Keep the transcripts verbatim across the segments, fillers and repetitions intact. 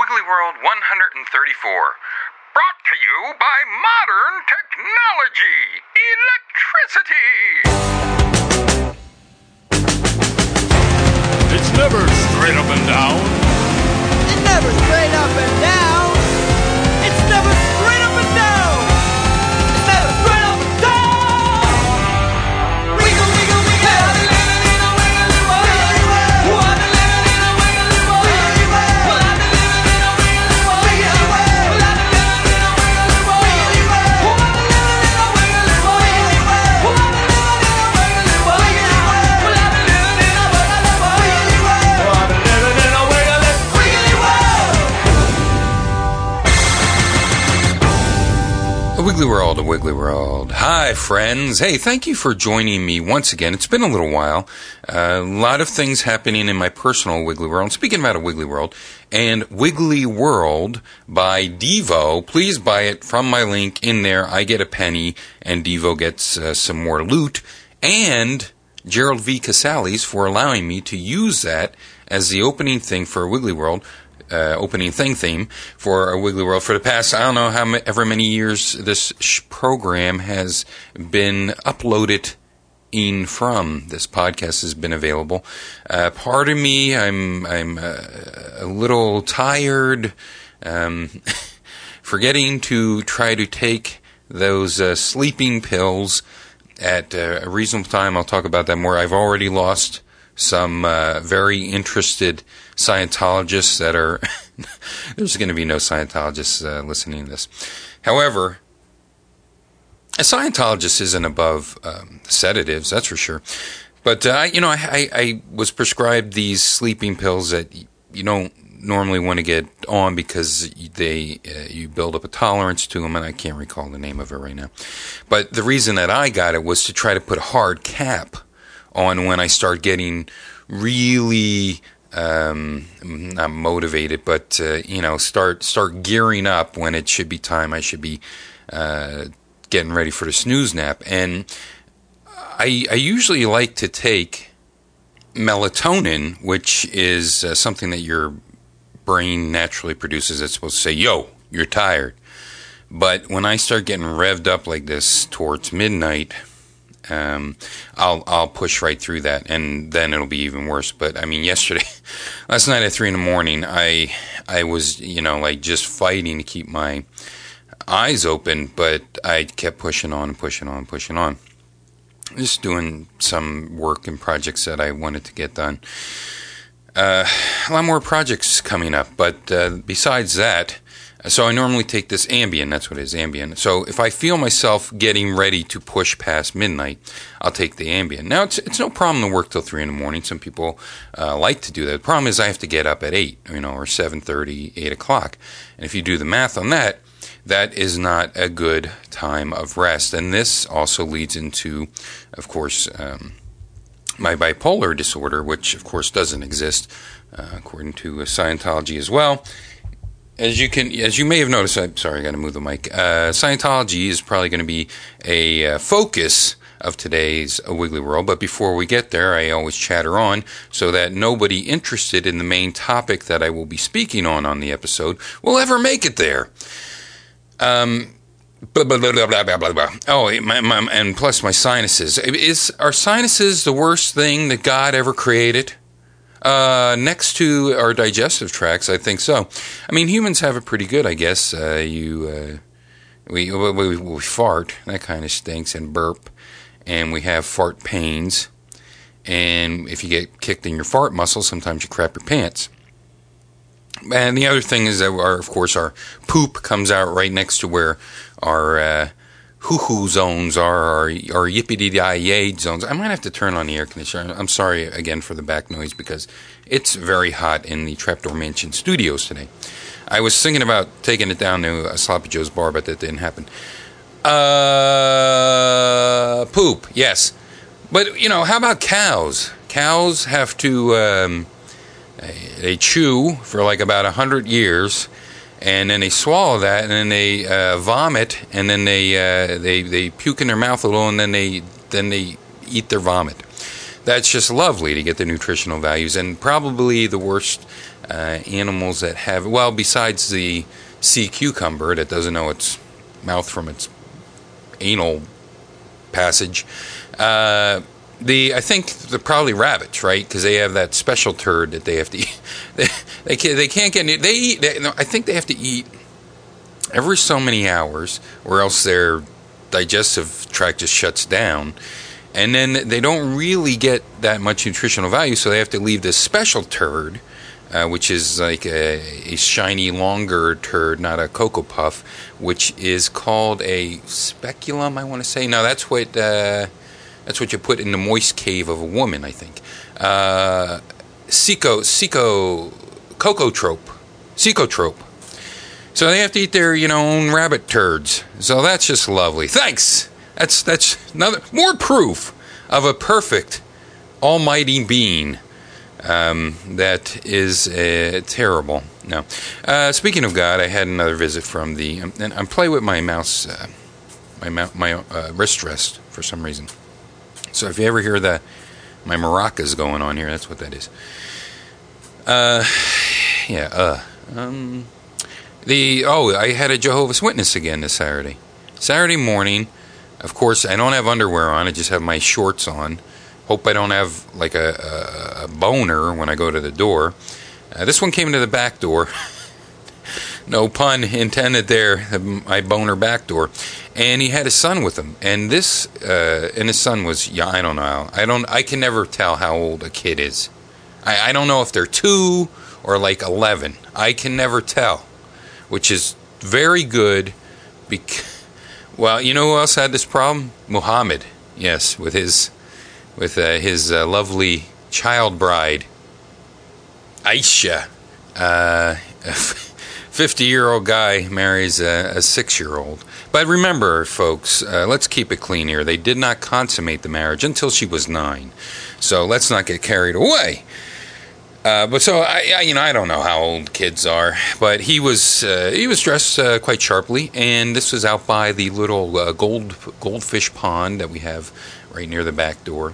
Wiggly World one thirty-four. Brought to you by modern technology, electricity. It's never straight up and down. It's never straight up and down. It's never straight up and down. It's never straight up and down. Wiggle, wiggle, wiggle. Wiggly World, a Wiggly World. Hi, friends. Hey, thank you for joining me once again. It's been a little while. Uh, a lot of things happening in my personal Wiggly World. Speaking about a Wiggly World, and Wiggly World by Devo. Please buy it from my link in there. I get a penny, and Devo gets uh, some more loot. And Gerald V. Casales for allowing me to use that as the opening thing for a Wiggly World. Uh, opening thing theme for a Wiggly World for the past, I don't know how ma- ever many years this sh- program has been uploaded in from. This podcast has been available. Uh, pardon me, I'm I'm uh, a little tired, um, forgetting to try to take those uh, sleeping pills at uh, a reasonable time. I'll talk about that more. I've already lost some uh, very interested Scientologists that are... There's going to be no Scientologists uh, listening to this. However, a Scientologist isn't above um, sedatives, that's for sure. But, uh, you know, I, I, I was prescribed these sleeping pills that you don't normally want to get on because they uh, you build up a tolerance to them, and I can't recall the name of it right now. But the reason that I got it was to try to put a hard cap on when I start getting really... Um, not motivated, but uh, you know, start start gearing up when it should be time. I should be uh, getting ready for the snooze nap, and I I usually like to take melatonin, which is uh, something that your brain naturally produces. It's supposed to say, "Yo, you're tired." But when I start getting revved up like this towards midnight, Um, I'll I'll push right through that, and then it'll be even worse. But I mean, yesterday, last night at three in the morning, I I was you know like just fighting to keep my eyes open, but I kept pushing on and pushing on and pushing on, just doing some work and projects that I wanted to get done. Uh, a lot more projects coming up, but uh, besides that. So I normally take this Ambien, that's what it is, Ambien. So if I feel myself getting ready to push past midnight, I'll take the Ambien. Now, it's it's no problem to work till three in the morning. Some people uh, like to do that. The problem is I have to get up at eight, you know, or seven thirty, eight o'clock. And if you do the math on that, that is not a good time of rest. And this also leads into, of course, um, my bipolar disorder, which, of course, doesn't exist, uh, according to Scientology as well. As you can, as you may have noticed, I'm sorry, I got to move the mic. Uh, Scientology is probably going to be a uh, focus of today's uh, Wiggly World. But before we get there, I always chatter on so that nobody interested in the main topic that I will be speaking on on the episode will ever make it there. Um, blah blah blah blah blah blah blah. Oh, my, my, and plus my sinuses. Is are sinuses the worst thing that God ever created? Uh, next to our digestive tracts, I think so. I mean, humans have it pretty good, I guess. Uh, you, uh, we, we, we fart, that kind of stinks, and burp, and we have fart pains. And if you get kicked in your fart muscle, sometimes you crap your pants. And the other thing is that, our, of course, our poop comes out right next to where our uh, hoo-hoo zones are, our, our yippity-di-yay zones. I might have to turn on the air conditioner. I'm sorry again for the back noise because it's very hot in the Trapdoor Mansion studios today. I was thinking about taking it down to a Sloppy Joe's bar, but that didn't happen. Uh, poop, yes. But, you know, how about cows? Cows have to, um, they chew for like about a hundred years, and then they swallow that, and then they uh, vomit, and then they uh, they they puke in their mouth a little, and then they then they eat their vomit. That's just lovely to get the nutritional values, and probably the worst uh, animals that have, well, besides the sea cucumber that doesn't know its mouth from its anal passage, uh, the I think they're probably rabbits, right? Because they have that special turd that they have to eat. They, they, can't, they can't get, they eat, they, no, I think they have to eat every so many hours, or else their digestive tract just shuts down. And then they don't really get that much nutritional value, so they have to leave this special turd, uh, which is like a, a shiny, longer turd, not a Cocoa Puff, which is called a speculum, I want to say. No, that's what uh, that's what you put in the moist cave of a woman, I think. Uh, Cico, Cico, Cocotrope, Cicotrope. So they have to eat their, you know, own rabbit turds. So that's just lovely. Thanks. That's that's another more proof of a perfect, almighty being um, that is uh, terrible. No. Uh, speaking of God, I had another visit from the. Um, and I'm playing with my mouse, uh, my mou- my uh, wrist rest for some reason. So if you ever hear that, my maracas going on here, that's what that is. Uh, yeah. Uh. Um. The oh, I had a Jehovah's Witness again this Saturday. Saturday morning. Of course, I don't have underwear on. I just have my shorts on. Hope I don't have like a, a, a boner when I go to the door. Uh, this one came to the back door. No pun intended there. My boner back door. And he had his son with him. And this, uh, and his son was, yeah, I don't know. I don't. I can never tell how old a kid is. I, I don't know if they're two or like eleven. I can never tell, which is very good because. Well, you know who else had this problem? Muhammad, yes, with his with uh, his uh, lovely child bride, Aisha. Uh, a fifty-year-old guy marries a, a six-year-old. But remember, folks, uh, let's keep it clean here. They did not consummate the marriage until she was nine. So let's not get carried away. Uh, but so I, I, you know, I don't know how old kids are, but he was uh, he was dressed uh, quite sharply, and this was out by the little uh, gold goldfish pond that we have right near the back door,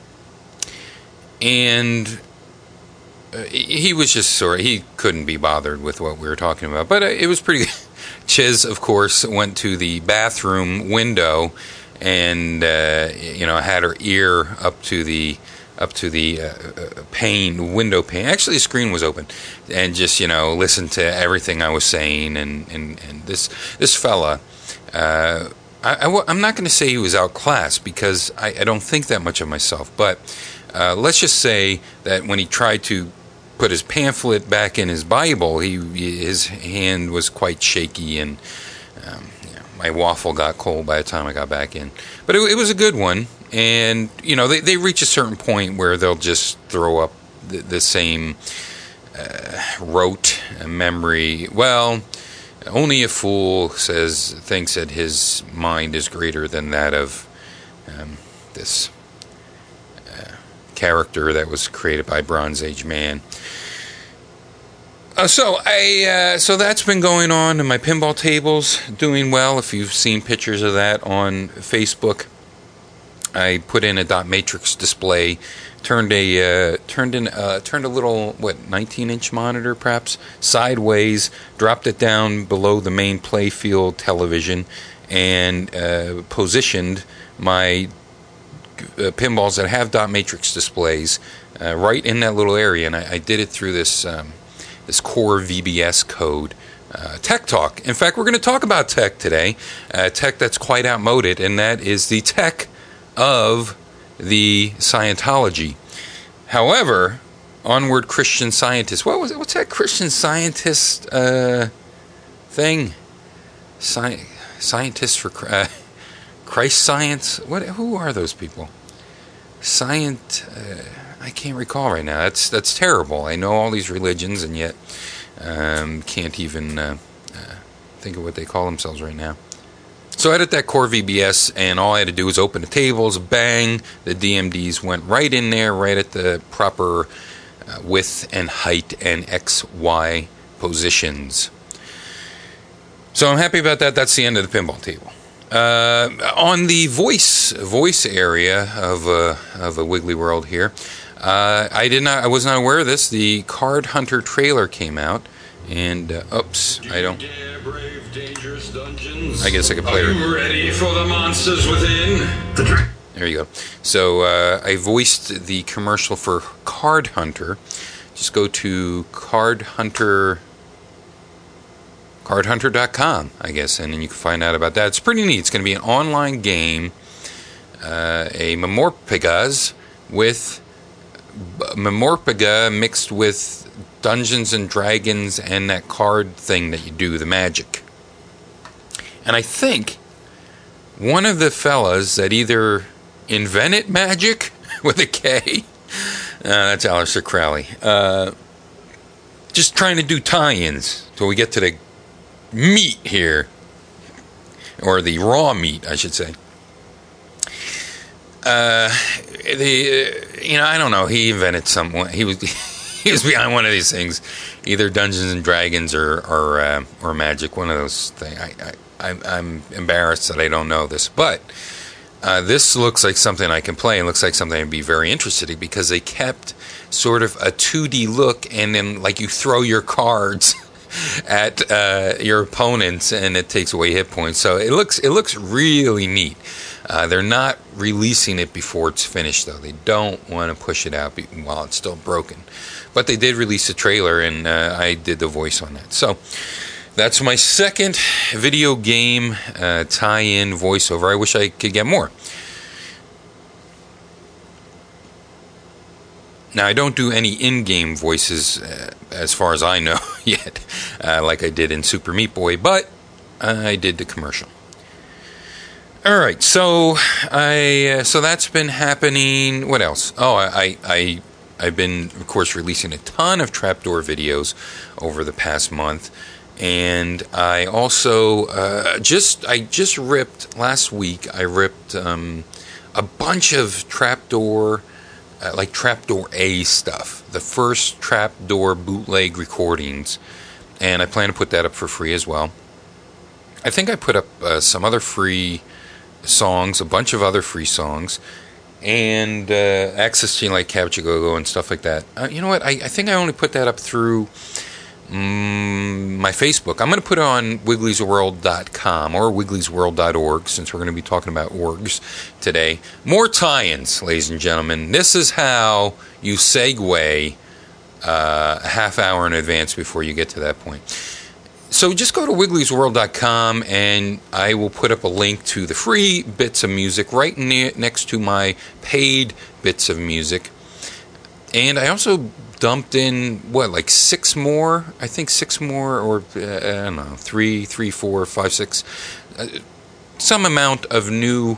and uh, he was just sort of, he couldn't be bothered with what we were talking about, but uh, it was pretty good. Chiz, of course, went to the bathroom window, and uh, you know, had her ear up to the. up to the uh, pane, window pane. Actually, the screen was open, and just, you know, listened to everything I was saying. And, and, and this this fella, uh, I, I, I'm not going to say he was outclassed because I, I don't think that much of myself. But uh, let's just say that when he tried to put his pamphlet back in his Bible, he his hand was quite shaky, and um, you know, my waffle got cold by the time I got back in. But it, it was a good one. And, you know, they, they reach a certain point where they'll just throw up the, the same uh, rote memory. Well, only a fool says thinks that his mind is greater than that of um, this uh, character that was created by Bronze Age man. Uh, so I uh, so that's been going on, and my pinball table's doing well. If you've seen pictures of that on Facebook. I put in a dot matrix display, turned a uh, turned in uh, turned a little what nineteen inch monitor perhaps sideways, dropped it down below the main playfield television, and uh, positioned my uh, pinballs that have dot matrix displays uh, right in that little area, and I, I did it through this um, this Core V B S code. Uh, tech talk. In fact, we're going to talk about tech today. Uh, tech that's quite outmoded, and that is the tech of the Scientology. However, onward Christian Scientist. What was it? What's that Christian Scientist uh, thing? Sci- scientists for uh, Christ Science. What? Who are those people? Scient. Uh, I can't recall right now. That's that's terrible. I know all these religions, and yet um, can't even uh, uh, think of what they call themselves right now. So I edit that Core V B S, and all I had to do was open the tables, bang, the D M Ds went right in there, right at the proper uh, width and height and X Y positions. So I'm happy about that. That's the end of the pinball table. Uh, on the voice voice area of a, of a Wiggly World here, Uh, I did not. I was not aware of this. The Card Hunter trailer came out, and uh, oops, I don't. I guess I could play it. Are you ready for the monsters within? There you go. So uh, I voiced the commercial for Card Hunter. Just go to Card Hunter. card hunter dot com, I guess, and then you can find out about that. It's pretty neat. It's going to be an online game, uh, a Memorpagas with Memorpaga mixed with Dungeons and Dragons and that card thing that you do, the magic. And I think one of the fellas that either invented magic with a K, uh, that's Aleister Crowley, uh, just trying to do tie-ins till we get to the meat here, or the raw meat, I should say. Uh, the you know I don't know. He invented some. He was he was behind one of these things, either Dungeons and Dragons or or uh, or magic. One of those things. I, I I'm embarrassed that I don't know this, but uh, this looks like something I can play, and looks like something I'd be very interested in, because they kept sort of a two D look, and then like you throw your cards at uh, your opponents, and it takes away hit points. So it looks it looks really neat. Uh, they're not releasing it before it's finished, though. They don't want to push it out be- while it's still broken. But they did release a trailer, and uh, I did the voice on that. So that's my second video game uh, tie-in voiceover. I wish I could get more. Now, I don't do any in-game voices, uh, as far as I know yet, uh, like I did in Super Meat Boy, but I did the commercial. All right, so I uh, so that's been happening. What else? Oh, I, I I've been, of course, releasing a ton of trapdoor videos over the past month, and I also uh, just I just ripped last week. I ripped um, a bunch of trapdoor. Uh, like Trapdoor A stuff, the first Trapdoor bootleg recordings, and I plan to put that up for free as well. I think I put up uh, some other free songs, a bunch of other free songs, and uh, access to like Capture Go-Go and stuff like that. Uh, you know what? I, I think I only put that up through mm, my Facebook. I'm going to put it on wigglys world dot com or wigglys world dot org, since we're going to be talking about orgs today. More tie-ins, ladies and gentlemen. This is how you segue uh, a half hour in advance before you get to that point. So just go to wigglys world dot com, and I will put up a link to the free bits of music right near, next to my paid bits of music. And I also dumped in, what, like six more? I think six more, or uh, I don't know, three, three, four, five, six. Uh, some amount of new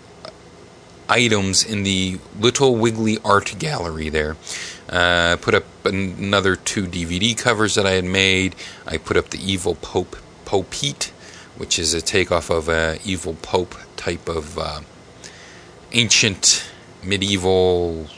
items in the Little Wiggly Art Gallery there. I uh, put up another two D V D covers that I had made. I put up the Evil Pope Popeet, which is a takeoff of a Evil Pope type of uh, ancient medieval,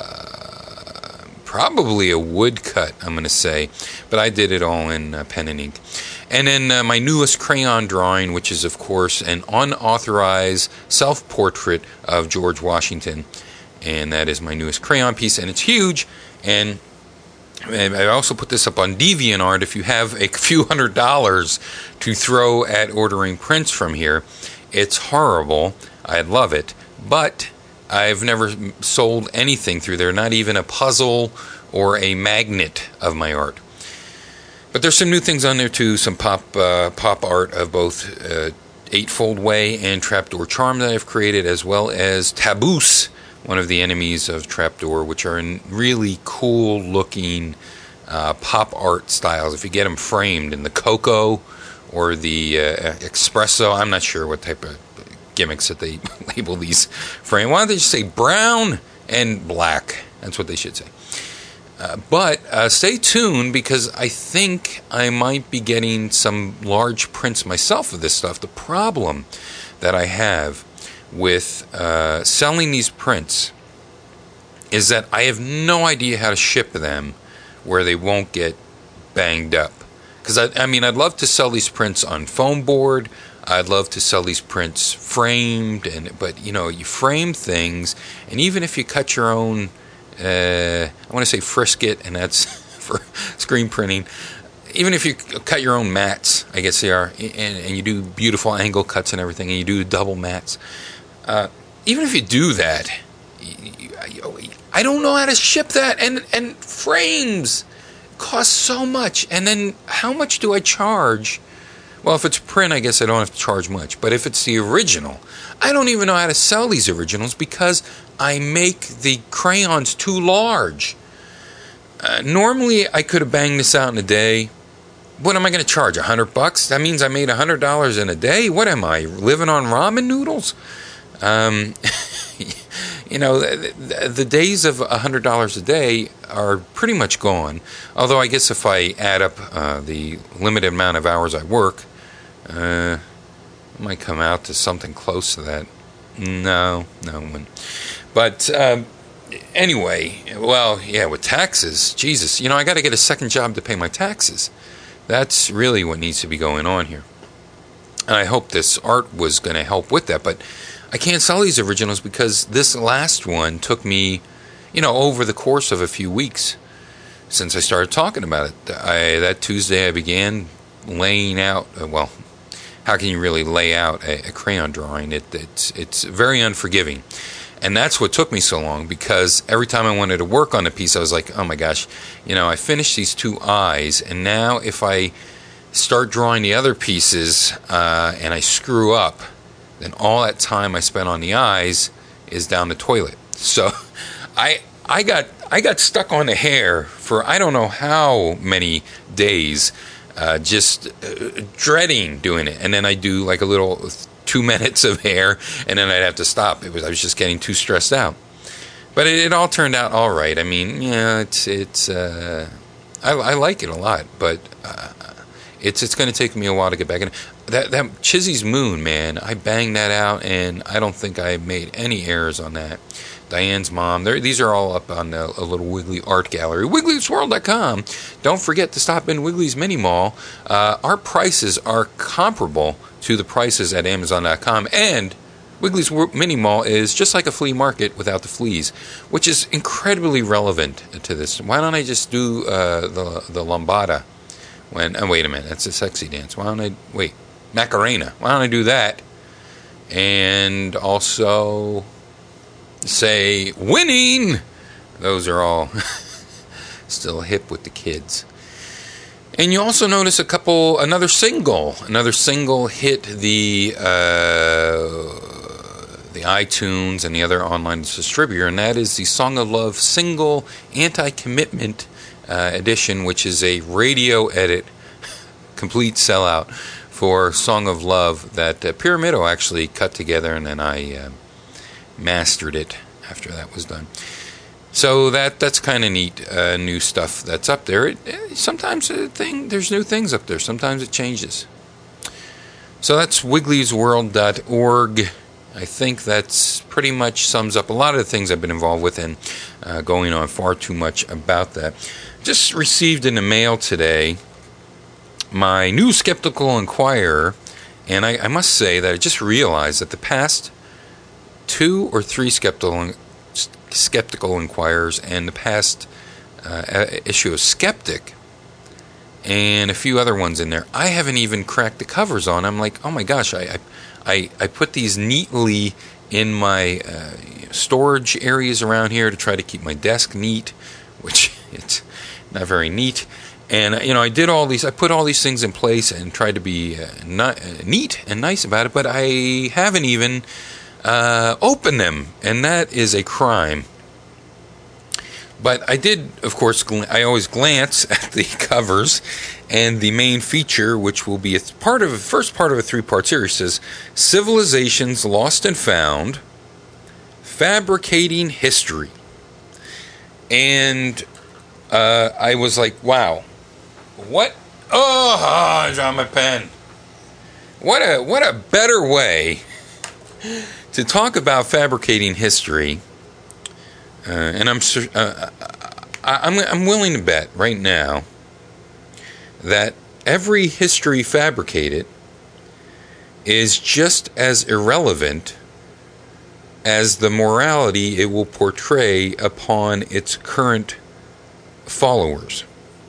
uh, probably a woodcut, I'm going to say, but I did it all in uh, pen and ink. And then uh, my newest crayon drawing, which is, of course, an unauthorized self-portrait of George Washington. And that is my newest crayon piece, and it's huge. And I also put this up on DeviantArt. If you have a few hundred dollars to throw at ordering prints from here, it's horrible. I love it. But I've never sold anything through there, not even a puzzle or a magnet of my art. But there's some new things on there too, some pop uh, pop art of both uh, Eightfold Way and Trapdoor Charm that I've created, as well as Taboos, one of the enemies of Trapdoor, which are in really cool looking uh, pop art styles. If you get them framed in the Cocoa or the uh, Espresso, I'm not sure what type of gimmicks that they label these frame. Why don't they just say brown and black? That's what they should say. Uh, but uh, stay tuned, because I think I might be getting some large prints myself of this stuff. The problem that I have with uh, selling these prints is that I have no idea how to ship them where they won't get banged up. Because, I, I mean, I'd love to sell these prints on foam board. I'd love to sell these prints framed, and but, you know, you frame things, and even if you cut your own uh, I want to say Frisket, and that's for screen printing. Even if you cut your own mats, I guess they are, and, and you do beautiful angle cuts and everything, and you do double mats. Uh, even if you do that, I don't know how to ship that, and, and frames cost so much. And then how much do I charge? Well, if it's print, I guess I don't have to charge much. But if it's the original, I don't even know how to sell these originals because I make the crayons too large. Uh, normally, I could have banged this out in a day. What am I going to charge? A hundred bucks? That means I made a hundred dollars in a day. What am I, living on ramen noodles? Um, you know, the, the days of a hundred dollars a day are pretty much gone. Although I guess if I add up uh, the limited amount of hours I work, uh, it might come out to something close to that. No, no. But um, anyway, well, yeah, with taxes, Jesus, you know, I got to get a second job to pay my taxes. That's really what needs to be going on here. And I hope this art was going to help with that, but I can't sell these originals because this last one took me, you know, over the course of a few weeks since I started talking about it. I, that Tuesday I began laying out, uh, well, how can you really lay out a, a crayon drawing? It, it's, it's very unforgiving. And that's what took me so long, because every time I wanted to work on a piece, I was like, oh my gosh, you know, I finished these two eyes, and now if I start drawing the other pieces uh, and I screw up, then all that time I spent on the eyes is down the toilet. So I I got I got stuck on the hair for I don't know how many days, uh, just uh, dreading doing it. And then I do like a little two minutes of hair, and then I'd have to stop. It was I was just getting too stressed out. But it, it all turned out all right. I mean, yeah, it's it's uh, I, I like it a lot, but uh, it's it's going to take me a while to get back in. That that Chizzy's Moon, man, I banged that out, and I don't think I made any errors on that. Diane's Mom, these are all up on a, a little Wiggly art gallery, Wiggly's World dot com. Don't forget to stop in Wiggly's Mini Mall. Uh, our prices are comparable to the prices at Amazon dot com, and Wiggly's Mini Mall is just like a flea market without the fleas, which is incredibly relevant to this. Why don't I just do uh, the the lambada? When oh, wait a minute, that's a sexy dance. Why don't I wait? Macarena. Why don't I do that? And also say winning. Those are all still hip with the kids. And you also notice a couple, another single, another single hit the uh, the iTunes and the other online distributor, and that is the Song of Love single Anti-Commitment uh, edition, which is a radio edit, complete sellout for Song of Love that uh, Pyramido actually cut together, and then I uh, mastered it after that was done. So that that's kind of neat, uh, new stuff that's up there. It, it, sometimes a thing, there's new things up there. Sometimes it changes. So that's Wiggly's World dot org. I think that's pretty much sums up a lot of the things I've been involved with, and uh, going on far too much about that. Just received in the mail today my new Skeptical Inquirer, and I, I must say that I just realized that the past two or three Skeptical Skeptical Inquirers and the past uh, issue of Skeptic and a few other ones in there, I haven't even cracked the covers on. I'm like, oh my gosh, I I, I put these neatly in my uh, storage areas around here to try to keep my desk neat, which it's not very neat. And, you know, I did all these, I put all these things in place and tried to be uh, not, uh, neat and nice about it, but I haven't even uh, opened them, and that is a crime. But I did, of course, gl- I always glance at the covers, and the main feature, which will be a th- part of the first part of a three-part series, says Civilizations Lost and Found, Fabricating History. And uh, I was like, wow. What? Oh, I dropped my pen. What a what a better way to talk about fabricating history. Uh, and I'm uh, I'm I'm willing to bet right now that every history fabricated is just as irrelevant as the morality it will portray upon its current followers.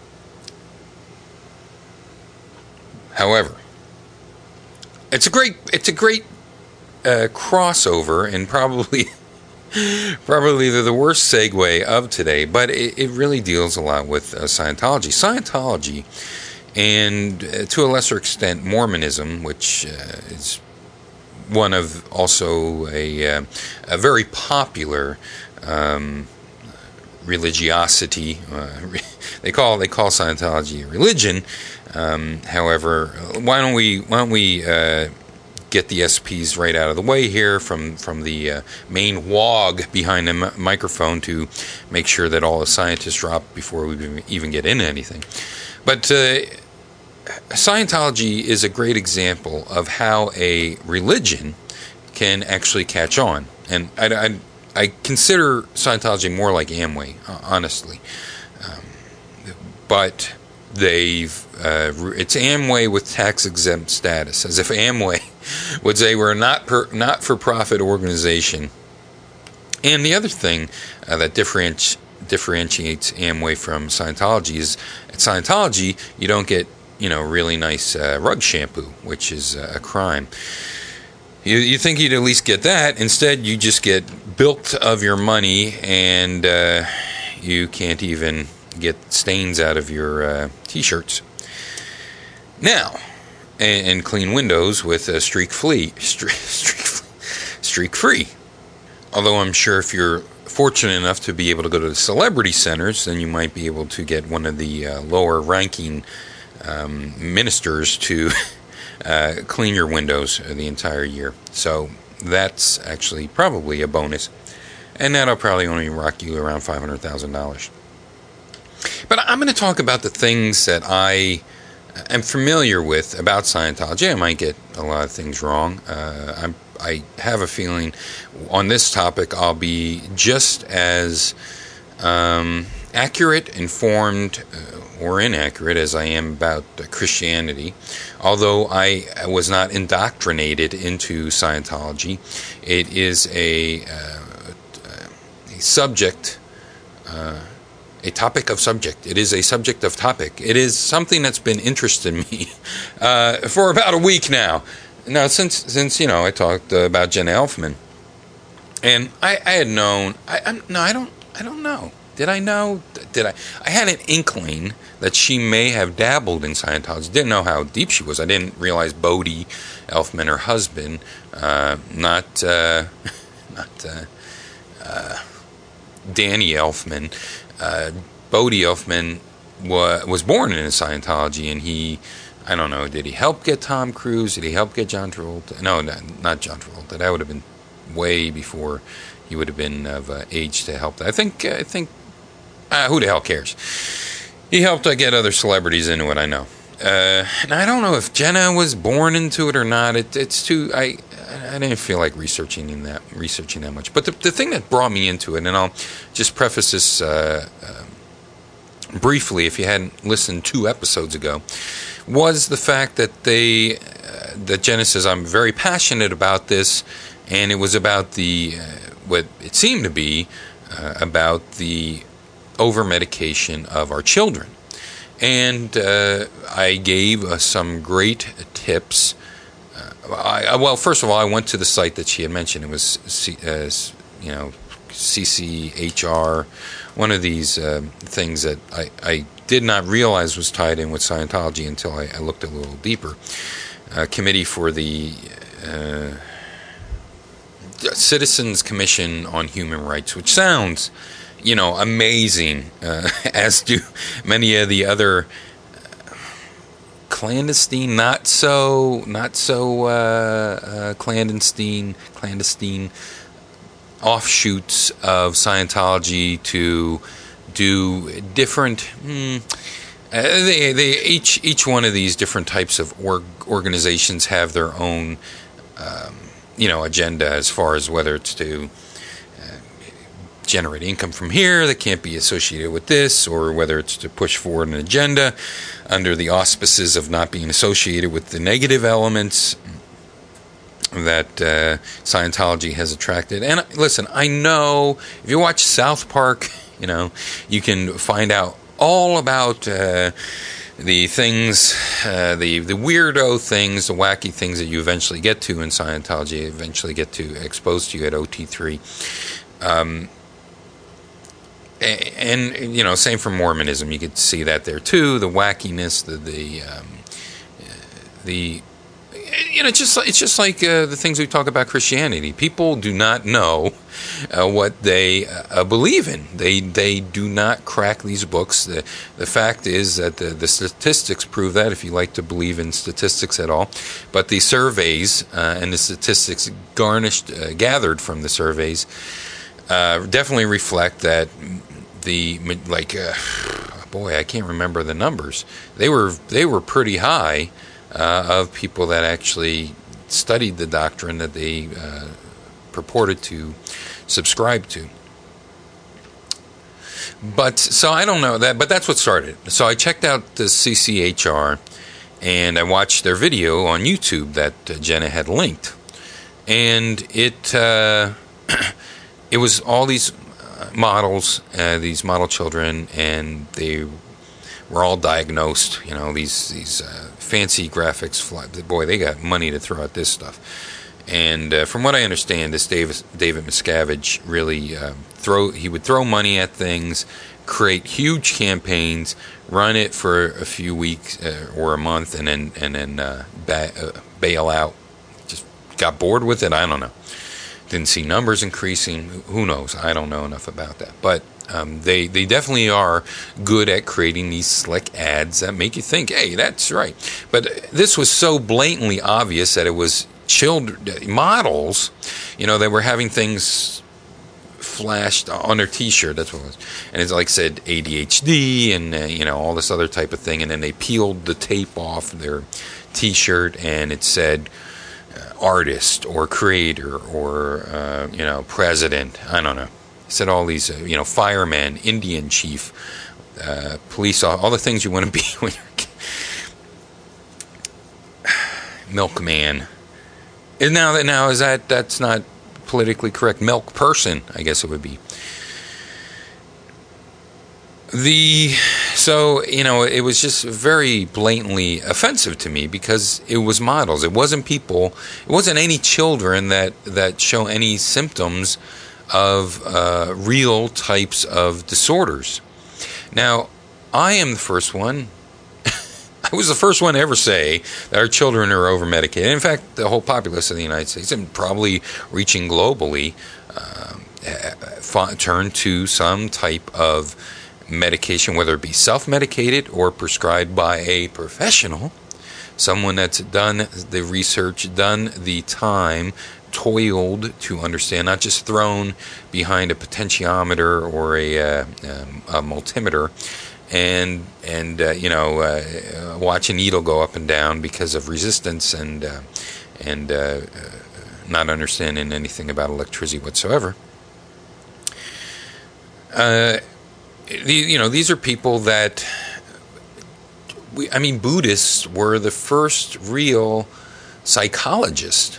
However, it's a great it's a great uh, crossover, and probably probably the, the worst segue of today, but it, it really deals a lot with uh, Scientology. Scientology, and uh, to a lesser extent Mormonism, which uh, is one of also a, uh, a very popular um, religiosity. Uh, they call they call Scientology a religion. Um, however, why don't we why don't we uh, get the S Ps right out of the way here from from the uh, main wog behind the m- microphone to make sure that all the scientists drop before we even get into anything. But uh, Scientology is a great example of how a religion can actually catch on. And I, I, I consider Scientology more like Amway, honestly. Um, but they've, uh, it's Amway with tax-exempt status, as if Amway would say we're a not per, not-for-profit organization. And the other thing uh, that differenti- differentiates Amway from Scientology is at Scientology, you don't get you know, really nice uh, rug shampoo, which is uh, a crime. You, you think you'd at least get that. Instead, you just get bilked of your money, and uh, you can't even get stains out of your uh, T-shirts. Now, and, and clean windows with a streak free, streak, streak, streak free. Although I'm sure if you're fortunate enough to be able to go to the celebrity centers, then you might be able to get one of the uh, lower-ranking Um, ministers to uh, clean your windows the entire year. So that's actually probably a bonus. And that'll probably only rock you around five hundred thousand dollars. But I'm going to talk about the things that I am familiar with about Scientology. I might get a lot of things wrong. Uh, I'm, I have a feeling on this topic I'll be just as um, accurate, informed, uh, or inaccurate as I am about Christianity. Although I was not indoctrinated into Scientology, it is a, uh, a subject, uh, a topic of subject. It is a subject of topic. It is something that's been interesting me uh, for about a week now. Now, since since you know I talked uh, about Jenna Elfman, and I, I had known. I I'm, no, I don't. I don't know. Did I know? Did I? I had an inkling that she may have dabbled in Scientology. Didn't know how deep she was. I didn't realize Bodhi Elfman, her husband, uh, not uh, not uh, uh, Danny Elfman. Uh, Bodhi Elfman wa- was born in Scientology, and he, I don't know, did he help get Tom Cruise? Did he help get John Travolta? No, not, not John Travolta. That would have been way before he would have been of uh, age to help. I think. I think. Uh, who the hell cares? He helped uh, get other celebrities into it, I know. Uh, and I don't know if Jenna was born into it or not. It, it's too... I I didn't feel like researching that researching that much. But the, the thing that brought me into it, and I'll just preface this uh, uh, briefly if you hadn't listened two episodes ago, was the fact that they... Uh, that Jenna says, I'm very passionate about this, and it was about the... Uh, what it seemed to be uh, about the over-medication of our children. And uh, I gave uh, some great tips. Uh, I, well, first of all, I went to the site that she had mentioned. It was, C, uh, you know, C C H R, one of these uh, things that I, I did not realize was tied in with Scientology until I, I looked a little deeper. Uh, committee for the uh, Citizens Commission on Human Rights, which sounds... you know, amazing, uh, as do many of the other uh, clandestine, not so, not so uh, uh, clandestine, clandestine offshoots of Scientology to do different. Hmm, uh, they, they each each one of these different types of org, organizations have their own, um, you know, agenda as far as whether it's to generate income from here that can't be associated with this, or whether it's to push forward an agenda under the auspices of not being associated with the negative elements. that uh, Scientology has attracted. And uh, listen, I know if you watch South Park, you know, you can find out all about uh, the things, uh, the the weirdo things, the wacky things that you eventually get to in Scientology, eventually get to exposed to you at O T three. Um, and, and, you know, same for Mormonism. You could see that there too, the wackiness, the, the, um, the you know, just it's just like uh, the things we talk about Christianity. People do not know uh, what they uh, believe in. They they do not crack these books. The the fact is that the, the statistics prove that, if you like to believe in statistics at all. But the surveys uh, and the statistics garnished, uh, gathered from the surveys, uh, definitely reflect that the like uh, boy, I can't remember the numbers. They were they were pretty high. Uh, of people that actually studied the doctrine that they uh, purported to subscribe to. But so I don't know that, but that's what started. So I checked out the C C H R, and I watched their video on YouTube that uh, Jenna had linked, and it uh, it was all these models, uh, these model children, and they were all diagnosed. You know, these these. Uh, fancy graphics fly. Boy, they got money to throw at this stuff. And uh, from what I understand, this David, David Miscavige really uh, throw. He would throw money at things, create huge campaigns, run it for a few weeks uh, or a month, and then and then uh, ba- uh, bail out. Just got bored with it. I don't know. Didn't see numbers increasing. Who knows? I don't know enough about that. But Um, they, they definitely are good at creating these slick ads that make you think, hey, that's right. But this was so blatantly obvious that it was children, models, you know, that were having things flashed on their T-shirt. That's what it was. And it's like said A D H D and, uh, you know, all this other type of thing. And then they peeled the tape off their T-shirt and it said uh, artist or creator or, uh, you know, president. I don't know. Said all these, uh, you know, fireman, Indian chief, uh, police, all, all the things you want to be when you're a kid. Milkman. And now that now is that that's not politically correct? Milk person, I guess it would be. The so you know it was just very blatantly offensive to me because it was models. It wasn't people. It wasn't any children that that show any symptoms of uh, real types of disorders. Now, I am the first one. I was the first one to ever say that our children are over-medicated. In fact, the whole populace of the United States, and probably reaching globally, uh, turn to some type of medication, whether it be self-medicated or prescribed by a professional, someone that's done the research, done the time, toiled to understand, not just thrown behind a potentiometer or a, uh, um, a multimeter and and uh, you know uh, watch a needle go up and down because of resistance and uh, and uh, uh, not understanding anything about electricity whatsoever. Uh, the, you know these are people that we, I mean Buddhists were the first real psychologists.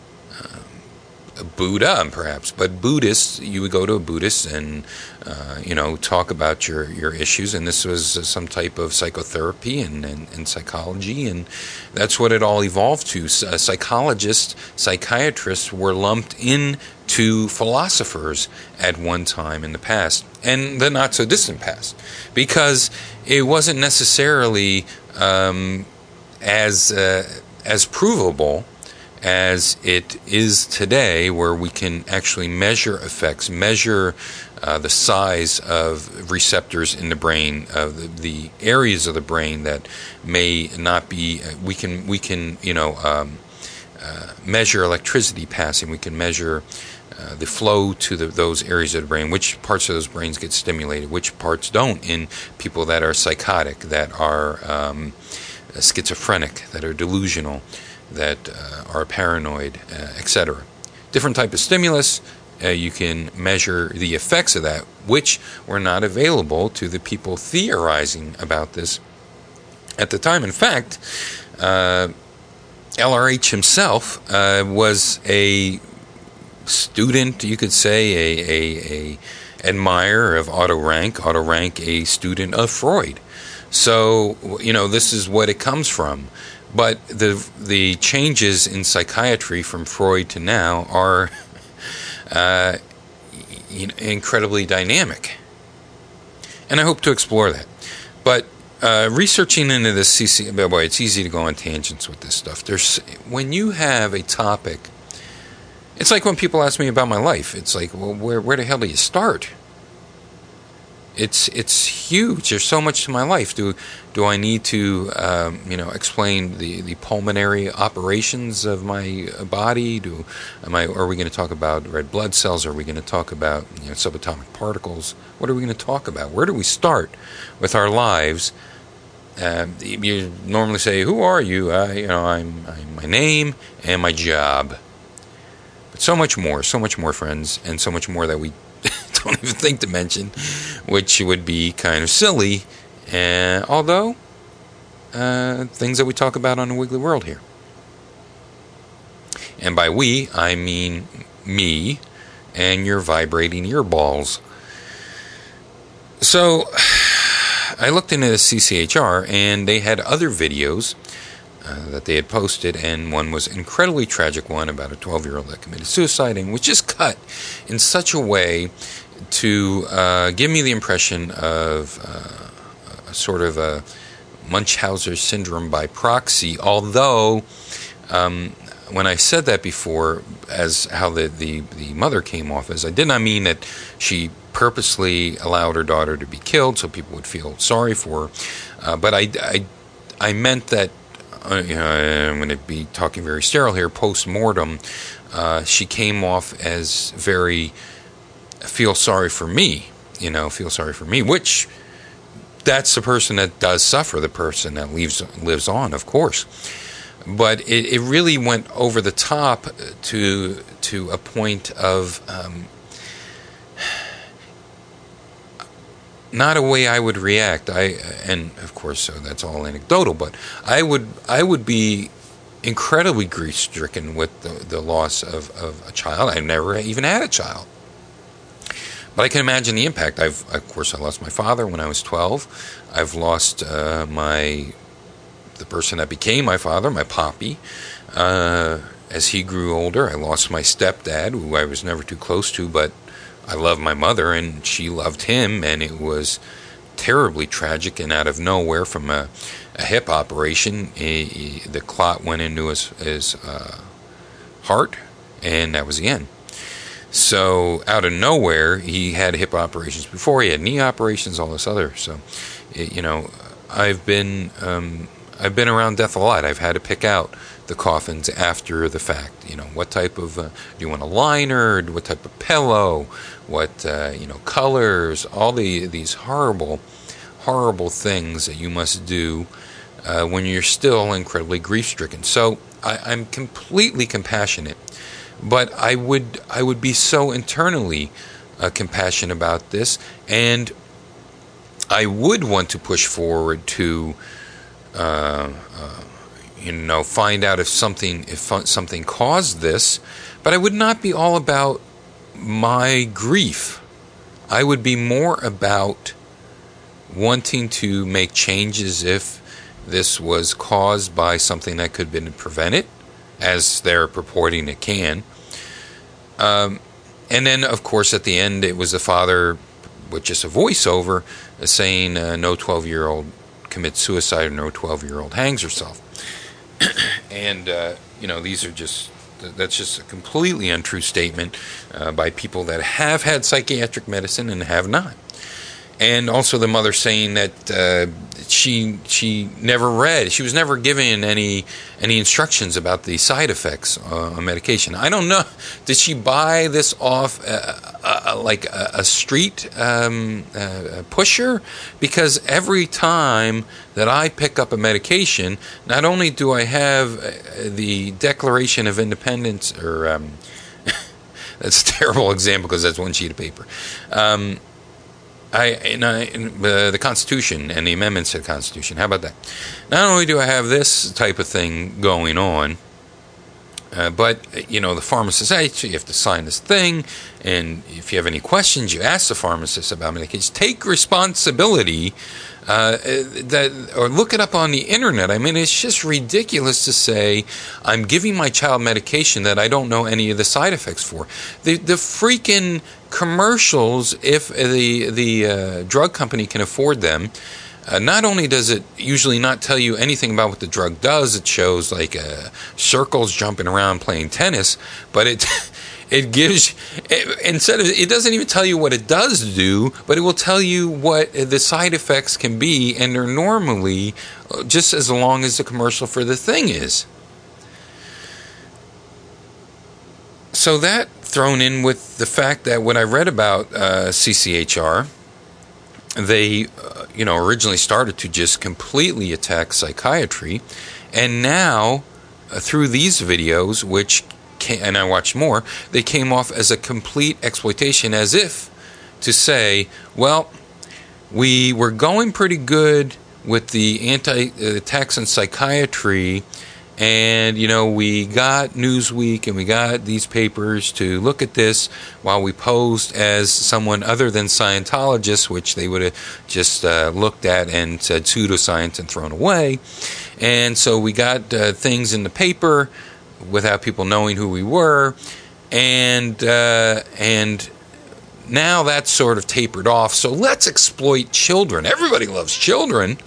Buddha, perhaps, but Buddhists, you would go to a Buddhist and, uh, you know, talk about your, your issues, and this was uh, some type of psychotherapy and, and, and psychology, and that's what it all evolved to. Uh, psychologists, psychiatrists were lumped into philosophers at one time in the past, and the not-so-distant past, because it wasn't necessarily um, as uh, as provable as it is today, where we can actually measure effects, measure uh, the size of receptors in the brain, of the, the areas of the brain that may not be. Uh, we can we can you know um, uh, measure electricity passing. We can measure uh, the flow to the, those areas of the brain. Which parts of those brains get stimulated? Which parts don't? In people that are psychotic, that are um, schizophrenic, that are delusional, that uh, are paranoid, uh, et cetera. Different type of stimulus, uh, you can measure the effects of that, which were not available to the people theorizing about this at the time. In fact, uh, L R H himself uh, was a student, you could say, a, a, a admirer of Otto Rank. Otto Rank, a student of Freud. So, you know, this is what it comes from. But the the changes in psychiatry from Freud to now are uh, you know, incredibly dynamic. And I hope to explore that. But uh, researching into this C C, boy, it's easy to go on tangents with this stuff. There's when you have a topic, it's like when people ask me about my life. It's like, well, where where the hell do you start? It's it's huge. There's so much to my life. Do do I need to um, you know explain the, the pulmonary operations of my body? Do am I? Are we going to talk about red blood cells? Are we going to talk about you know, subatomic particles? What are we going to talk about? Where do we start with our lives? Uh, you normally say, "Who are you?" I, you know, I'm, I'm my name and my job. But so much more, so much more, friends, and so much more that we don't even think to mention, which would be kind of silly, uh, although uh, things that we talk about on the Wiggly World here. And by we, I mean me and your vibrating earballs. So I looked into the C C H R, and they had other videos uh, that they had posted, and one was an incredibly tragic one about a twelve-year-old that committed suicide, and which is cut in such a way to uh, give me the impression of uh, a sort of a Munchausen syndrome by proxy, although um, when I said that before, as how the, the, the mother came off as, I did not mean that she purposely allowed her daughter to be killed so people would feel sorry for her, uh, but I, I, I meant that, uh, you know, I'm going to be talking very sterile here, post-mortem, uh, she came off as very feel sorry for me, you know, feel sorry for me, which that's the person that does suffer, the person that leaves, lives on, of course. But it, it really went over the top to to a point of um, not a way I would react. I and of course, so that's all anecdotal. But I would I would be incredibly grief-stricken with the, the loss of, of a child. I've never even had a child. But I can imagine the impact. I've, of course, I lost my father when I was twelve. I've lost uh, my, the person that became my father, my poppy. Uh, as he grew older, I lost my stepdad, who I was never too close to, but I loved my mother, and she loved him, and it was terribly tragic. And out of nowhere, from a, a hip operation, he, he, the clot went into his, his uh, heart, and that was the end. So out of nowhere, he had hip operations before. He had knee operations, all this other. So, it, you know, I've been um, I've been around death a lot. I've had to pick out the coffins after the fact. You know, what type of uh, do you want a liner? What type of pillow? What uh, you know, colors? All the these horrible, horrible things that you must do uh, when you're still incredibly grief-stricken. So I, I'm completely compassionate. But I would I would be so internally uh, compassionate about this, and I would want to push forward to, uh, uh, you know, find out if something if something caused this. But I would not be all about my grief. I would be more about wanting to make changes if this was caused by something that could have been prevented, as they're purporting it can. Um, and then, of course, at the end, it was the father with just a voiceover uh, saying uh, no twelve-year-old commits suicide or no twelve-year-old hangs herself. And, uh, you know, these are just, that's just a completely untrue statement uh, by people that have had psychiatric medicine and have not. And also the mother saying that uh, she she never read, she was never given any any instructions about the side effects uh, on medication. I don't know. Did she buy this off uh, uh, like a, a street um, uh, pusher? Because every time that I pick up a medication, not only do I have the Declaration of Independence, or um, that's a terrible example because that's one sheet of paper. Um, I, and I and, uh, the Constitution and the amendments to the Constitution. How about that? Not only do I have this type of thing going on, Uh, but, you know, the pharmacist, hey, so you have to sign this thing, and if you have any questions, you ask the pharmacist about medication. Take responsibility, uh, that, or look it up on the internet. I mean, it's just ridiculous to say, I'm giving my child medication that I don't know any of the side effects for. The, the freaking commercials, if the, the uh, drug company can afford them, Uh, not only does it usually not tell you anything about what the drug does, it shows like uh, circles jumping around playing tennis, but it it gives it, instead of it doesn't even tell you what it does do, but it will tell you what the side effects can be, and they're normally just as long as the commercial for the thing is. So that thrown in with the fact that when I read about uh, C C H R, they, uh, you know, originally started to just completely attack psychiatry, and now uh, through these videos, which came, and I watched more, they came off as a complete exploitation, as if to say, well, we were going pretty good with the anti-attacks on psychiatry, and, you know, we got Newsweek and we got these papers to look at this while we posed as someone other than Scientologists, which they would have just uh, looked at and said pseudoscience and thrown away. And so we got uh, things in the paper without people knowing who we were. And, uh, and now that's sort of tapered off. So let's exploit children. Everybody loves children.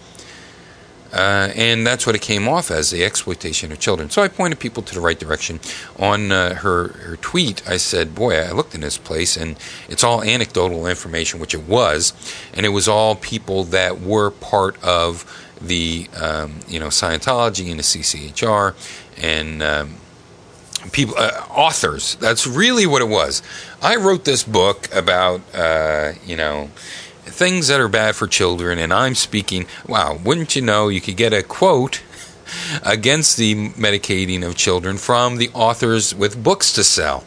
Uh, and that's what it came off as, the exploitation of children. So I pointed people to the right direction. On uh, her, her tweet, I said, boy, I looked in this place, and it's all anecdotal information, which it was, and it was all people that were part of the, um, you know, Scientology and the C C H R, and um, people, uh, authors. That's really what it was. I wrote this book about, uh, you know, things that are bad for children, and I'm speaking, wow, wouldn't you know, you could get a quote against the medicating of children from the authors with books to sell.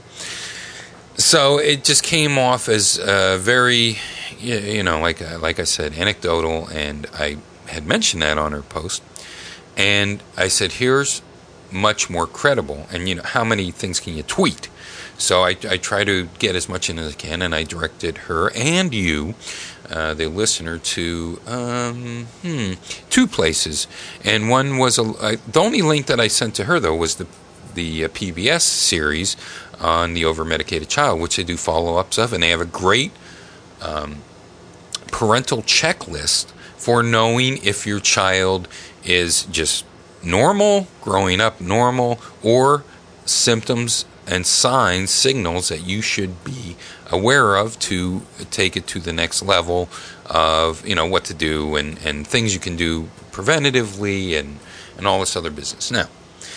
So it just came off as uh, very, you know, like like I said, anecdotal, and I had mentioned that on her post, and I said, here's much more credible, and, you know, how many things can you tweet? So I, I try to get as much in as I can, and I directed her and you, uh, the listener, to um, hmm, two places. And one was a, I, the only link that I sent to her, though, was the the uh, P B S series on the over-medicated child, which they do follow-ups of, and they have a great um, parental checklist for knowing if your child is just normal, growing up normal, or symptoms and signs, signals that you should be aware of to take it to the next level of, you know, what to do, and, and things you can do preventatively, and, and all this other business. Now,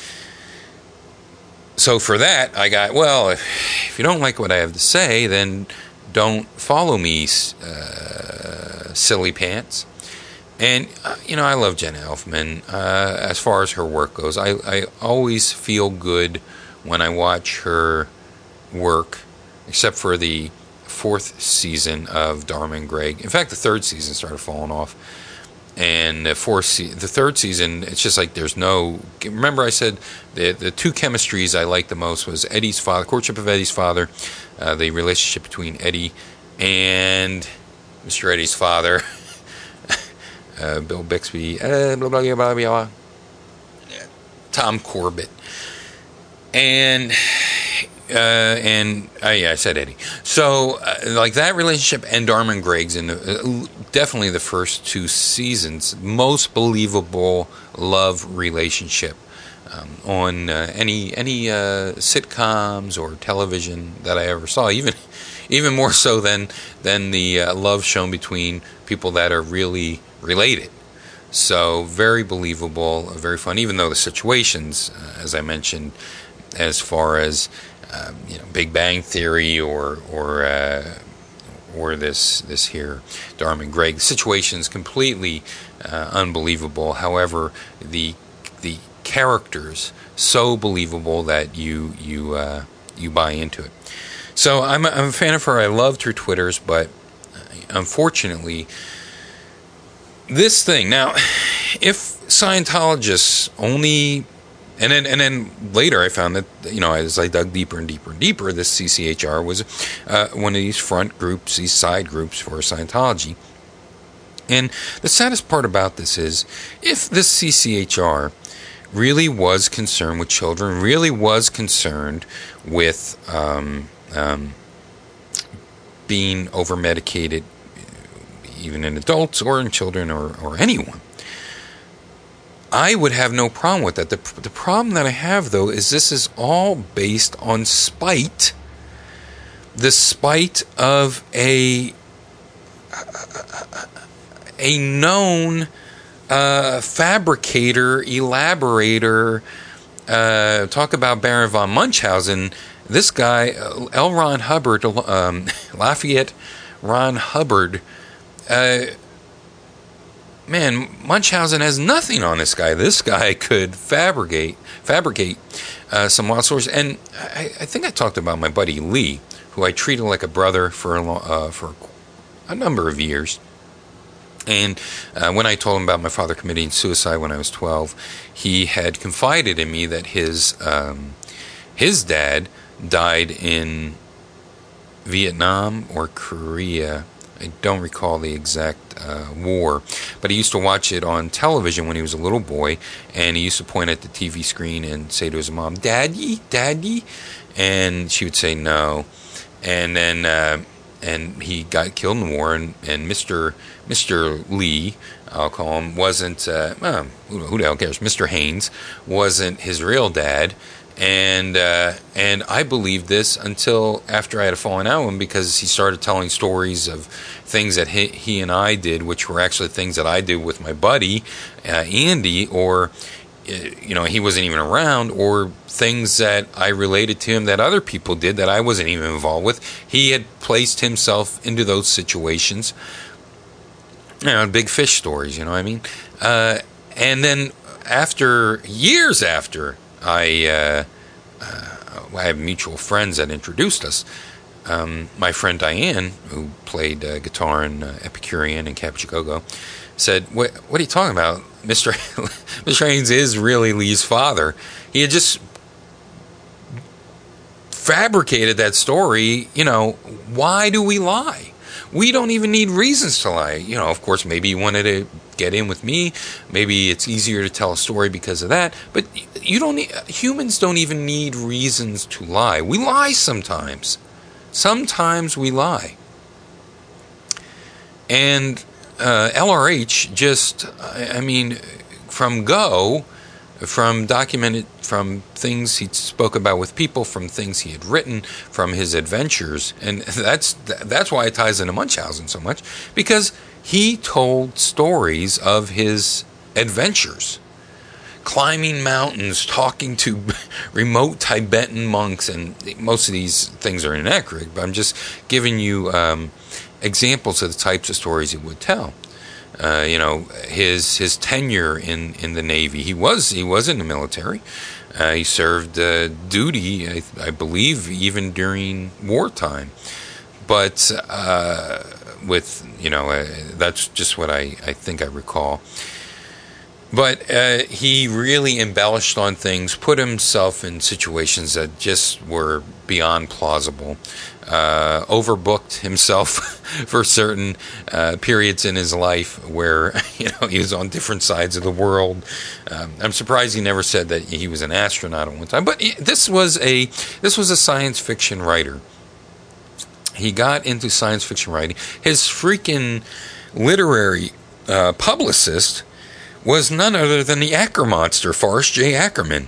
so for that, I got, well, if, if you don't like what I have to say, then don't follow me, uh, silly pants. And, uh, you know, I love Jenna Elfman. Uh, as far as her work goes, I, I always feel good when I watch her work, except for the fourth season of Dharma and Greg. In fact, the third season started falling off. And the fourth, se- the third season, it's just like there's no... Remember I said the the two chemistries I liked the most was Eddie's father, courtship of Eddie's father, uh, the relationship between Eddie and Mister Eddie's father, uh, Bill Bixby, uh, blah, blah, blah, blah, blah, Tom Corbett. And, uh, and uh, yeah, I said Eddie. So, uh, like that relationship and Dharma and Greg's in the, uh, definitely the first two seasons, most believable love relationship um, on uh, any any uh, sitcoms or television that I ever saw. Even even more so than than the uh, love shown between people that are really related. So very believable, very fun. Even though the situations, uh, as I mentioned, as far as um, you know, Big Bang Theory or or uh, or this this here Dharma and Greg, the situation's completely uh, unbelievable. However, the the characters so believable that you you uh, you buy into it. So I'm a, I'm a fan of her. I loved her Twitters, but unfortunately, this thing now, if Scientologists only and then and then later I found that, you know, as I dug deeper and deeper and deeper, this C C H R was uh, one of these front groups, these side groups for Scientology. And the saddest part about this is, if this C C H R really was concerned with children, really was concerned with um, um, being over-medicated, even in adults or in children or, or anyone, I would have no problem with that. The, the problem that I have, though, is this is all based on spite. The spite of a... a known uh, fabricator, elaborator. Uh, talk about Baron von Munchausen. This guy, L. Ron Hubbard, um, Lafayette Ron Hubbard. Uh, man, Munchausen has nothing on this guy. This guy could fabricate, fabricate uh, some wild stories. And I, I think I talked about my buddy Lee, who I treated like a brother for a, uh, for a number of years. And uh, when I told him about my father committing suicide when I was twelve, he had confided in me that his um, his dad died in Vietnam or Korea. I don't recall the exact uh, war, but he used to watch it on television when he was a little boy, and he used to point at the T V screen and say to his mom, "Daddy, Daddy," and she would say no, and then uh, and he got killed in the war, and, and Mister Mister Lee, I'll call him, wasn't, uh, well, who, who the hell cares, Mister Haynes wasn't his real dad, and uh, and I believed this until after I had a falling out with him, because he started telling stories of things that he, he and I did, which were actually things that I did with my buddy, uh, Andy, or, you know, he wasn't even around, or things that I related to him that other people did that I wasn't even involved with. He had placed himself into those situations. You know, big fish stories, you know what I mean? Uh, and then after, years after, I, uh, uh, I have mutual friends that introduced us. Um, my friend Diane, who played uh, guitar in uh, Epicurean and Caprichigogo, said, what, what are you talking about? Mister Mister Haynes is really Lee's father. He had just fabricated that story. You know, why do we lie? We don't even need reasons to lie. You know, of course, maybe you wanted to get in with me. Maybe it's easier to tell a story because of that. But you don't need, humans don't even need reasons to lie. We lie sometimes. Sometimes we lie. And uh, L R H just, I, I mean, from go, from documented, from things he spoke about with people, from things he had written, from his adventures, and that's that's why it ties into Munchausen so much, because he told stories of his adventures, climbing mountains, talking to remote Tibetan monks, and most of these things are inaccurate, but I'm just giving you um, examples of the types of stories he would tell. Uh, you know, his his tenure in, in the Navy. He was he was in the military. Uh, he served uh, duty, I, I believe, even during wartime. But uh, with, you know, uh, that's just what I, I think I recall. But uh, he really embellished on things, put himself in situations that just were beyond plausible. Uh, overbooked himself for certain uh, periods in his life where, you know, he was on different sides of the world. Um, I'm surprised he never said that he was an astronaut at one time. But he, this was a this was a science fiction writer. He got into science fiction writing. His freaking literary uh, publicist was none other than the Acker monster, Forrest J. Ackerman.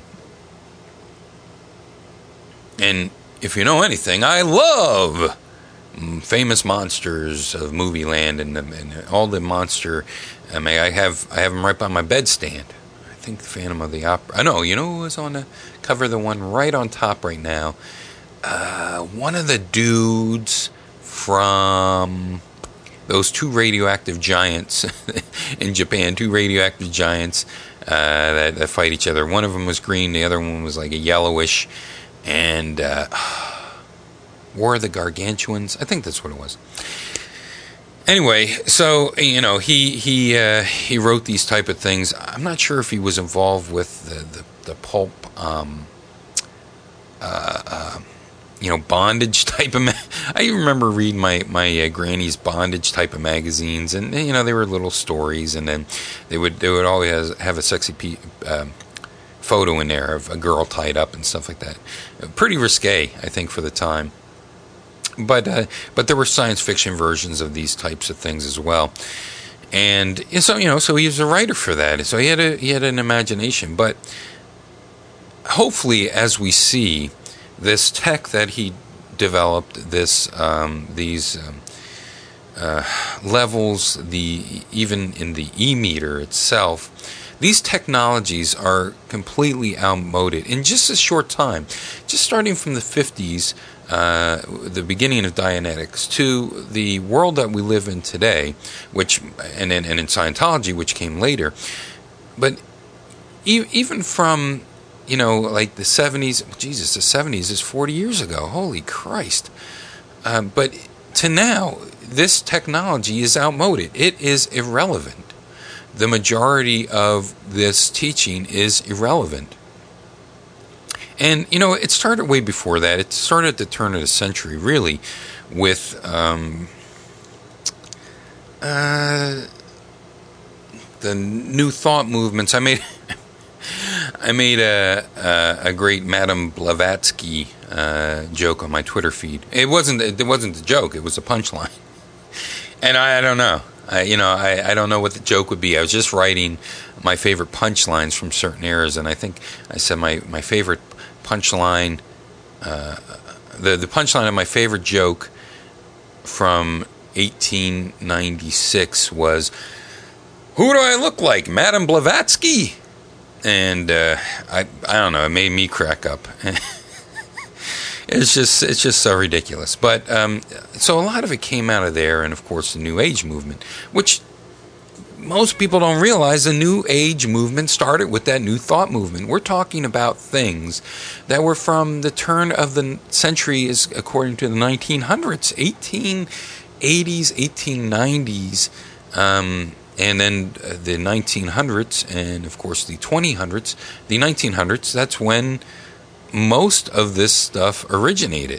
And if you know anything, I love famous monsters of movie land, and, the, and all the monster. I mean, I have I have them right by my bedstand. I think the Phantom of the Opera. I know, you know who was on the cover, the one right on top right now. Uh, one of the dudes from those two radioactive giants in Japan, two radioactive giants uh, that, that fight each other. One of them was green, the other one was like a yellowish. And uh, War of the Gargantuans, I think that's what it was. Anyway, so, you know, he he uh, he wrote these type of things. I'm not sure if he was involved with the, the developed a pulp, um, uh, uh, you know, bondage type of. Ma- I remember reading my my uh, granny's bondage type of magazines, and you know, they were little stories, and then they would they would always have a sexy pe- um, photo in there of a girl tied up and stuff like that. Pretty risque, I think, for the time. But uh, but there were science fiction versions of these types of things as well. And so, you know, so he was a writer for that. So he had a he had an imagination. But hopefully, as we see this tech that he developed, this um, these um, uh, levels, the even in the e-meter itself, these technologies are completely outmoded in just a short time. Just starting from the fifties, uh, the beginning of Dianetics, to the world that we live in today, which and in, and in Scientology, which came later. But e- even from, you know, like the seventies, Jesus, the seventies is forty years ago. Holy Christ. Uh, but to now, this technology is outmoded. It is irrelevant. The majority of this teaching is irrelevant. And, you know, it started way before that. It started at the turn of the century, really, with um, uh, the New Thought movements. I made I made a, a, a great Madame Blavatsky uh, joke on my Twitter feed. It wasn't it wasn't a joke. It was a punchline. And I, I don't know. I, you know, I, I don't know what the joke would be. I was just writing my favorite punchlines from certain eras, and I think I said my, my favorite punchline, uh, the, the punchline of my favorite joke from eighteen ninety-six was, "Who do I look like, Madame Blavatsky?" And uh, I I don't know, it made me crack up. It's just it's just so ridiculous. But um, so a lot of it came out of there, and of course the New Age movement, which most people don't realize. The New Age movement started with that New Thought movement. We're talking about things that were from the turn of the century, is according to the nineteen hundreds, eighteen eighties, eighteen nineties, um, and then the nineteen hundreds, and of course the twenty hundreds. The nineteen hundreds, that's when most of this stuff originated.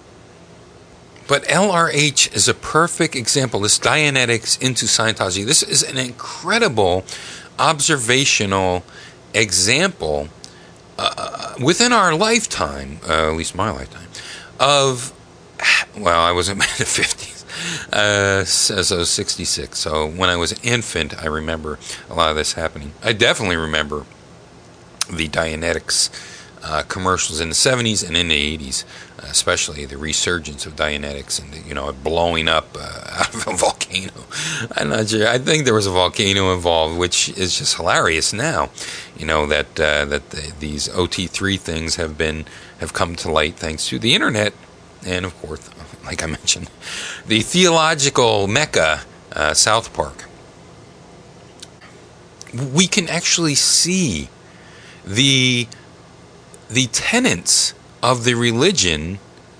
But L R H is a perfect example. This Dianetics into Scientology. This is an incredible observational example uh, within our lifetime, uh, at least my lifetime, of, well, I was in the fifties, uh, so sixty-six. So when I was an infant, I remember a lot of this happening. I definitely remember the Dianetics Uh, commercials in the seventies and in the eighties, uh, especially the resurgence of Dianetics and the, you know, blowing up uh, out of a volcano. I'm not sure. I think there was a volcano involved, which is just hilarious now. You know that uh, that the, these O T three things have been have come to light thanks to the internet, and of course, like I mentioned, the theological mecca, uh, South Park. We can actually see the the tenets of the religion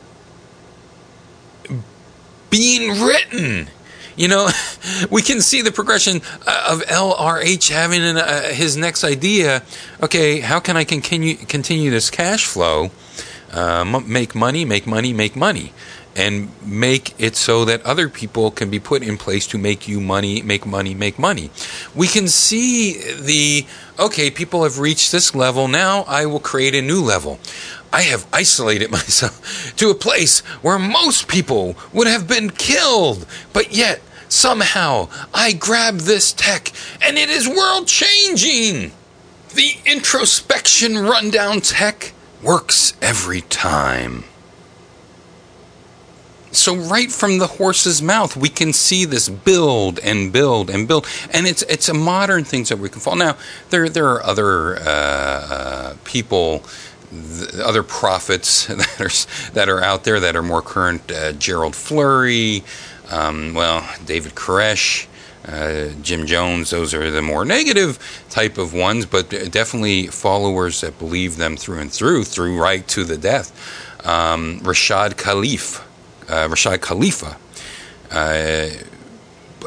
being written. You know, we can see the progression of L R H having an, uh, his next idea. Okay, how can I continue continue this cash flow? Uh, make money, make money, make money. And make it so that other people can be put in place to make you money, make money, make money. We can see the, okay, people have reached this level, now I will create a new level. I have isolated myself to a place where most people would have been killed, but yet, somehow, I grab this tech, and it is world-changing! The introspection rundown tech works every time. So right from the horse's mouth, we can see this build and build and build, and it's it's a modern things that we can follow. Now there there are other uh, uh, people, th- other prophets that are that are out there that are more current. Uh, Gerald Flurry, um, well, David Koresh, uh, Jim Jones. Those are the more negative type of ones, but definitely followers that believe them through and through, through right to the death. Um, Rashad Khalif. Uh, Rashad Khalifa. Uh,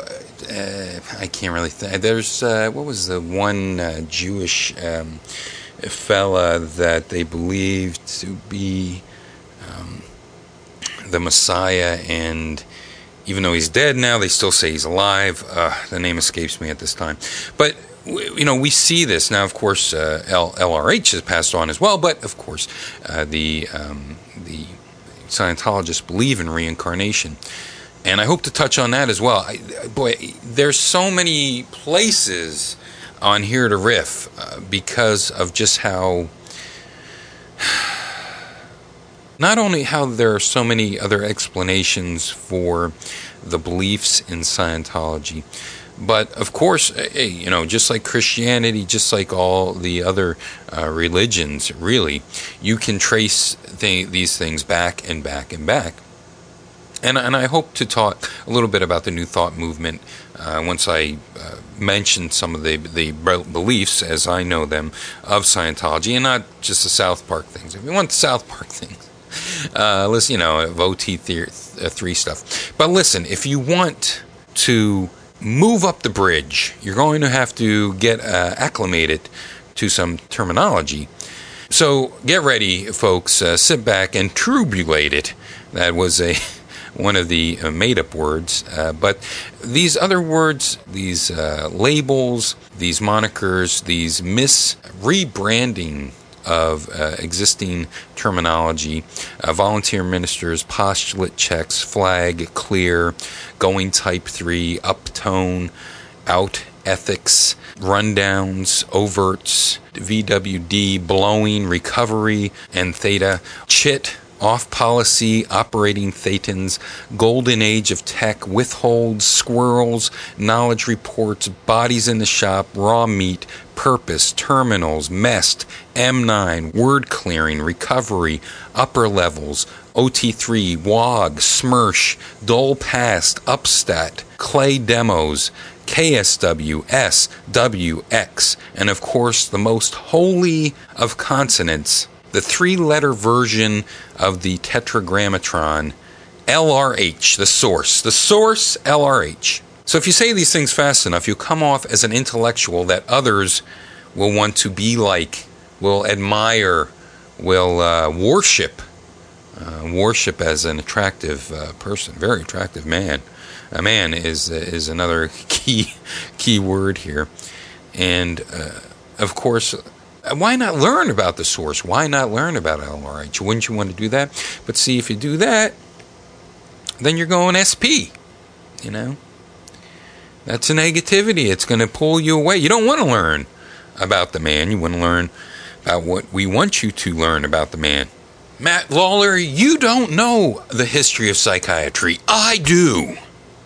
uh, I can't really think. There's, uh, what was the one uh, Jewish um, fella that they believed to be um, the Messiah, and even though he's dead now, they still say he's alive. Uh, the name escapes me at this time. But, you know, we see this. Now, of course, uh, L- LRH has passed on as well, but, of course, uh, the um, the Scientologists believe in reincarnation. And I hope to touch on that as well. I, boy, there's so many places on here to riff uh, because of just how, not only how there are so many other explanations for the beliefs in Scientology, but of course, hey, you know, just like Christianity, just like all the other uh, religions, really, you can trace th- these things back and back and back. And, and I hope to talk a little bit about the New Thought movement uh, once I uh, mention some of the, the beliefs, as I know them, of Scientology, and not just the South Park things. If you want the South Park things, uh, listen, you know, of O T three stuff. But listen, if you want to move up the bridge, you're going to have to get uh, acclimated to some terminology. So get ready, folks. Uh, sit back and tribulate it. That was a... one of the uh, made-up words, uh, but these other words, these uh, labels, these monikers, these mis-rebranding of uh, existing terminology, uh, volunteer ministers, postulate checks, flag, clear, going type three, uptone, out ethics, rundowns, overts, V W D, blowing, recovery, and theta, chit, off policy, operating thetans, golden age of tech, withholds, squirrels, knowledge reports, bodies in the shop, raw meat, purpose, terminals, mest, M nine, word clearing, recovery, upper levels, O T three, W O G, SMERSH, dull past, upstat, clay demos, K S W, S, W, X, and of course the most holy of consonants, the three-letter version of the Tetragrammatron, L R H, the source. The source, L R H. So if you say these things fast enough, you'll come off as an intellectual that others will want to be like, will admire, will uh, worship. Uh, worship as an attractive uh, person, very attractive man. A man is is another key key word here. And, uh, of course, why not learn about the source? Why not learn about L R H? Wouldn't you want to do that? But see, if you do that, then you're going S P, you know? That's a negativity. It's going to pull you away. You don't want to learn about the man. You want to learn about what we want you to learn about the man. Matt Lawler, you don't know the history of psychiatry. I do.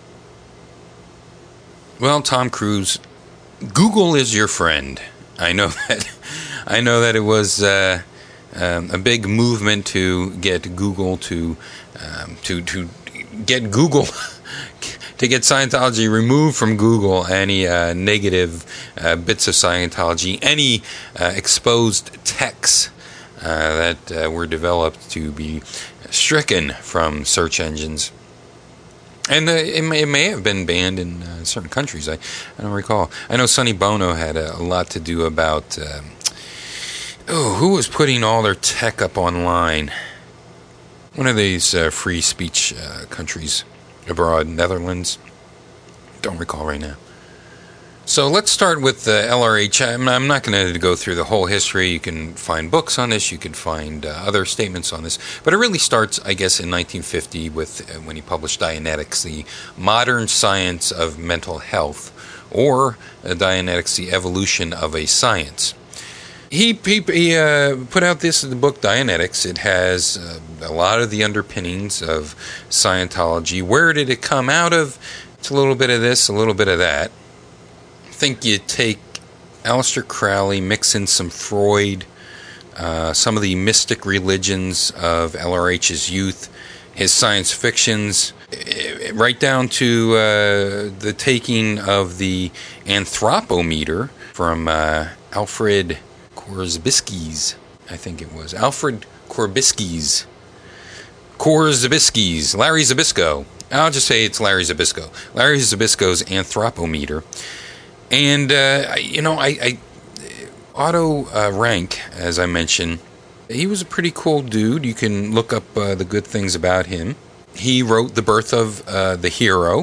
Well, Tom Cruise, Google is your friend. I know that. I know that it was uh, um, a big movement to get Google to um, to to get Google to get Scientology removed from Google. Any uh, negative uh, bits of Scientology, any uh, exposed texts uh, that uh, were developed to be stricken from search engines. And uh, it, may, it may have been banned in uh, certain countries. I, I don't recall. I know Sonny Bono had a, a lot to do about... Um, oh, who was putting all their tech up online? One of these uh, free speech uh, countries abroad, Netherlands. Don't recall right now. So let's start with the L R H. I'm, I'm not going to go through the whole history. You can find books on this. You can find uh, other statements on this. But it really starts, I guess, in nineteen fifty with uh, when he published Dianetics, the modern science of mental health, or uh, Dianetics, the evolution of a science. He, he, he uh, put out this in the book Dianetics. It has uh, a lot of the underpinnings of Scientology. Where did it come out of? It's a little bit of this, a little bit of that. I think you take Aleister Crowley, mix in some Freud, uh, some of the mystic religions of L R H's youth, his science fictions, right down to uh, the taking of the anthropometer from uh, Alfred Korzybski's, I think it was. Alfred Korzybski's. Korzybski's. Larry Zabisco. I'll just say it's Larry Zabisco. Larry Zabisco's anthropometer. And, uh, you know, I, I Otto uh, Rank, as I mentioned, he was a pretty cool dude. You can look up uh, the good things about him. He wrote The Birth of uh, the Hero.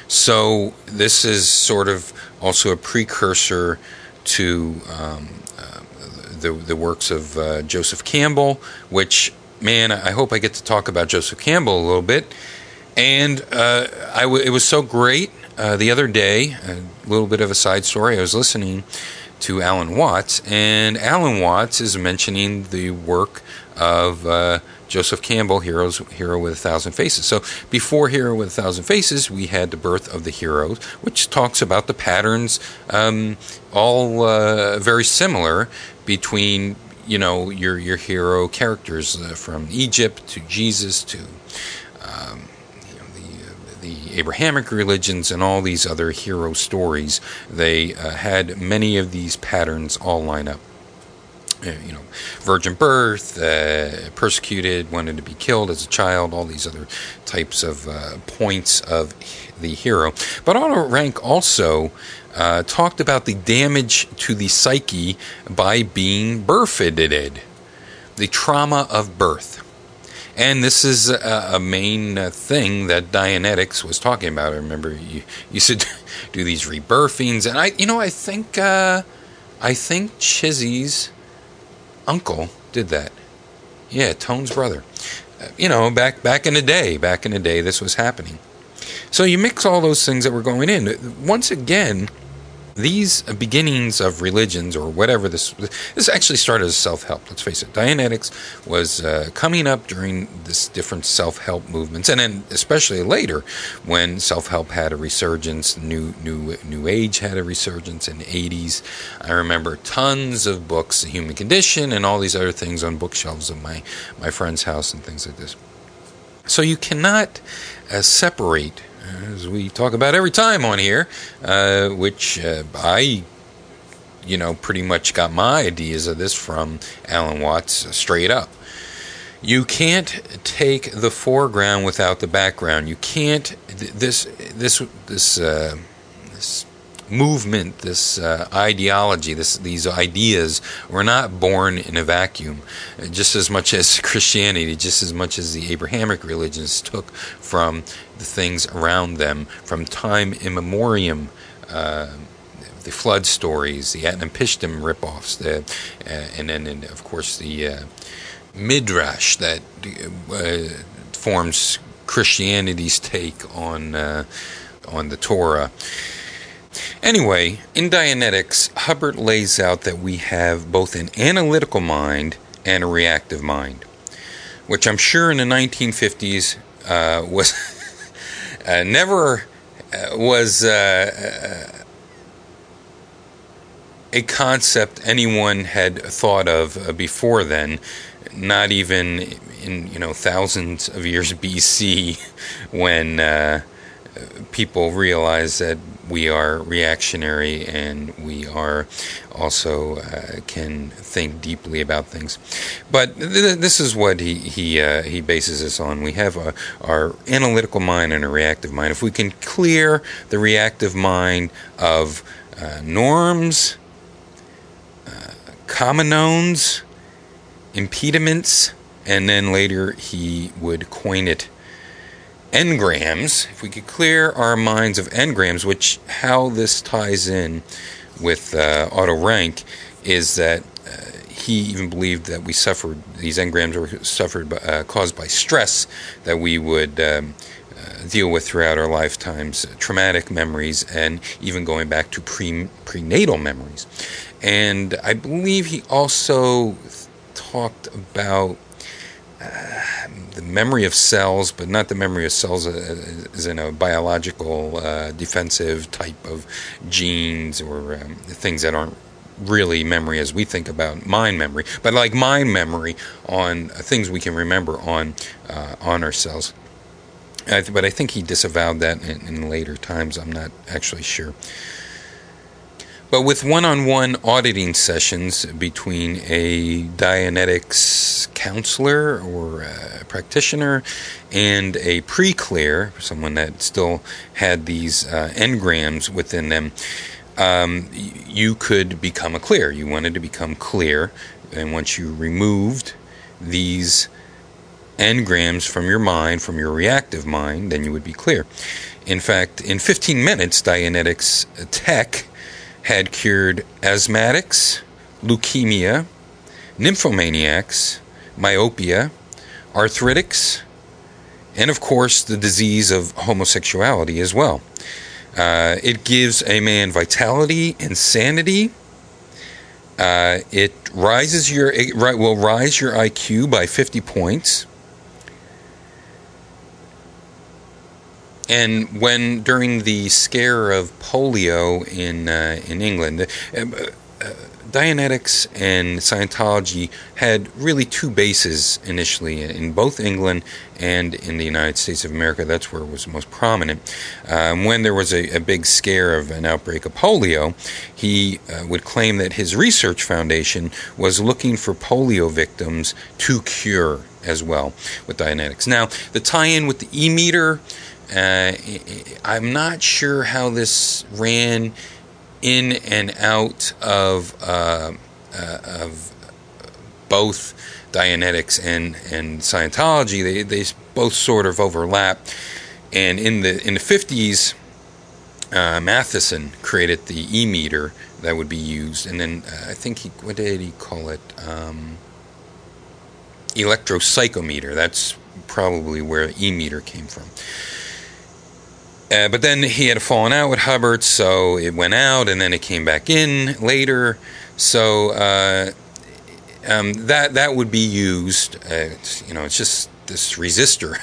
So this is sort of also a precursor to um, uh, the the works of uh, Joseph Campbell, which, man, I hope I get to talk about Joseph Campbell a little bit. And uh, I w- it was so great uh, the other day, a little bit of a side story, I was listening to Alan Watts, and Alan Watts is mentioning the work of uh, Joseph Campbell, Heroes, Hero with a Thousand Faces. So before Hero with a Thousand Faces, we had The Birth of the Heroes, which talks about the patterns, um, all uh, very similar between, you know, your your hero characters uh, from Egypt to Jesus to um, you know, the the Abrahamic religions and all these other hero stories. They uh, had many of these patterns all line up. You know, virgin birth, uh, persecuted, wanted to be killed as a child, all these other types of uh, points of the hero. But Otto Rank also uh, talked about the damage to the psyche by being birthed, the trauma of birth. And this is a, a main uh, thing that Dianetics was talking about. I remember you used to do these rebirthings, and I, you know, I think, uh, I think Chizzy's uncle did that. Yeah, Tone's brother. Uh, you know, back back in the day, back in the day, this was happening. So you mix all those things that were going in. Once again, these beginnings of religions or whatever, this this actually started as self-help. Let's face it. Dianetics was uh, coming up during this different self-help movements, and then especially later when self-help had a resurgence, new new new age had a resurgence in the eighties. I remember tons of books, The Human Condition, and all these other things on bookshelves of my my friend's house and things like this. So you cannot uh, separate, as we talk about every time on here, uh, which uh, I, you know, pretty much got my ideas of this from Alan Watts straight up. You can't take the foreground without the background. You can't, this, this, this, uh, this movement, this uh, ideology, this, these ideas were not born in a vacuum. Just as much as Christianity, just as much as the Abrahamic religions took from the things around them from time immemorial. Uh, the flood stories, the Atnam-Pishtim ripoffs, the, uh, and then, and of course, the uh, Midrash that uh, forms Christianity's take on uh, on the Torah. Anyway, in Dianetics, Hubbard lays out that we have both an analytical mind and a reactive mind, which I'm sure in the nineteen fifties uh, was uh, never uh, was uh, a concept anyone had thought of uh, before then. Not even in, you know, thousands of years B C, when uh, people realized that we are reactionary and we are also uh, can think deeply about things. But th- this is what he he uh, he bases this on. We have a, our analytical mind and a reactive mind. If we can clear the reactive mind of uh, norms, uh, common knowns, impediments, and then later he would coin it engrams. If we could clear our minds of engrams, which how this ties in with uh, Otto Rank is that uh, he even believed that we suffered, these engrams were suffered by, uh, caused by stress that we would um, uh, deal with throughout our lifetimes, traumatic memories, and even going back to pre prenatal memories. And I believe he also talked about uh, the memory of cells, but not the memory of cells as in a biological uh, defensive type of genes or um, things that aren't really memory as we think about mind memory, but like mind memory on things we can remember on uh, on our cells. I th- but I think he disavowed that in, in later times. I'm not actually sure. But with one-on-one auditing sessions between a Dianetics counselor or a practitioner and a pre-clear, someone that still had these uh, engrams within them, um, you could become a clear. You wanted to become clear, and once you removed these engrams from your mind, from your reactive mind, then you would be clear. In fact, in fifteen minutes, Dianetics Tech had cured asthmatics, leukemia, nymphomaniacs, myopia, arthritics, and of course the disease of homosexuality as well. Uh, it gives a man vitality and sanity. Uh, it rises your it will rise your I Q by fifty points. And when during the scare of polio in uh, in England, uh, uh, Dianetics and Scientology had really two bases initially in both England and in the United States of America. That's where it was most prominent. Um, when there was a, a big scare of an outbreak of polio, he uh, would claim that his research foundation was looking for polio victims to cure as well with Dianetics. Now, the tie-in with the e-meter, uh, I'm not sure how this ran in and out of uh, uh, of both Dianetics and, and Scientology. They they both sort of overlap. And in the in the fifties, uh, Matheson created the e-meter that would be used, and then uh, I think he what did he call it? Um, electropsychometer. That's probably where e-meter came from. Uh, but then he had fallen out with Hubbard, so it went out, and then it came back in later. So uh, um, that that would be used. Uh, you know, it's just this resistor.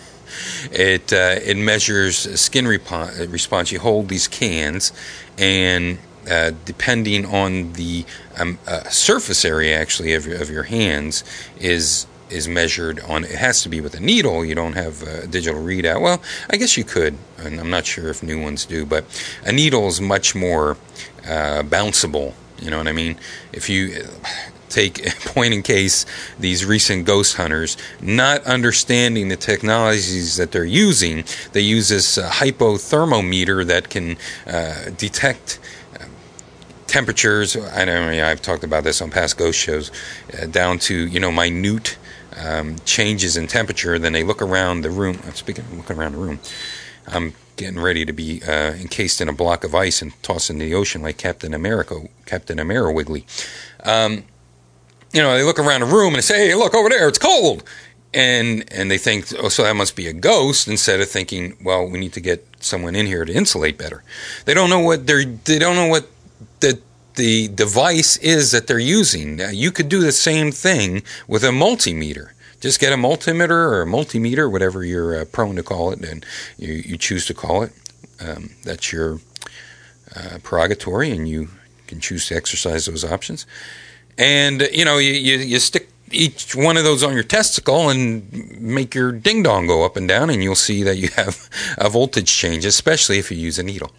it uh, it measures skin repo- response. You hold these cans, and uh, depending on the um, uh, surface area, actually, of your, of your hands, is. is measured on, it has to be with a needle. You don't have a digital readout. Well, I guess you could, and I'm not sure if new ones do, but a needle is much more uh, bounceable. You know what I mean? If you take point in case, these recent ghost hunters, not understanding the technologies that they're using, they use this uh, hypothermometer that can uh, detect temperatures. I know I've talked about this on past ghost shows, uh, down to, you know, minute Um, changes in temperature. Then they look around the room. I'm speaking of looking around the room. I'm getting ready to be uh, encased in a block of ice and tossed into the ocean like Captain America, Captain America Wiggly. Um, you know, they look around the room and they say, "Hey, look over there, it's cold," and and they think, "Oh, so that must be a ghost." Instead of thinking, "Well, we need to get someone in here to insulate better." They don't know what they're. They don't know what the the device is that they're using. Now, you could do the same thing with a multimeter. Just get a multimeter or a multimeter, whatever you're uh, prone to call it, and you, you choose to call it. Um, that's your uh, prerogative, and you can choose to exercise those options. And, you know, you, you, you stick each one of those on your testicle and make your ding-dong go up and down, and you'll see that you have a voltage change, especially if you use a needle.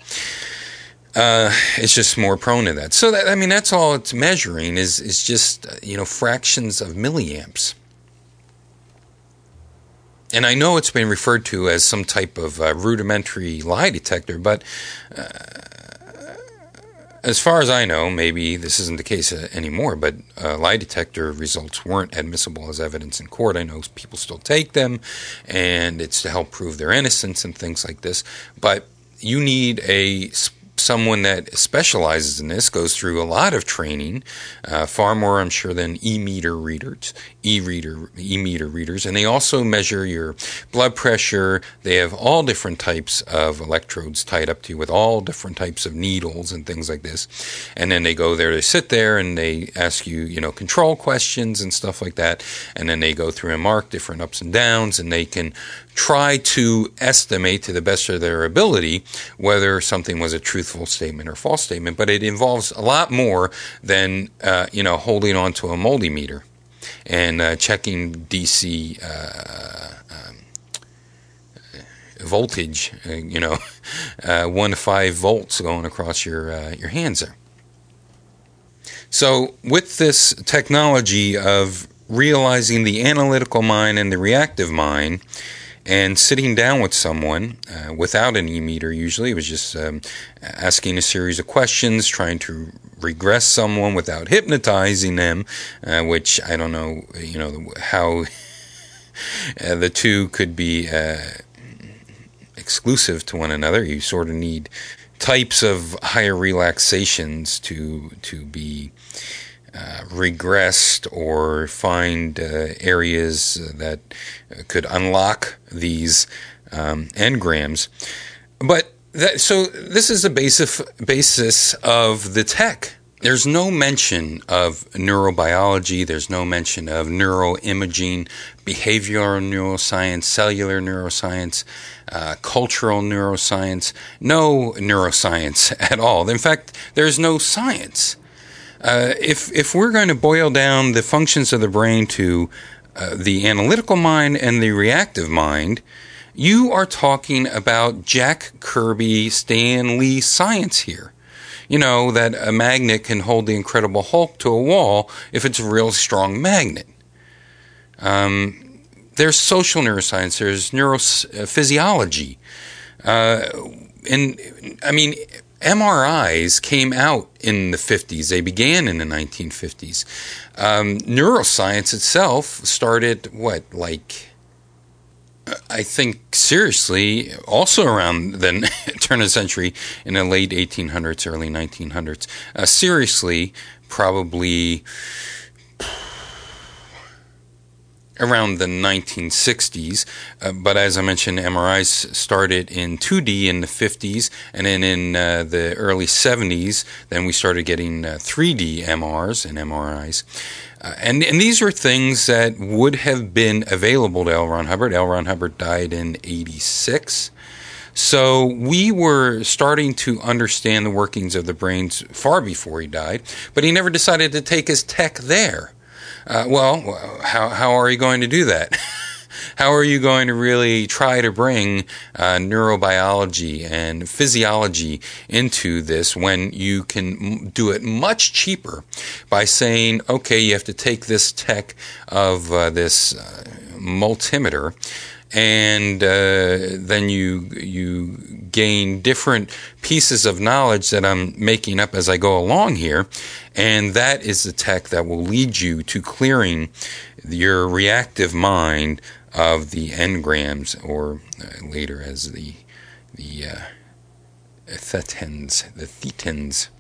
Uh, it's just more prone to that. So that, I mean, that's all it's measuring is is just, you know, fractions of milliamps. And I know it's been referred to as some type of uh, rudimentary lie detector, but uh, as far as I know, maybe this isn't the case uh, anymore, but uh, lie detector results weren't admissible as evidence in court. I know people still take them, and it's to help prove their innocence and things like this. But you need a someone that specializes in this, goes through a lot of training, uh, far more, I'm sure, than e-meter readers, e-reader, e-meter readers, and they also measure your blood pressure. They have all different types of electrodes tied up to you with all different types of needles and things like this. And then they go there, they sit there, and they ask you, you know, control questions and stuff like that. And then they go through and mark different ups and downs, and they can try to estimate to the best of their ability whether something was a truthful statement or false statement. But it involves a lot more than, uh, you know, holding on to a multimeter and uh, checking D C uh, um, voltage, uh, you know, uh, one to five volts going across your uh, your hands there. So with this technology of realizing the analytical mind and the reactive mind, and sitting down with someone uh, without an e-meter usually. It was just um, asking a series of questions, trying to regress someone without hypnotizing them, uh, which I don't know, you know, how uh, the two could be uh, exclusive to one another. You sort of need types of higher relaxations to to be uh, regressed or find uh, areas that could unlock these um, engrams. But that, so this is the basis basis of the tech. There's no mention of neurobiology. There's no mention of neuroimaging, behavioral neuroscience, cellular neuroscience, uh, cultural neuroscience. No neuroscience at all. In fact, there's no science. Uh, if if we're going to boil down the functions of the brain to uh, the analytical mind and the reactive mind, you are talking about Jack Kirby, Stan Lee science here. You know, that a magnet can hold the Incredible Hulk to a wall if it's a real strong magnet. Um, there's social neuroscience, there's neurophysiology. Uh, and, I mean, M R Is came out in the fifties. They began in the nineteen fifties. Um, neuroscience itself started, what, like... I think seriously, also around the turn of the century, in the late eighteen hundreds, early nineteen hundreds. Uh, seriously, probably around the nineteen sixties. Uh, but as I mentioned, M R Is started in two D in the fifties, and then in uh, the early seventies, then we started getting uh, three D M Rs and M R Is. Uh, and, and these are things that would have been available to L. Ron Hubbard. L. Ron Hubbard died in eighty-six. So we were starting to understand the workings of the brains far before he died, but he never decided to take his tech there. Uh, well, how how are you going to do that? How are you going to really try to bring uh, neurobiology and physiology into this when you can do it much cheaper by saying, okay, you have to take this tech of uh, this uh, multimeter, and uh, then you you gain different pieces of knowledge that I'm making up as I go along here, and that is the tech that will lead you to clearing your reactive mind of the engrams, or uh, later as the the uh, thetans, the thetans.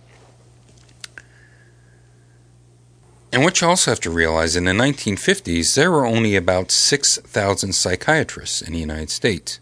And what you also have to realize, in the nineteen fifties, there were only about six thousand psychiatrists in the United States.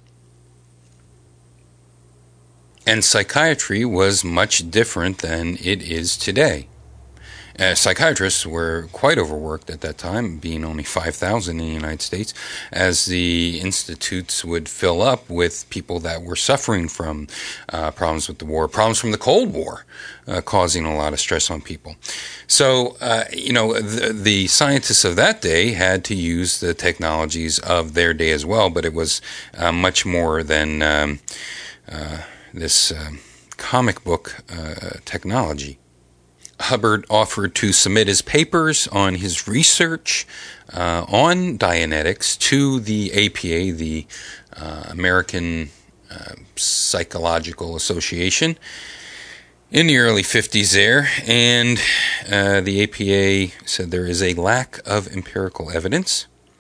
And psychiatry was much different than it is today. Uh, psychiatrists were quite overworked at that time, being only five thousand in the United States, as the institutes would fill up with people that were suffering from uh, problems with the war, problems from the Cold War, uh, causing a lot of stress on people. So, uh, you know, the, the scientists of that day had to use the technologies of their day as well, but it was uh, much more than um, uh, this uh, comic book uh, technology. Hubbard offered to submit his papers on his research uh, on Dianetics to the A P A, the uh, American uh, Psychological Association, in the early fifties there, and uh, the A P A said there is a lack of empirical evidence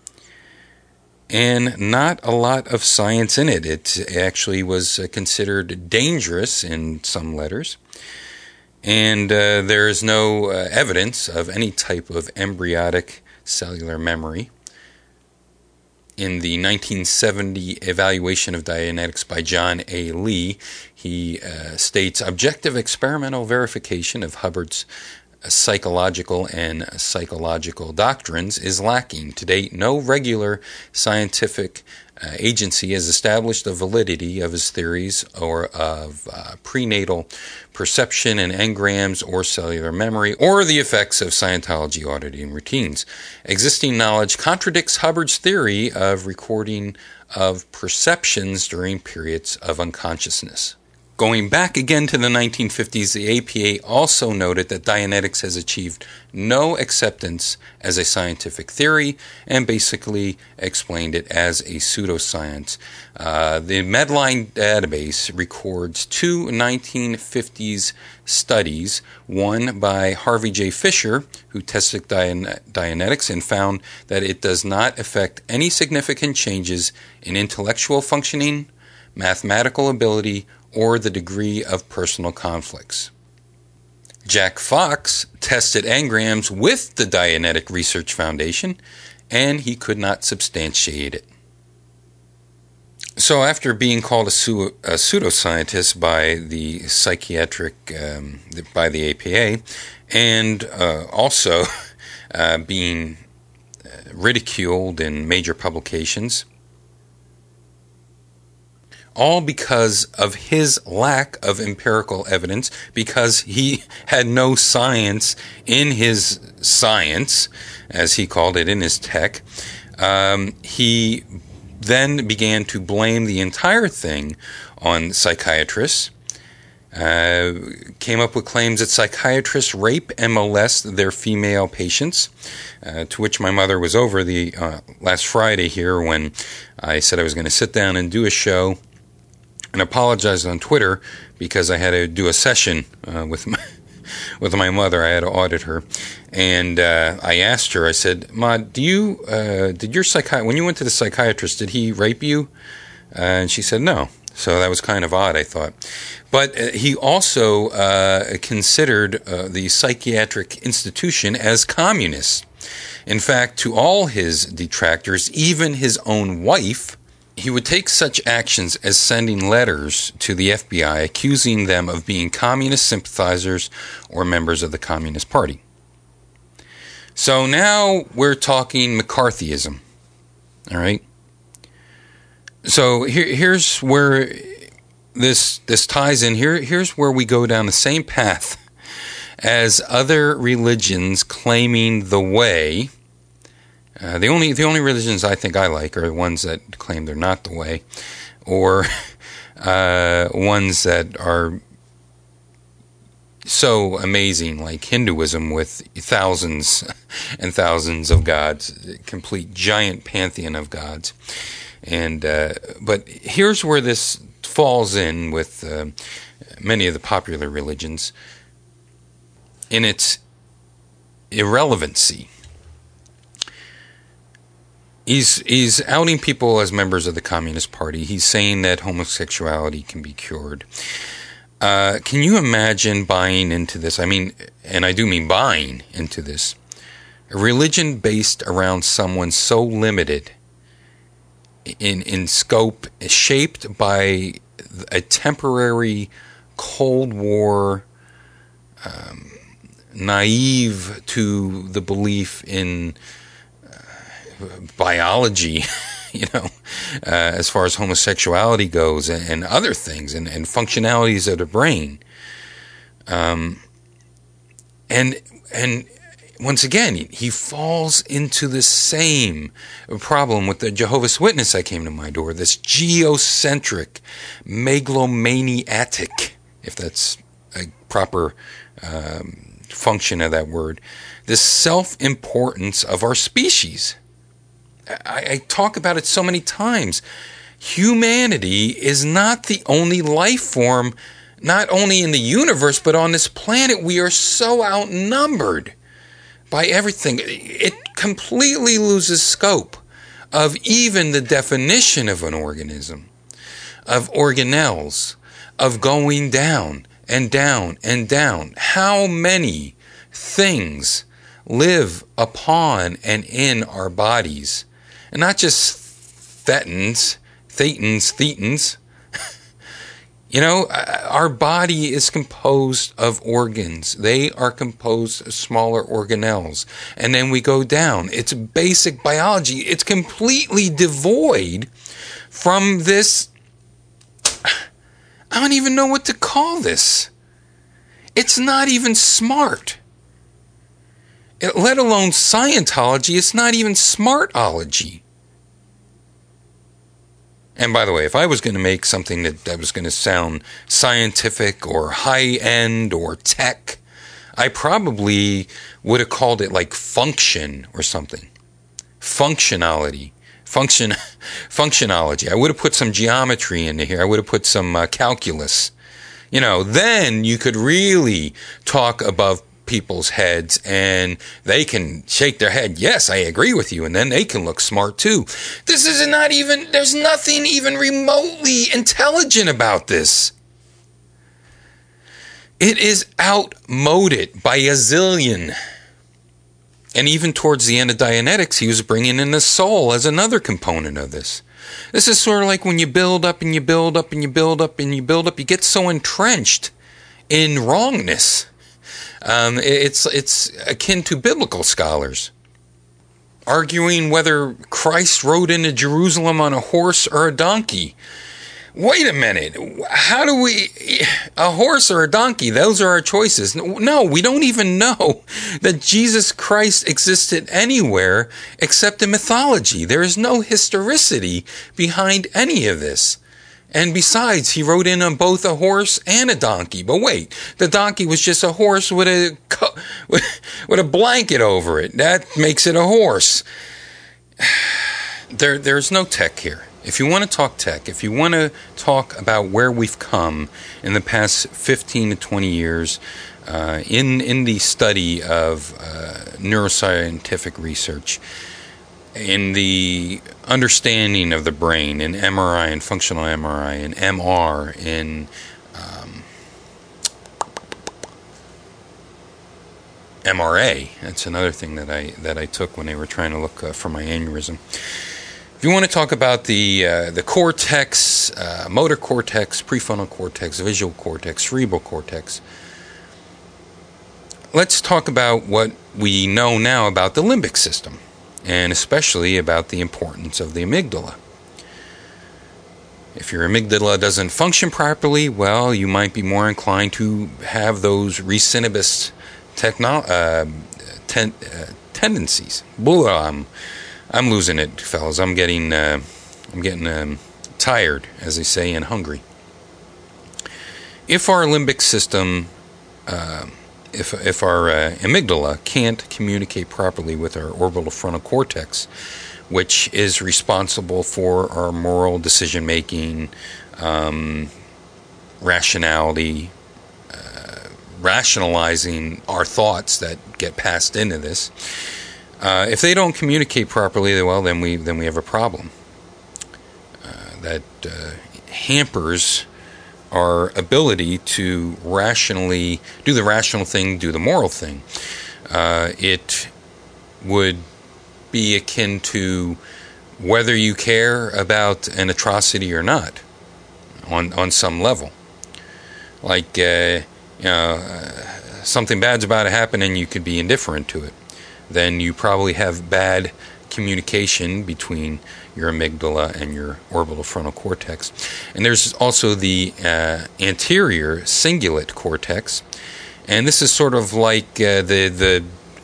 and not a lot of science in it. It actually was uh, considered dangerous in some letters. And uh, there is no uh, evidence of any type of embryonic cellular memory. In the nineteen seventy evaluation of Dianetics by John A. Lee, he uh, states, objective experimental verification of Hubbard's psychological and psychological doctrines is lacking. To date, no regular scientific Uh, agency has established the validity of his theories or of uh, prenatal perception and engrams or cellular memory, or the effects of Scientology auditing routines. Existing knowledge contradicts Hubbard's theory of recording of perceptions during periods of unconsciousness. Going back again to the nineteen fifties, the A P A also noted that Dianetics has achieved no acceptance as a scientific theory and basically explained it as a pseudoscience. Uh, the Medline database records two nineteen fifties studies, one by Harvey J. Fisher, who tested Dian- Dianetics and found that it does not affect any significant changes in intellectual functioning, mathematical ability, or the degree of personal conflicts. Jack Fox tested engrams with the Dianetic Research Foundation, and he could not substantiate it. So after being called a, su- a pseudoscientist by the psychiatric, um, by the A P A, and uh, also uh, being ridiculed in major publications, all because of his lack of empirical evidence, because he had no science in his science, as he called it in his tech. Um, he then began to blame the entire thing on psychiatrists, uh, came up with claims that psychiatrists rape and molest their female patients, uh, to which my mother was over the uh, last Friday here when I said I was going to sit down and do a show, and apologized on Twitter because I had to do a session uh, with my with my mother. I had to audit her, and uh, I asked her. I said, "Ma, do you uh, did your psychi- when you went to the psychiatrist, did he rape you?" Uh, and she said, "No." So that was kind of odd, I thought. But uh, he also uh, considered uh, the psychiatric institution as communist. In fact, to all his detractors, even his own wife, he would take such actions as sending letters to the F B I accusing them of being communist sympathizers or members of the Communist Party. So now we're talking McCarthyism. All right? So here, here's where this this ties in. Here, here's where we go down the same path as other religions claiming the way. Uh, the only the only religions I think I like are the ones that claim they're not the way, or uh, ones that are so amazing, like Hinduism with thousands and thousands of gods, a complete giant pantheon of gods. And uh, but here's where this falls in with uh, many of the popular religions in its irrelevancy. He's he's outing people as members of the Communist Party. He's saying that homosexuality can be cured. Uh, can you imagine buying into this? I mean, and I do mean buying into this. A religion based around someone so limited in in scope, shaped by a temporary Cold War, um, naive to the belief in biology, you know, uh, as far as homosexuality goes, and, and other things, and, and functionalities of the brain. Um, and and once again, he falls into the same problem with the Jehovah's Witness that came to my door, this geocentric, megalomaniatic, if that's a proper um, function of that word, this self-importance of our species. I, I talk about it so many times. Humanity is not the only life form, not only in the universe, but on this planet. We are so outnumbered by everything. It completely loses scope of even the definition of an organism, of organelles, of going down and down and down. How many things live upon and in our bodies? And not just thetans, thetans, thetans. You know, our body is composed of organs. They are composed of smaller organelles. And then we go down. It's basic biology. It's completely devoid from this. I don't even know what to call this. It's not even smart. Let alone Scientology. It's not even smartology. And by the way, if I was going to make something that, that was going to sound scientific or high-end or tech, I probably would have called it like function or something. Functionality. Function, functionology. I would have put some geometry into here. I would have put some uh, calculus. You know, then you could really talk above people's heads and they can shake their head. Yes, I agree with you. And then they can look smart too. This is not even, there's nothing even remotely intelligent about this. It is outmoded by a zillion. And even towards the end of Dianetics, he was bringing in the soul as another component of this. This is sort of like when you build up and you build up and you build up and you build up, you get so entrenched in wrongness. Um, it's it's akin to biblical scholars arguing whether Christ rode into Jerusalem on a horse or a donkey. Wait a minute. How do we... A horse or a donkey, those are our choices. No, we don't even know that Jesus Christ existed anywhere except in mythology. There is no historicity behind any of this. And besides, he rode in on both a horse and a donkey. But wait, the donkey was just a horse with a, with a blanket over it. That makes it a horse. There, there's no tech here. If you want to talk tech, if you want to talk about where we've come in the past fifteen to twenty years uh, in in the study of uh, neuroscientific research, in the understanding of the brain, in M R I and functional M R I, in M R, in um, M R A, that's another thing that I that I took when they were trying to look uh, for my aneurysm. If you want to talk about the uh, the cortex, uh, motor cortex, prefrontal cortex, visual cortex, cerebral cortex, let's talk about what we know now about the limbic system, and especially about the importance of the amygdala. If your amygdala doesn't function properly, well, you might be more inclined to have those recidivist techno- uh, ten- uh, tendencies. Blah, I'm, I'm losing it, fellas. I'm getting, uh, I'm getting um, tired, as they say, and hungry. If our limbic system, uh, if if our uh, amygdala can't communicate properly with our orbital frontal cortex, which is responsible for our moral decision making, um, rationality, uh, rationalizing our thoughts that get passed into this. Uh, if they don't communicate properly, well, then we then we have a problem uh, that uh, hampers our ability to rationally do the rational thing, do the moral thing. Uh, it would be akin to whether you care about an atrocity or not, on on some level. Like, uh, you know, uh, something bad's about to happen and you could be indifferent to it. Then you probably have bad communication between your amygdala and your orbital frontal cortex. And there's also the uh, anterior cingulate cortex, and this is sort of like uh, the the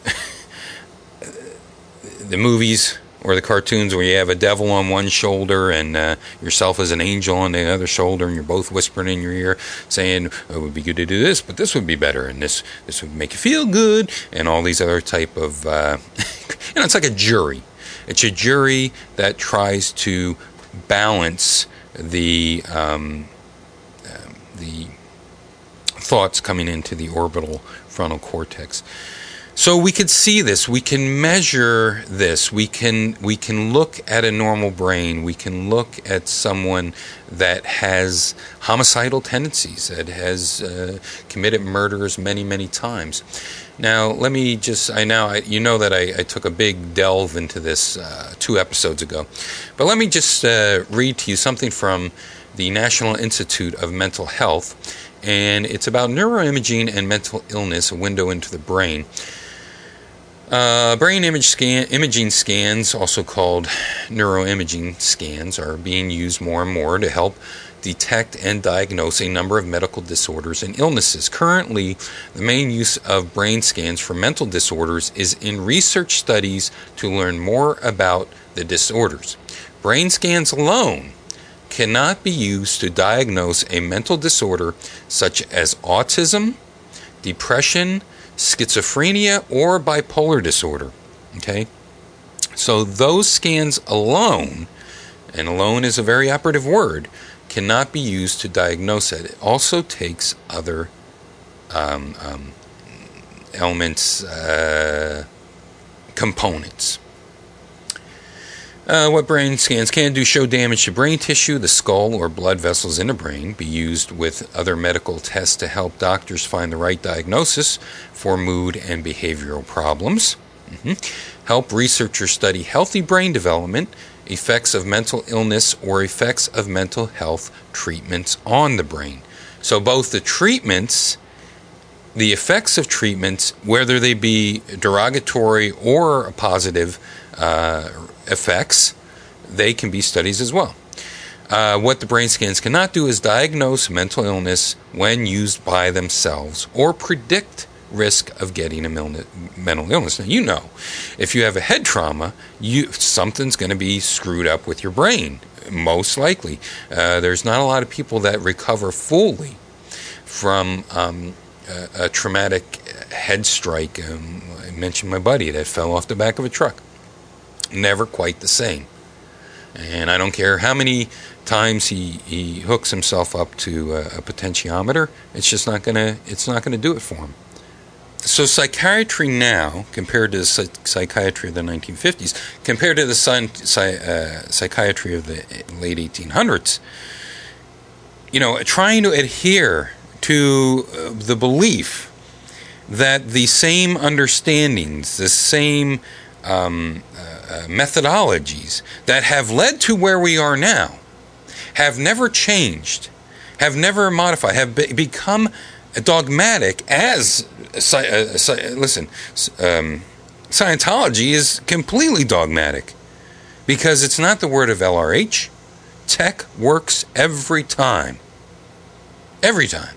the movies or the cartoons where you have a devil on one shoulder and uh, yourself as an angel on the other shoulder, and you're both whispering in your ear saying, oh, it would be good to do this, but this would be better, and this this would make you feel good, and all these other type of uh, you know, it's like a jury. It's a jury that tries to balance the um, uh, the thoughts coming into the orbital frontal cortex. So we could see this, we can measure this, we can we can look at a normal brain, we can look at someone that has homicidal tendencies, that has uh, committed murders many, many times. Now, let me just, I now, I, you know that I, I took a big delve into this uh, two episodes ago, but let me just uh, read to you something from the National Institute of Mental Health, and it's about neuroimaging and mental illness, a window into the brain. Uh, brain image scan, imaging scans, also called neuroimaging scans, are being used more and more to help detect and diagnose a number of medical disorders and illnesses. Currently, the main use of brain scans for mental disorders is in research studies to learn more about the disorders. Brain scans alone cannot be used to diagnose a mental disorder such as autism, depression, schizophrenia, or bipolar disorder. Okay? So those scans alone, and alone is a very operative word, cannot be used to diagnose it. It also takes other um, um, elements, uh, components. Uh, what brain scans can do: show damage to brain tissue, the skull, or blood vessels in the brain. Be used with other medical tests to help doctors find the right diagnosis for mood and behavioral problems. Mm-hmm. Help researchers study healthy brain development, effects of mental illness, or effects of mental health treatments on the brain. So both the treatments, the effects of treatments, whether they be derogatory or positive uh, effects, they can be studies as well. Uh, what the brain scans cannot do is diagnose mental illness when used by themselves or predict risk of getting a mental illness. Now, you know, if you have a head trauma, you something's going to be screwed up with your brain, most likely. Uh, there's not a lot of people that recover fully from um, a, a traumatic head strike. Um, I mentioned my buddy that fell off the back of a truck. Never quite the same. And I don't care how many times he, he hooks himself up to a, a potentiometer, it's just not gonna it's not gonna do it for him. So psychiatry now, compared to the psychiatry of the nineteen fifties, compared to the psy- uh, psychiatry of the late eighteen hundreds, you know, trying to adhere to uh, the belief that the same understandings, the same um, uh, methodologies that have led to where we are now have never changed, have never modified, have be- become dogmatic as, uh, uh, listen, um, Scientology is completely dogmatic because it's not the word of L R H. Tech works every time. Every time.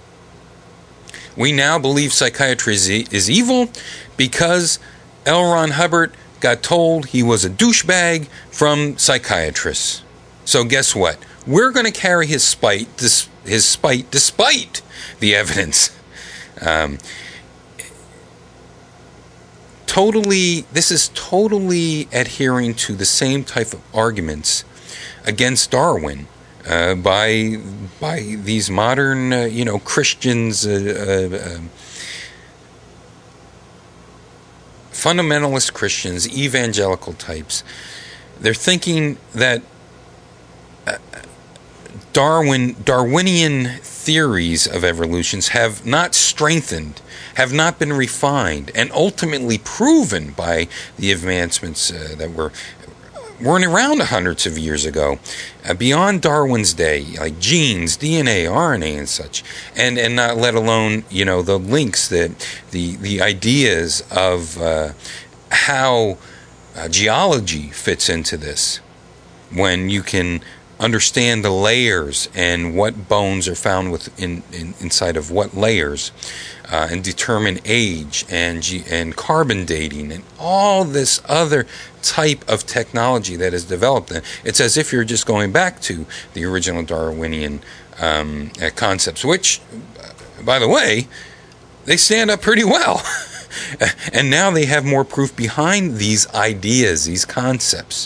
We now believe psychiatry is, e- is evil because L. Ron Hubbard got told he was a douchebag from psychiatrists. So guess what? We're going to carry his spite, this, his spite, despite the evidence. Um, totally, this is totally adhering to the same type of arguments against Darwin uh, by by these modern, uh, you know, Christians, uh, uh, uh, fundamentalist Christians, evangelical types. They're thinking that uh, Darwin, Darwinian theories of evolutions have not strengthened, have not been refined, and ultimately proven by the advancements uh, that were weren't around hundreds of years ago, uh, beyond Darwin's day, like genes, D N A, R N A, and such, and and not let alone, you know, the links, that the the ideas of uh, how uh, geology fits into this, when you can understand the layers and what bones are found within in, inside of what layers, uh, and determine age and G, and carbon dating and all this other type of technology that is developed. It's as if you're just going back to the original Darwinian um, uh, concepts, which, by the way, they stand up pretty well. And now they have more proof behind these ideas, these concepts.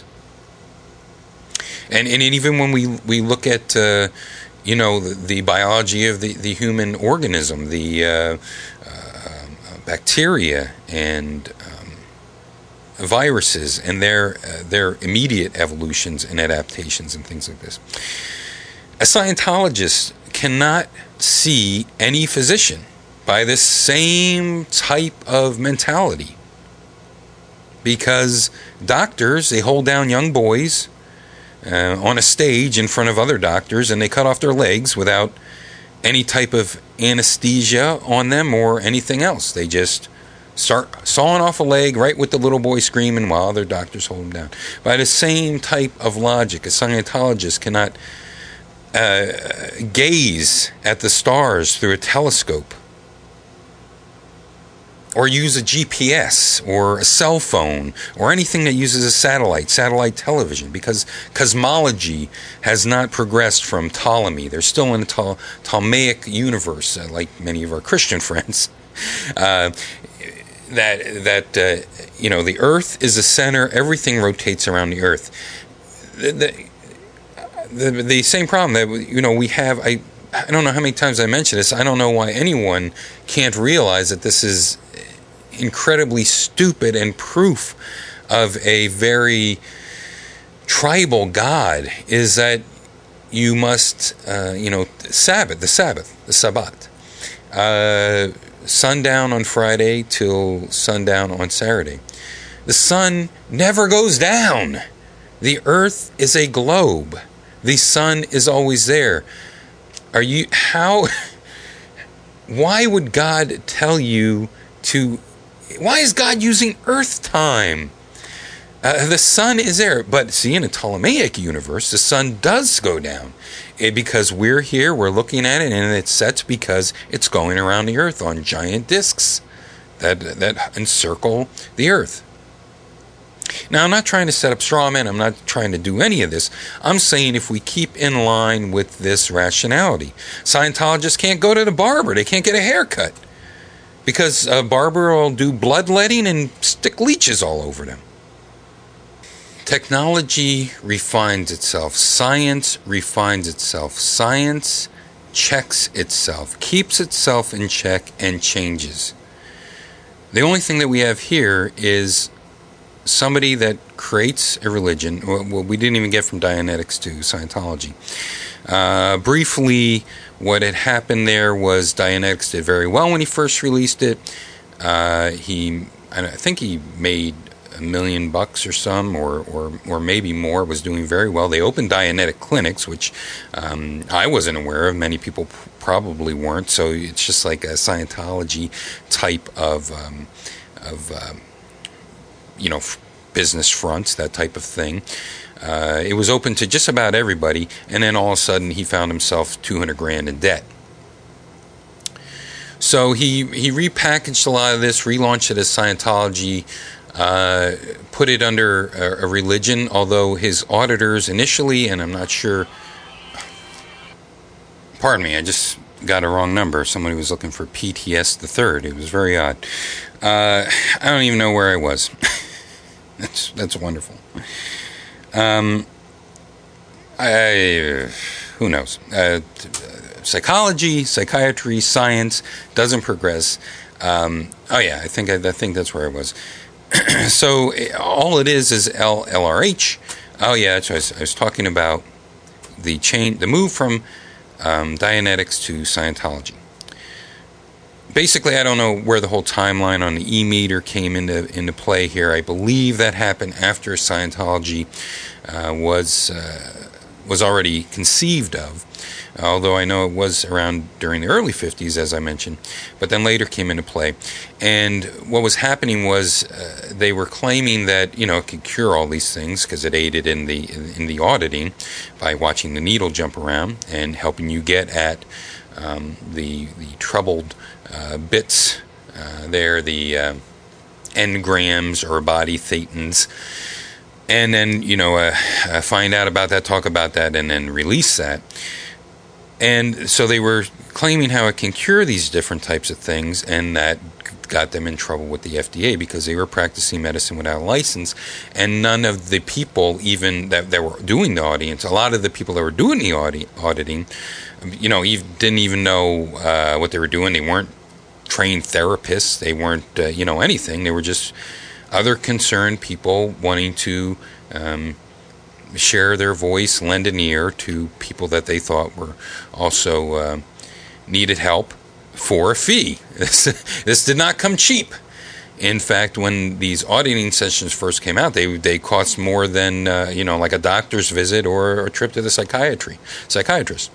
And and even when we we look at uh, you know the, the biology of the, the human organism, the uh, uh, bacteria and um, viruses and their uh, their immediate evolutions and adaptations and things like this, a Scientologist cannot see any physician by this same type of mentality, because doctors, they hold down young boys Uh, on a stage in front of other doctors, and they cut off their legs without any type of anesthesia on them or anything else. They just start sawing off a leg right with the little boy screaming while other doctors hold him down. By the same type of logic, a Scientologist cannot uh, gaze at the stars through a telescope or use a G P S or a cell phone or anything that uses a satellite, satellite television, because cosmology has not progressed from Ptolemy. They're still in a Ptol- Ptolemaic universe, uh, like many of our Christian friends. Uh, that that uh, you know, the Earth is the center. Everything rotates around the Earth. The, the, the, the same problem that, you know, we have. I I don't know how many times I mentioned this. I don't know why anyone can't realize that this is incredibly stupid and proof of a very tribal God. Is that you must, uh, you know, Sabbath, the Sabbath, the Sabbat. Uh, sundown on Friday till sundown on Saturday. The sun never goes down. The earth is a globe. The sun is always there. Are you, how, why would God tell you to, why is God using earth time? Uh, the sun is there, but see, in a Ptolemaic universe, the sun does go down. It, because we're here, we're looking at it, and it sets because it's going around the earth on giant disks that that encircle the earth. Now, I'm not trying to set up straw men. I'm not trying to do any of this. I'm saying if we keep in line with this rationality, Scientologists can't go to the barber. They can't get a haircut because a barber will do bloodletting and stick leeches all over them. Technology refines itself. Science refines itself. Science checks itself, keeps itself in check, and changes. The only thing that we have here is somebody that creates a religion. Well, we didn't even get from Dianetics to Scientology. Uh, briefly, what had happened there was Dianetics did very well when he first released it. Uh, he, I think he made a million bucks or some, or, or or maybe more, was doing very well. They opened Dianetic clinics, which um, I wasn't aware of. Many people p- probably weren't. So it's just like a Scientology type of, um, of um, you know, f- business fronts, that type of thing. Uh, it was open to just about everybody, and then all of a sudden he found himself two hundred grand in debt. So he, he repackaged a lot of this, relaunched it as Scientology, Uh, put it under a, a religion, although his auditors initially, and I'm not sure, pardon me, I just got a wrong number. Somebody was looking for P T S the third. It was very odd. Uh, I don't even know where I was. that's that's wonderful. Um, I, who knows? Uh, psychology, psychiatry, science doesn't progress. Um, oh yeah, I think I, I think that's where I was. So all it is is L R H. Oh yeah, so I was, I was talking about the chain, the move from um, Dianetics to Scientology. Basically, I don't know where the whole timeline on the e-meter came into into play here. I believe that happened after Scientology uh, was uh, was already conceived of. Although I know it was around during the early fifties, as I mentioned, but then later came into play. And what was happening was uh, they were claiming that, you know, it could cure all these things because it aided in the in, in the auditing by watching the needle jump around and helping you get at um, the the troubled uh, bits uh, there, the uh, engrams or body thetans. And then, you know, uh, uh, find out about that, talk about that, and then release that. And so they were claiming how it can cure these different types of things, and that got them in trouble with the F D A because they were practicing medicine without a license, and none of the people even that, that were doing the audience, a lot of the people that were doing the audi- auditing, you know, didn't even know uh, what they were doing. They weren't trained therapists. They weren't, uh, you know, anything. They were just other concerned people wanting to um, share their voice, lend an ear to people that they thought were also uh, needed help for a fee. This, this did not come cheap. In fact, when these auditing sessions first came out, they they cost more than uh, you know, like a doctor's visit or a trip to the psychiatry psychiatrist.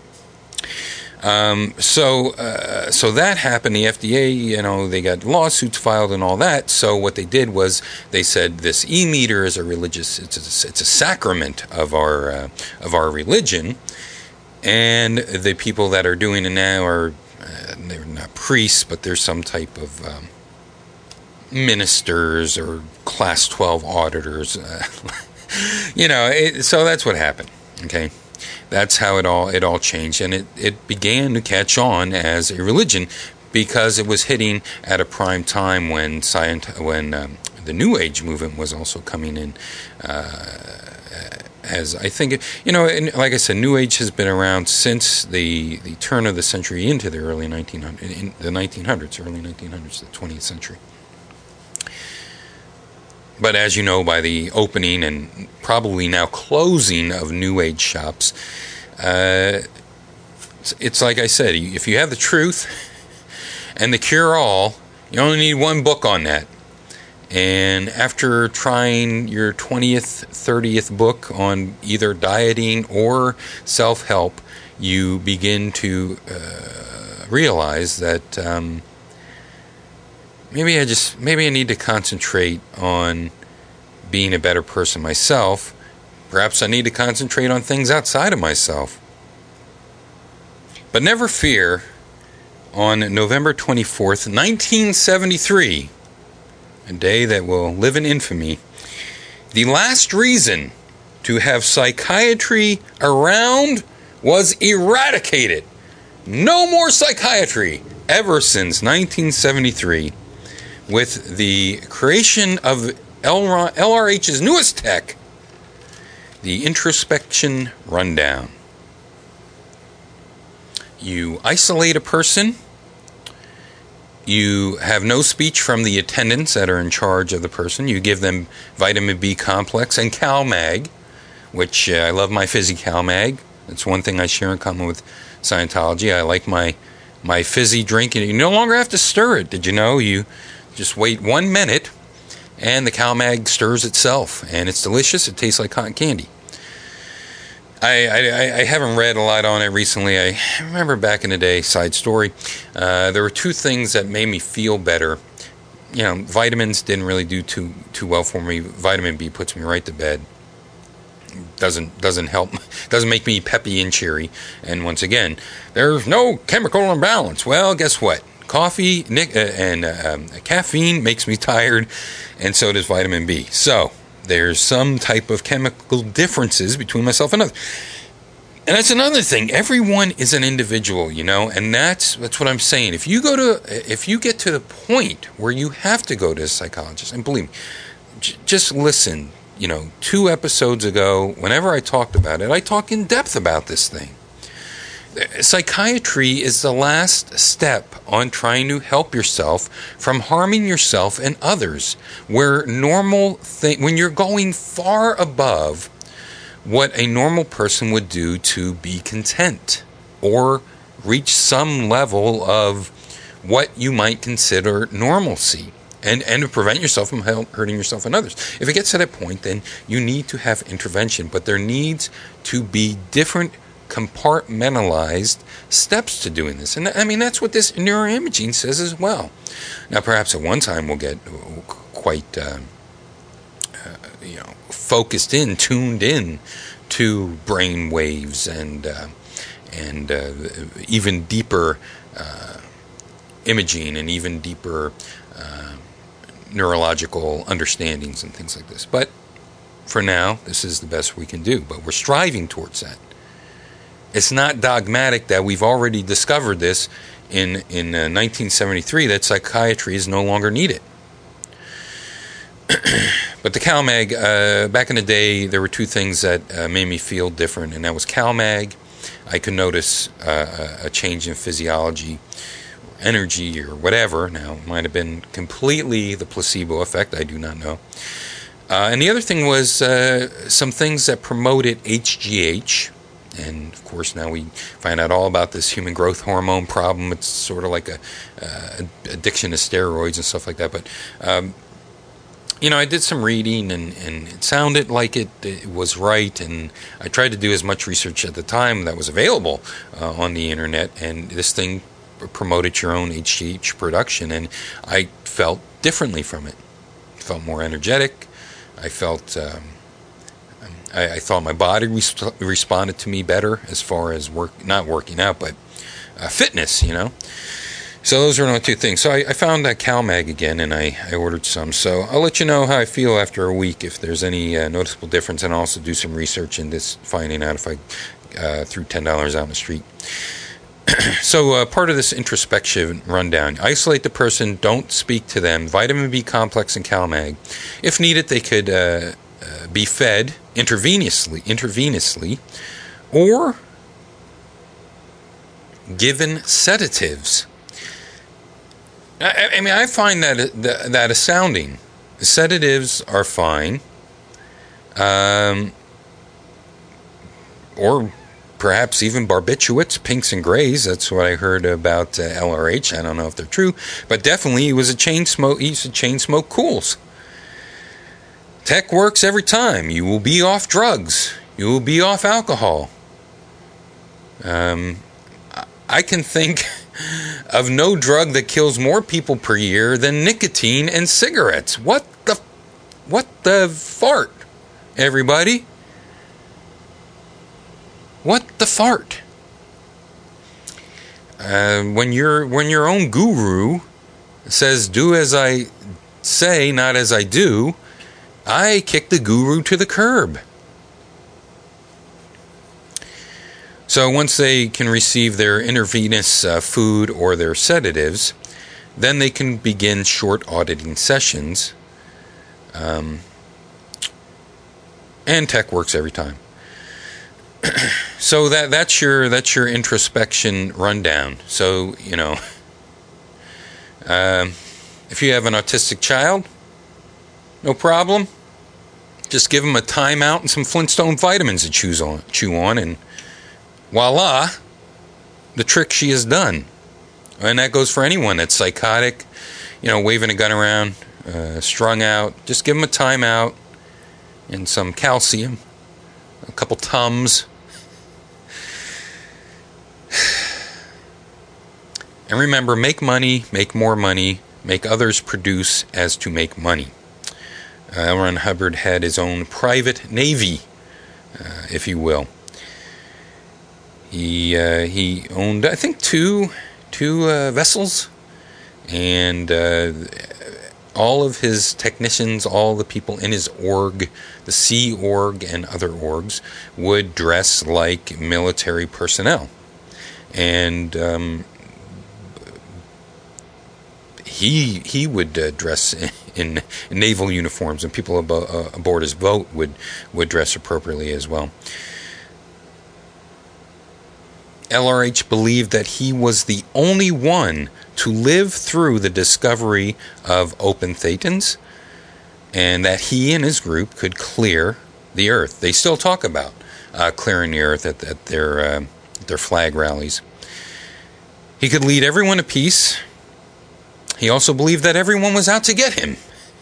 Um, so uh, so that happened. The F D A, you know, they got lawsuits filed and all that. So what they did was they said this e-meter is a religious, it's a, it's a sacrament of our uh, of our religion, and the people that are doing it now are uh, they're not priests, but there's some type of um, ministers or class twelve auditors. Uh, you know, it, so that's what happened. Okay, that's how it all it all changed, and it, it began to catch on as a religion because it was hitting at a prime time when scient- when um, the New Age movement was also coming in. Uh, as I think, you know, and like I said, New Age has been around since the, the turn of the century into the early nineteen hundreds, in the nineteen hundreds, early nineteen hundreds, the twentieth century. But as you know, by the opening and probably now closing of New Age shops, uh, it's, it's like I said, if you have the truth and the cure-all, you only need one book on that. And after trying your twentieth, thirtieth book on either dieting or self-help, you begin to uh, realize that um, maybe I just maybe I need to concentrate on being a better person myself. Perhaps I need to concentrate on things outside of myself. But never fear, on November twenty-fourth, nineteen seventy-three, a day that will live in infamy, the last reason to have psychiatry around was eradicated. No more psychiatry ever since nineteen seventy-three, with the creation of L R H's newest tech, the introspection rundown. You isolate a person. You have no speech from the attendants that are in charge of the person. You give them vitamin B complex and CalMag, which uh, I love my Fizzy CalMag. That's one thing I share in common with Scientology. I like my my fizzy drink, and you no longer have to stir it. Did you know? You just wait one minute, and the CalMag stirs itself, and it's delicious. It tastes like cotton candy. I, I, I haven't read a lot on it recently. I remember back in the day, side story, uh, there were two things that made me feel better. You know, vitamins didn't really do too too well for me. Vitamin B puts me right to bed. Doesn't doesn't help. Doesn't make me peppy and cheery. And once again, there's no chemical imbalance. Well, guess what? Coffee nic- uh, and uh, um, caffeine makes me tired, and so does vitamin B. So there's some type of chemical differences between myself and others. And that's another thing. Everyone is an individual, you know, and that's that's what I'm saying. If you go to, if you get to the point where you have to go to a psychologist, and believe me, j- just listen, you know, two episodes ago, whenever I talked about it, I talk in depth about this thing. Psychiatry is the last step on trying to help yourself from harming yourself and others, where normal thing, when you're going far above what a normal person would do to be content or reach some level of what you might consider normalcy, and, and to prevent yourself from hurting yourself and others. If it gets to that point, then you need to have intervention, but there needs to be different compartmentalized steps to doing this. And I mean, that's what this neuroimaging says as well. Now, perhaps at one time we'll get quite uh, uh, you know, focused in, tuned in to brain waves and uh, and uh, even deeper uh, imaging and even deeper uh, neurological understandings and things like this. But for now, this is the best we can do. But we're striving towards that. It's not dogmatic that we've already discovered this in in uh, nineteen seventy-three, that psychiatry is no longer needed. But the CalMag, uh, back in the day, there were two things that uh, made me feel different, and that was CalMag. I could notice uh, a change in physiology, energy, or whatever. Now, it might have been completely the placebo effect. I do not know. Uh, and the other thing was uh, some things that promoted H G H. And, of course, now we find out all about this human growth hormone problem. It's sort of like a uh, addiction to steroids and stuff like that. But, um, you know, I did some reading, and, and it sounded like it, it was right. And I tried to do as much research at the time that was available uh, on the Internet. And this thing promoted your own H G H production. And I felt differently from it. I felt more energetic. I felt... Um, I, I thought my body resp- responded to me better as far as work, not working out, but uh, fitness, you know. So those are my two things. So I, I found that CalMag again, and I, I ordered some. So I'll let you know how I feel after a week, if there's any uh, noticeable difference, and I'll also do some research in this, finding out if I uh, threw ten dollars out in the street. So uh, part of this introspection rundown: isolate the person, don't speak to them. Vitamin B complex and CalMag. If needed, they could uh, uh, be fed intravenously, intravenously, or given sedatives. I, I mean, I find that that, that astounding. Sedatives are fine, um, or perhaps even barbiturates, pinks and grays. That's what I heard about uh, L R H. I don't know if they're true, but definitely he was a chain smoke. He used to chain smoke cools. Tech works every time. You will be off drugs. You will be off alcohol. Um, I can think of no drug that kills more people per year than nicotine and cigarettes. What the, what the fart, everybody? What the fart? Uh, when your when your own guru says, "Do as I say, not as I do," I kick the guru to the curb. So once they can receive their intravenous uh, food or their sedatives, then they can begin short auditing sessions. Um, and tech works every time. So that that's your that's your introspection rundown. So, you know, um, if you have an autistic child, no problem. Just give them a timeout and some Flintstone vitamins to chew on, chew on, and voila, the trick she has done. And that goes for anyone that's psychotic, you know, waving a gun around, uh, strung out. Just give them a timeout and some calcium, a couple Tums. And remember, make money, make more money, make others produce as to make money. Uh, L. Ron Hubbard had his own private navy, uh, if you will. He uh, he owned, I think, two two uh, vessels, and uh, all of his technicians, all the people in his org, the Sea Org and other orgs, would dress like military personnel, and um, he he would uh, dress in, in naval uniforms, and people abo- uh, aboard his boat would would dress appropriately as well. L R H believed that he was the only one to live through the discovery of open thetans, and that he and his group could clear the earth. They still talk about uh, clearing the earth at, at their uh, their flag rallies. He could lead everyone to peace. He also believed that everyone was out to get him.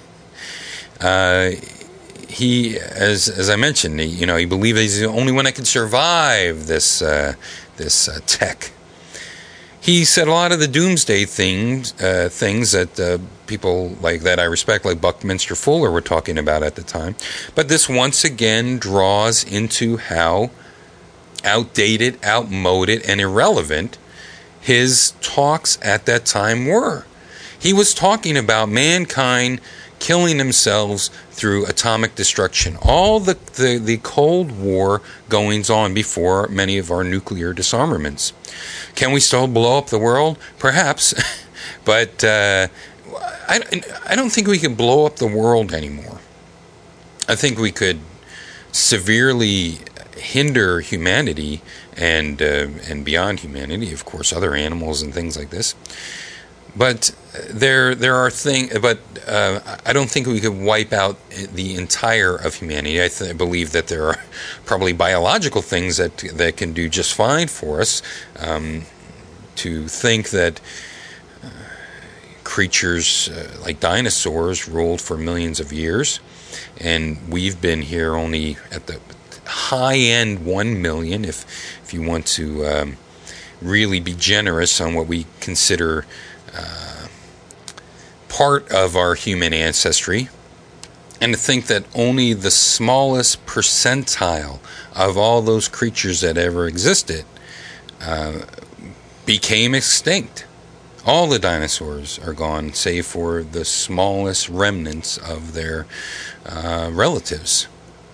Uh, he, as as I mentioned, he, you know, he believed he's the only one that could survive this uh, this uh, tech. He said a lot of the doomsday things, uh, things that uh, people like that I respect, like Buckminster Fuller, were talking about at the time. But this once again draws into how outdated, outmoded, and irrelevant his talks at that time were. He was talking about mankind killing themselves through atomic destruction. All the, the, the Cold War goings on before many of our nuclear disarmaments. Can we still blow up the world? Perhaps. But uh, I, I don't think we can blow up the world anymore. I think we could severely hinder humanity and uh, and beyond humanity, of course, other animals and things like this. But there there are things, but uh, I don't think we could wipe out the entire of humanity. I, th- I believe that there are probably biological things that that can do just fine for us. Um, to think that uh, creatures uh, like dinosaurs ruled for millions of years, and we've been here only at the high end one million, if if you want to um, really be generous on what we consider Uh, part of our human ancestry, and to think that only the smallest percentile of all those creatures that ever existed uh, became extinct. All the dinosaurs are gone, save for the smallest remnants of their uh, relatives.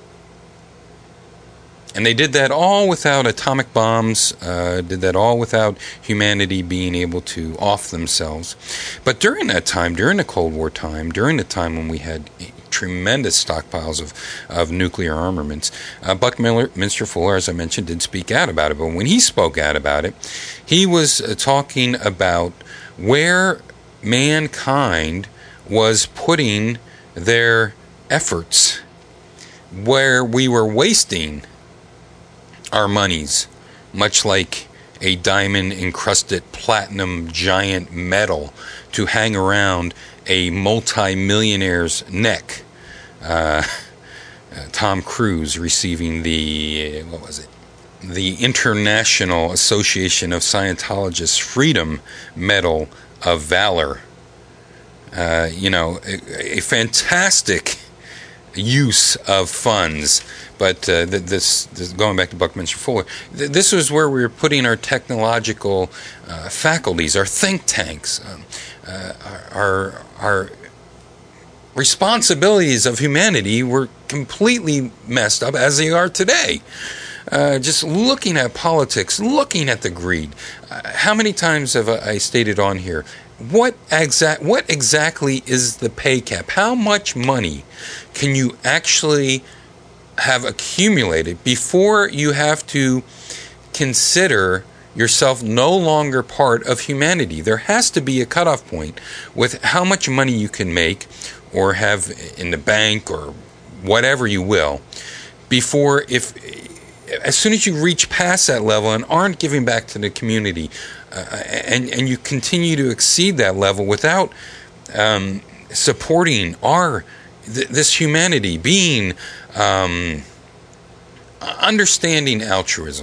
And they did that all without atomic bombs, uh, did that all without humanity being able to off themselves. But during that time, during the Cold War time, during the time when we had tremendous stockpiles of, of nuclear armaments, uh, Buckminster Fuller, as I mentioned, did speak out about it. But when he spoke out about it, he was uh, talking about where mankind was putting their efforts, where we were wasting our monies, much like a diamond-encrusted platinum giant medal to hang around a multi-millionaire's neck. Uh, uh, Tom Cruise receiving the, what was it? The International Association of Scientologists Freedom Medal of Valor. Uh, you know, a, a fantastic use of funds. But uh, this, this, going back to Buckminster Fuller, th- this was where we were putting our technological uh, faculties, our think tanks, um, uh, our, our responsibilities of humanity were completely messed up as they are today. Uh, just looking at politics, looking at the greed. Uh, how many times have I stated on here? What exact? What exactly is the pay cap? How much money can you actually have accumulated before you have to consider yourself no longer part of humanity? There has to be a cutoff point with how much money you can make or have in the bank or whatever you will before, if as soon as you reach past that level and aren't giving back to the community, uh, and and you continue to exceed that level without um, supporting our th- this humanity, being um, understanding altruism,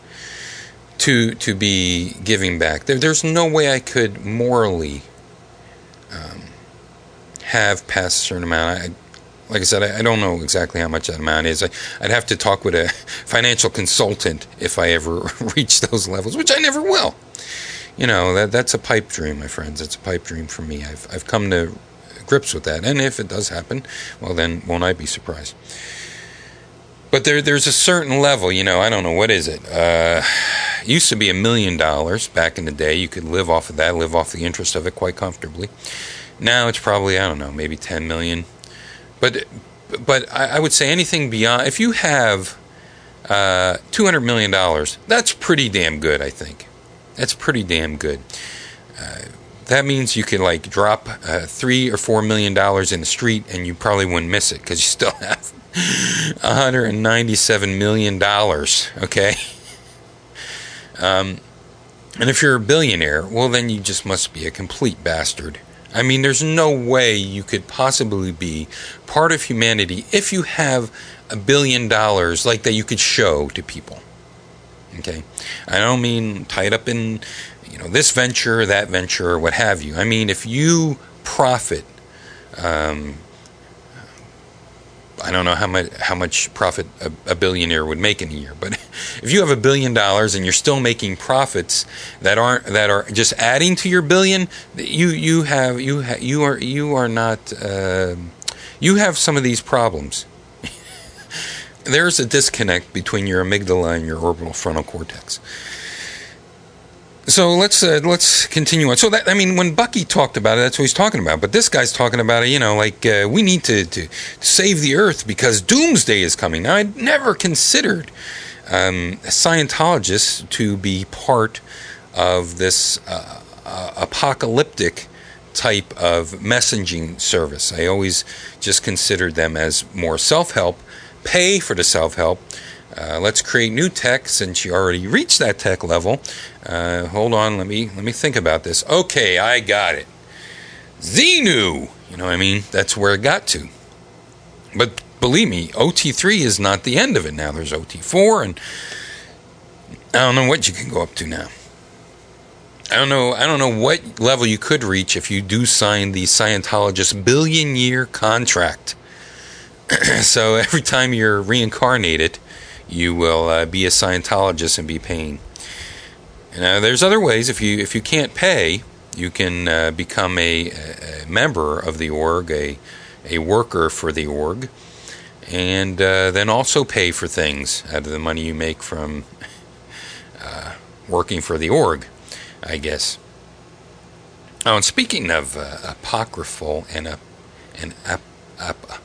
to to be giving back. There, there's no way I could morally um, have past a certain amount. I, Like I said, I don't know exactly how much that amount is. I, I'd have to talk with a financial consultant if I ever reach those levels, which I never will. You know, that that's a pipe dream, my friends. It's a pipe dream for me. I've I've come to grips with that. And if it does happen, well, then won't I be surprised? But there there's a certain level, you know, I don't know, what is it? Uh, it used to be a million dollars back in the day. You could live off of that, live off the interest of it quite comfortably. Now it's probably, I don't know, maybe ten million. But but I would say anything beyond, if you have uh, two hundred million dollars, that's pretty damn good, I think. That's pretty damn good. Uh, that means you could like drop uh, three or four million dollars in the street and you probably wouldn't miss it because you still have one hundred ninety-seven million dollars, okay? Um, and if you're a billionaire, well, then you just must be a complete bastard. I mean, there's no way you could possibly be part of humanity if you have a billion dollars like that you could show to people. Okay? I don't mean tied up in, you know, this venture, that venture, or what have you. I mean, if you profit, um, I don't know how much how much profit a, a billionaire would make in a year, but if you have a billion dollars and you're still making profits that aren't that are just adding to your billion, you you have you ha, you are you are not uh, you have some of these problems. There's a disconnect between your amygdala and your orbital frontal cortex. So let's uh, let's continue on. So that I mean, when Bucky talked about it, that's what he's talking about. But this guy's talking about it, you know, like uh, we need to, to save the Earth because doomsday is coming. Now, I'd never considered um, Scientologists to be part of this uh, uh, apocalyptic type of messaging service. I always just considered them as more self-help, pay for the self-help. Uh, let's create new tech since you already reached that tech level. Uh, hold on, let me let me think about this. Okay, I got it. Xenu! You know what I mean? That's where it got to. But believe me, O T three is not the end of it now. There's O T four, and I don't know what you can go up to now. I don't know I don't know what level you could reach if you do sign the Scientologist billion-year contract. So every time you're reincarnated, you will uh, be a Scientologist and be paying. Now, there's other ways. If you if you can't pay, You can uh, become a, a member of the org, a, a worker for the org, and uh, then also pay for things out of the money you make from uh, working for the org, I guess. Oh, and speaking of uh, apocryphal and uh, and ap- ap-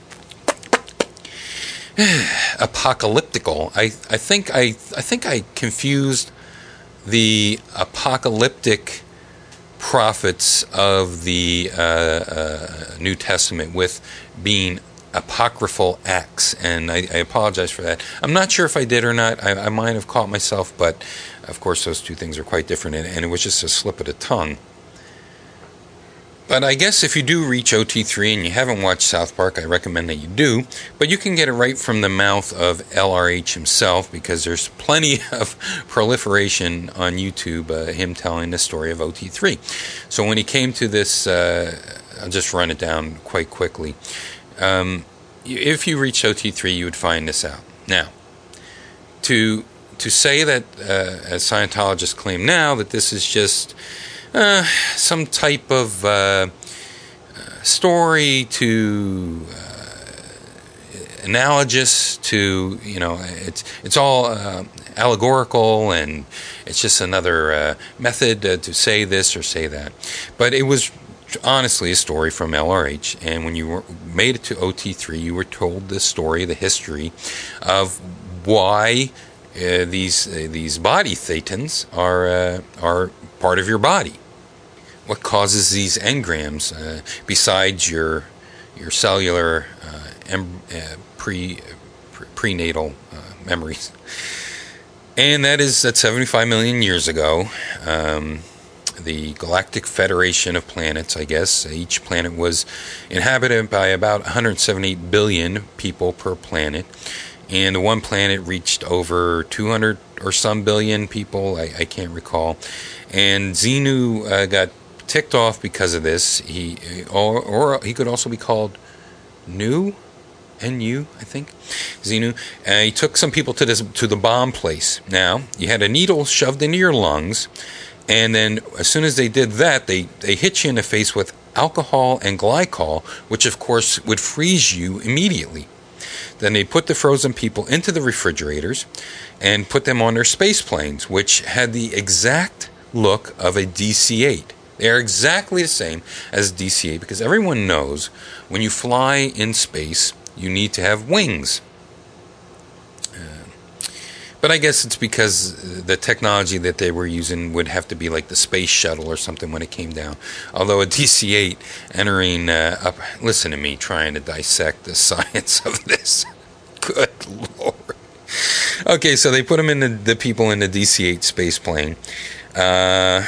apocalyptical, I I think I I think I confused the apocalyptic prophets of the uh, uh, New Testament with being apocryphal acts, and I, I apologize for that. I'm not sure if I did or not. I, I might have caught myself, but of course those two things are quite different, and, and it was just a slip of the tongue. But I guess if you do reach O T three and you haven't watched South Park, I recommend that you do. But you can get it right from the mouth of L R H himself, because there's plenty of proliferation on YouTube, uh, him telling the story of O T three. So when he came to this, uh, I'll just run it down quite quickly. Um, if you reached O T three, you would find this out. Now, to to say that, uh, as Scientologists claim now, that this is just Uh, some type of uh, uh, story to uh, analogous to, you know, it's it's all uh, allegorical, and it's just another uh, method uh, to say this or say that. But it was honestly a story from L R H, and when you were, made it to O T three, you were told the story, the history of why uh, these uh, these body thetans are uh, are part of your body. What causes these engrams uh, besides your your cellular uh, em- uh, pre, pre prenatal uh, memories? And that is that seventy-five million years ago, um, the Galactic Federation of Planets, I guess, each planet was inhabited by about one hundred seventy-eight billion people per planet. And the one planet reached over two hundred or some billion people. I, I can't recall. And Xenu uh, got ticked off because of this. He or, or he could also be called Nu, N U, I think, Xenu. Uh, he took some people to this to the bomb place. Now, you had a needle shoved into your lungs, and then as soon as they did that, they, they hit you in the face with alcohol and glycol, which of course would freeze you immediately. Then they put the frozen people into the refrigerators and put them on their space planes, which had the exact look of a D C eight. They are exactly the same as D C eight, because everyone knows when you fly in space, you need to have wings. Uh, but I guess it's because the technology that they were using would have to be like the space shuttle or something when it came down. Although a D C eight entering uh, up, listen to me trying to dissect the science of this. Good Lord. Okay, so they put them in the, the people in the D C eight space plane. Uh...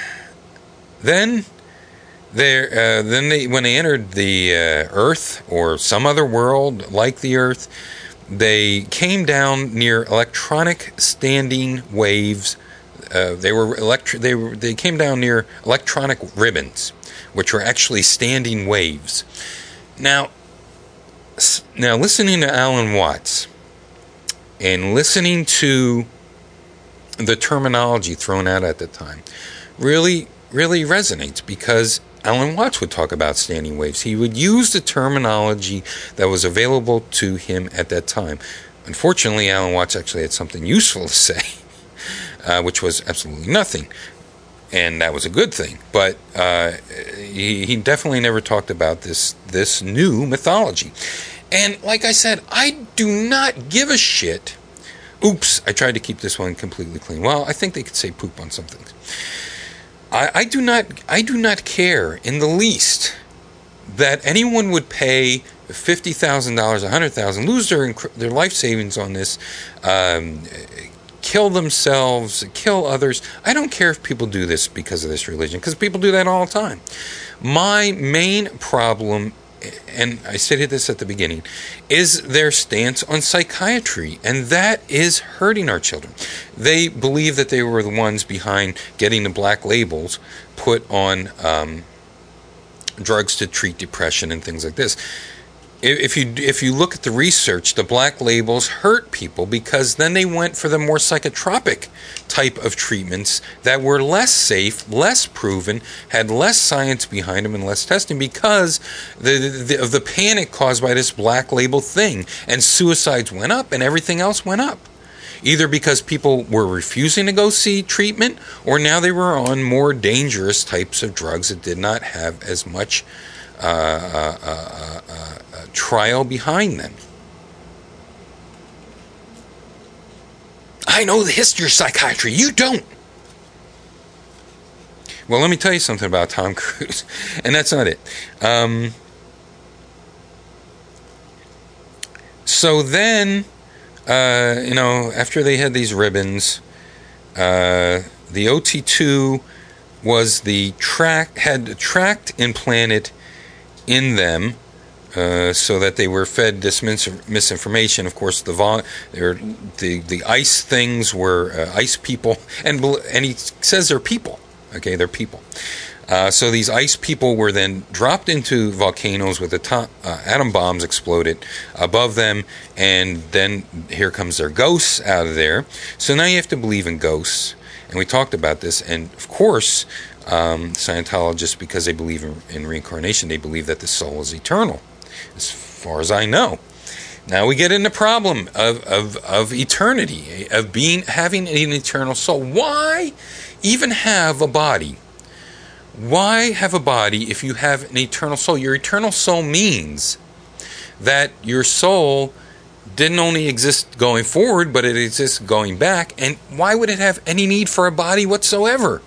Then, there, uh, then they, when they entered the uh, Earth or some other world like the Earth, they came down near electronic standing waves. Uh, they were electri- They were, they came down near electronic ribbons, which were actually standing waves. Now, now listening to Alan Watts and listening to the terminology thrown out at the time, really. really resonates, because Alan Watts would talk about standing waves. He would use the terminology that was available to him at that time. Unfortunately, Alan Watts actually had something useful to say, uh, which was absolutely nothing. And that was a good thing. But uh, he, he definitely never talked about this, this new mythology. And like I said, I do not give a shit. Oops, I tried to keep this one completely clean. Well, I think they could say poop on some things. I, I do not I do not care in the least that anyone would pay fifty thousand dollars, one hundred thousand dollars, lose their their life savings on this, um, kill themselves, kill others. I don't care if people do this because of this religion, because people do that all the time. My main problem, and I stated this at the beginning, is their stance on psychiatry, and that is hurting our children. They believe that they were the ones behind getting the black labels put on um, drugs to treat depression and things like this. if you if you look at the research, the black labels hurt people because then they went for the more psychotropic type of treatments that were less safe, less proven, had less science behind them and less testing because the, the, of the panic caused by this black label thing. And suicides went up and everything else went up. Either because people were refusing to go see treatment, or now they were on more dangerous types of drugs that did not have as much uh, uh, uh, uh, uh, trial behind them. I know the history of psychiatry. You don't. Well, let me tell you something about Tom Cruise, and that's not it. Um, so then... Uh, you know, after they had these ribbons, uh, the O T two was the track, had tract implanted in them, uh, so that they were fed this mis- misinformation. Of course, the vol- the the ice things were uh, ice people, and and he says they're people. Okay, they're people. Uh, so these ice people were then dropped into volcanoes with the top, uh, atom bombs exploded above them, and then here comes their ghosts out of there. So now you have to believe in ghosts, and we talked about this. And of course, um, Scientologists, because they believe in, in reincarnation, they believe that the soul is eternal, as far as I know. Now we get in the problem of, of, of eternity, of being having an eternal soul. Why even have a body? Why have a body if you have an eternal soul? Your eternal soul means that your soul didn't only exist going forward, but it exists going back. And why would it have any need for a body whatsoever?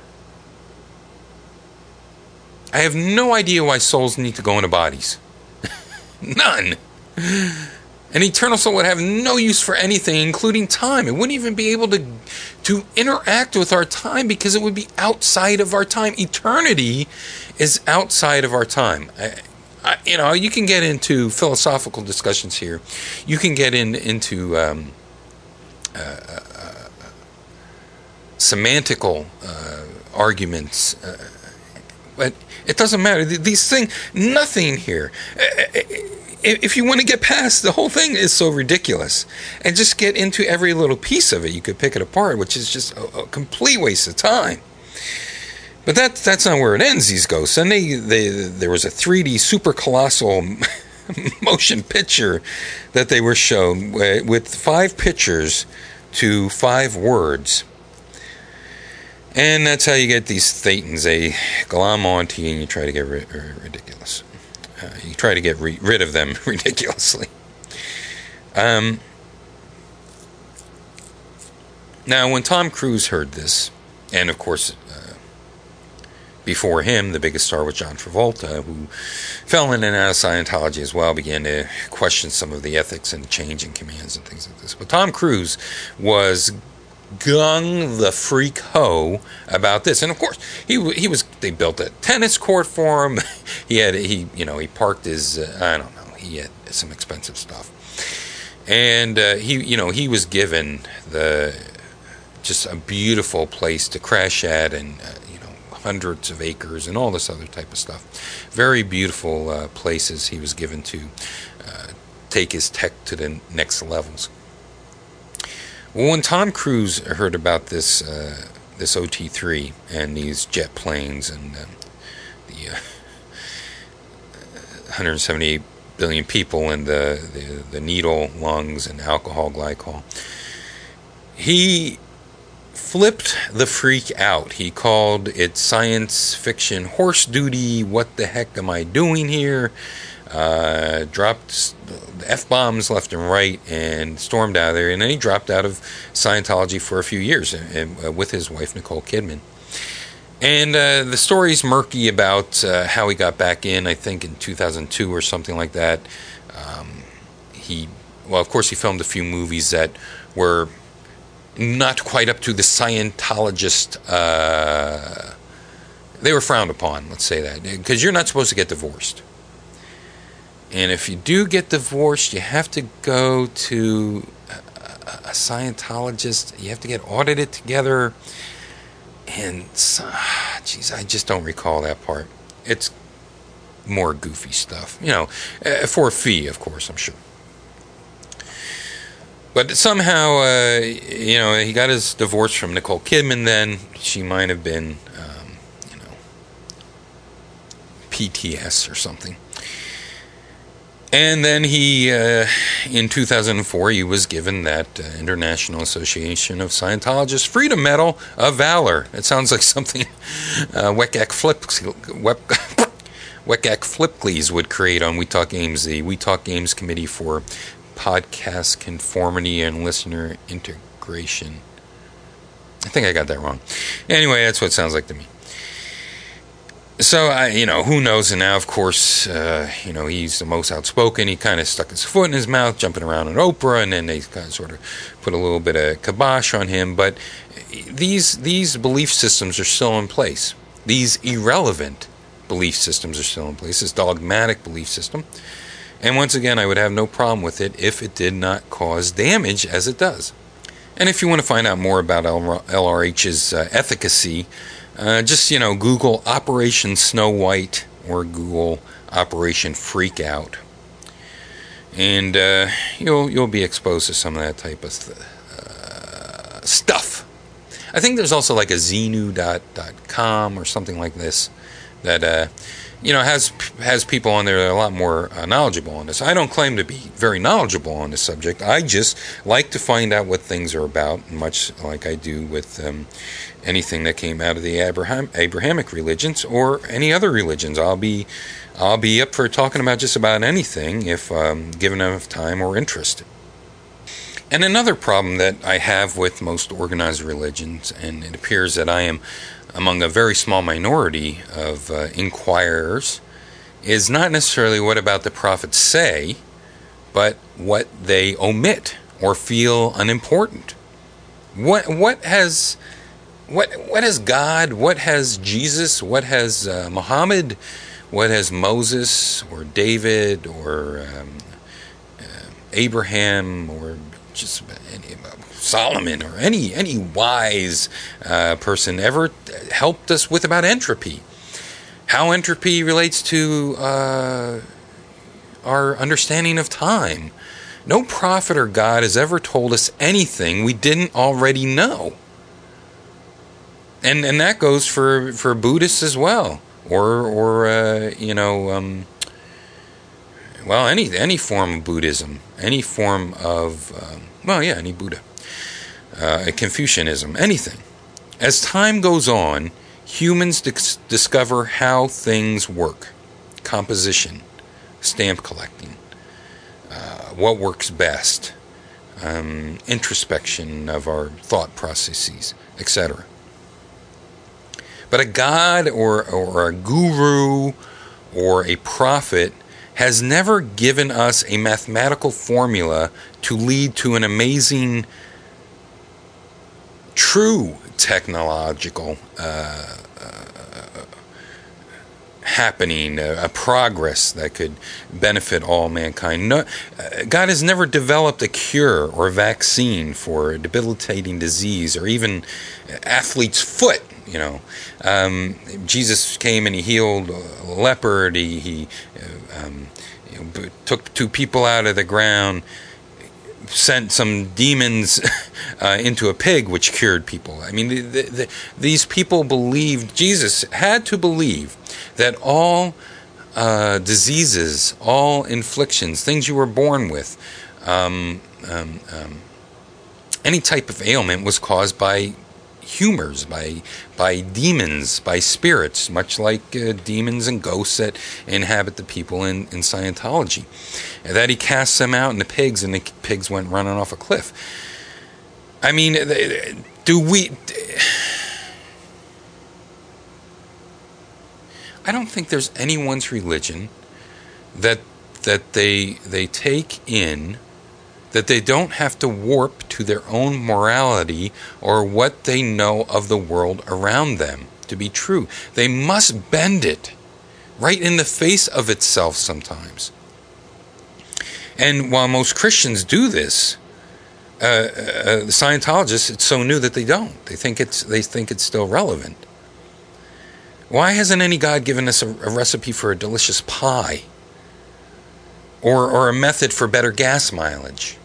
I have no idea why souls need to go into bodies. None. An eternal soul would have no use for anything, including time. It wouldn't even be able to, to interact with our time because it would be outside of our time. Eternity is outside of our time. I, I, you know, you can get into philosophical discussions here. You can get in, into um, uh, uh, semantical uh, arguments. Uh, but it doesn't matter. These things, nothing here. Uh, If you want to get past, the whole thing is so ridiculous, and just get into every little piece of it, you could pick it apart, which is just a, a complete waste of time. But that that's not where it ends, these ghosts. And they, they there was a three D super colossal motion picture that they were shown with five pictures to five words. And that's how you get these thetans. They glom onto you and you try to get rid, ridiculous. Uh, you try to get re- rid of them ridiculously. Um, now, when Tom Cruise heard this, and of course, uh, before him, the biggest star was John Travolta, who fell in and out of Scientology as well, began to question some of the ethics and the change in commands and things like this. But Tom Cruise was gung the freak ho about this, and of course he he was. They built a tennis court for him. he had he you know he parked his uh, I don't know he had some expensive stuff, and uh, he you know he was given the just a beautiful place to crash at, and uh, you know hundreds of acres and all this other type of stuff. Very beautiful uh, places he was given to uh, take his tech to the next levels. Well, when Tom Cruise heard about this uh, this O T three and these jet planes and uh, the uh, one hundred seventy-eight billion people and the, the, the needle lungs and alcohol glycol, he flipped the freak out. He called it science fiction horse duty. What the heck am I doing here? Uh, dropped F-bombs left and right and stormed out of there. And then he dropped out of Scientology for a few years uh, with his wife, Nicole Kidman. And uh, the story's murky about uh, how he got back in, I think in two thousand two or something like that. Um, he, well, of course, he filmed a few movies that were not quite up to the Scientologist. Uh, they were frowned upon, let's say that. Because you're not supposed to get divorced. And if you do get divorced, you have to go to a, a Scientologist. You have to get audited together. And, geez, I just don't recall that part. It's more goofy stuff, you know, uh, for a fee, of course, I'm sure. But somehow, uh, you know, he got his divorce from Nicole Kidman then. She might have been, um, you know, P T S or something. And then he, uh, in two thousand four, he was given that uh, International Association of Scientologists Freedom Medal of Valor. It sounds like something uh, Wekak Flipklees would create on We Talk Games, the We Talk Games Committee for Podcast Conformity and Listener Integration. I think I got that wrong. Anyway, that's what it sounds like to me. So, I, you know, who knows? And now, of course, uh, you know, he's the most outspoken. He kind of stuck his foot in his mouth, jumping around on Oprah, and then they kind of sort of put a little bit of kibosh on him. But these these belief systems are still in place. These irrelevant belief systems are still in place. This dogmatic belief system. And once again, I would have no problem with it if it did not cause damage as it does. And if you want to find out more about L R H's uh, efficacy, Uh, just, you know, Google Operation Snow White or Google Operation Freak Out. And uh, you'll you'll be exposed to some of that type of th- uh, stuff. I think there's also like a xenu dot com or something like this that, uh, you know, has has people on there that are a lot more uh, knowledgeable on this. I don't claim to be very knowledgeable on this subject. I just like to find out what things are about, much like I do with um, anything that came out of the Abraham, Abrahamic religions or any other religions. I'll be I'll be up for talking about just about anything if um, given enough time or interest. And another problem that I have with most organized religions, and it appears that I am among a very small minority of uh, inquirers, is not necessarily what about the prophets say, but what they omit or feel unimportant. What what has what what has God, what has Jesus, what has uh, Muhammad, what has Moses or David or um, uh, Abraham or just any, uh, Solomon or any any wise uh, person ever helped us with about entropy? How entropy relates to uh, our understanding of time. No prophet or God has ever told us anything we didn't already know. And and that goes for, for Buddhists as well, or or uh, you know, um, well, any any form of Buddhism, any form of um, well, yeah, any Buddha, uh, Confucianism, anything. As time goes on, humans dis- discover how things work: composition, stamp collecting, uh, what works best, um, introspection of our thought processes, et cetera. But a god or, or a guru or a prophet has never given us a mathematical formula to lead to an amazing, true technological uh, uh, happening, a, a progress that could benefit all mankind. No, uh, God has never developed a cure or a vaccine for a debilitating disease or even athlete's foot. You know, um, Jesus came and he healed a leopard. He, he uh, um, you know, took two people out of the ground, sent some demons uh, into a pig, which cured people. I mean, the, the, the, these people believed, Jesus had to believe that all uh, diseases, all inflictions, things you were born with, um, um, um, any type of ailment was caused by humors, by by demons, by spirits, much like uh, demons and ghosts that inhabit the people in, in Scientology. And that he casts them out in the pigs, and the pigs went running off a cliff. I mean, do we... I don't think there's anyone's religion that that they they take in that they don't have to warp to their own morality or what they know of the world around them to be true. They must bend it right in the face of itself sometimes. And while most Christians do this, uh, uh, the Scientologists, it's so new that they don't. They think it's they think it's still relevant. Why hasn't any God given us a, a recipe for a delicious pie? Or, or a method for better gas mileage?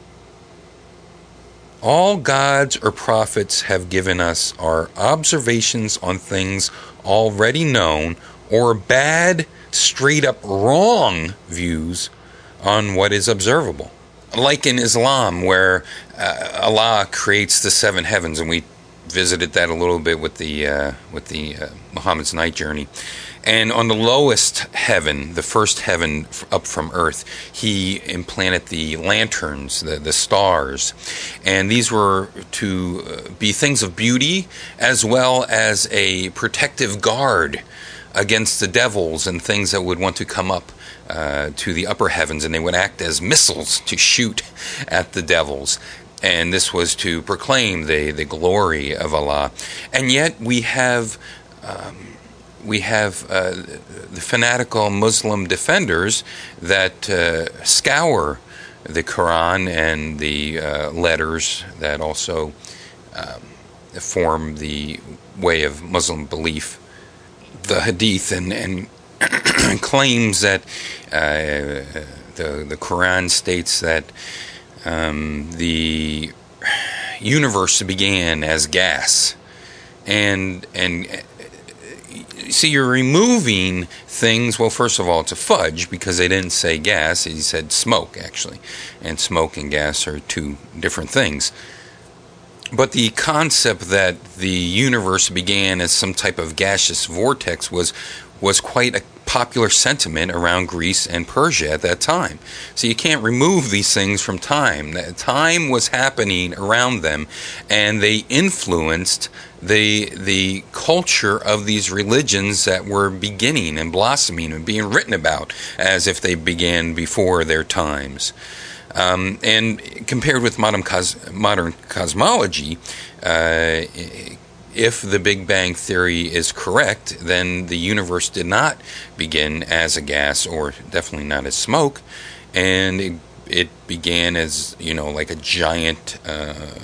All gods or prophets have given us are observations on things already known, or bad, straight-up wrong views on what is observable. Like in Islam, where uh, Allah creates the seven heavens, and we visited that a little bit with the uh, with the uh, Muhammad's night journey. And on the lowest heaven, the first heaven up from earth, he implanted the lanterns, the, the stars. And these were to be things of beauty as well as a protective guard against the devils and things that would want to come up uh, to the upper heavens. And they would act as missiles to shoot at the devils. And this was to proclaim the, the glory of Allah. And yet we have... Um, We have uh, the fanatical Muslim defenders that uh, scour the Quran and the uh, letters that also um, form the way of Muslim belief, the Hadith, and, and claims that uh, the the Quran states that um, the universe began as gas, and and. See, you're removing things. Well, first of all, it's a fudge because they didn't say gas. He said smoke, actually. And smoke and gas are two different things. But the concept that the universe began as some type of gaseous vortex was was quite a popular sentiment around Greece and Persia at that time. So you can't remove these things from time. Time was happening around them, and they influenced the the culture of these religions that were beginning and blossoming and being written about as if they began before their times. Um, and compared with modern, cos- modern cosmology, uh, if the Big Bang Theory is correct, then the universe did not begin as a gas, or definitely not as smoke, and it, it began as, you know, like a giant uh,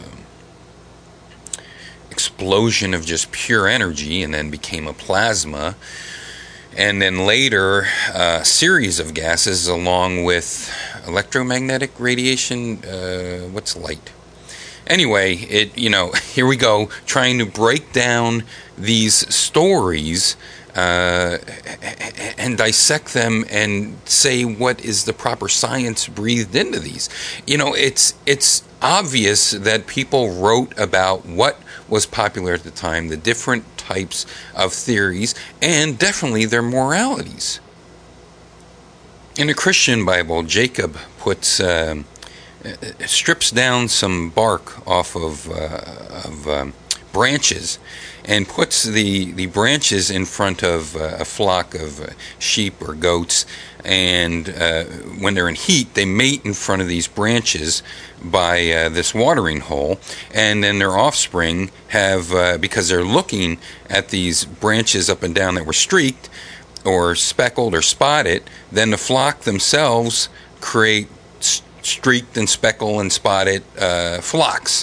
explosion of just pure energy, and then became a plasma, and then later a series of gases along with electromagnetic radiation. Uh, what's light? Anyway, it you know here we go trying to break down these stories uh, and dissect them and say what is the proper science breathed into these. You know, it's it's obvious that people wrote about what was popular at the time, the different types of theories, and definitely their moralities. In the Christian Bible, Jacob puts uh, strips down some bark off of uh, of um, branches and puts the, the branches in front of uh, a flock of uh, sheep or goats, and uh, when they're in heat, they mate in front of these branches by uh, this watering hole, and then their offspring have, uh, because they're looking at these branches up and down that were streaked or speckled or spotted, then the flock themselves create st- streaked and speckled and spotted uh, flocks.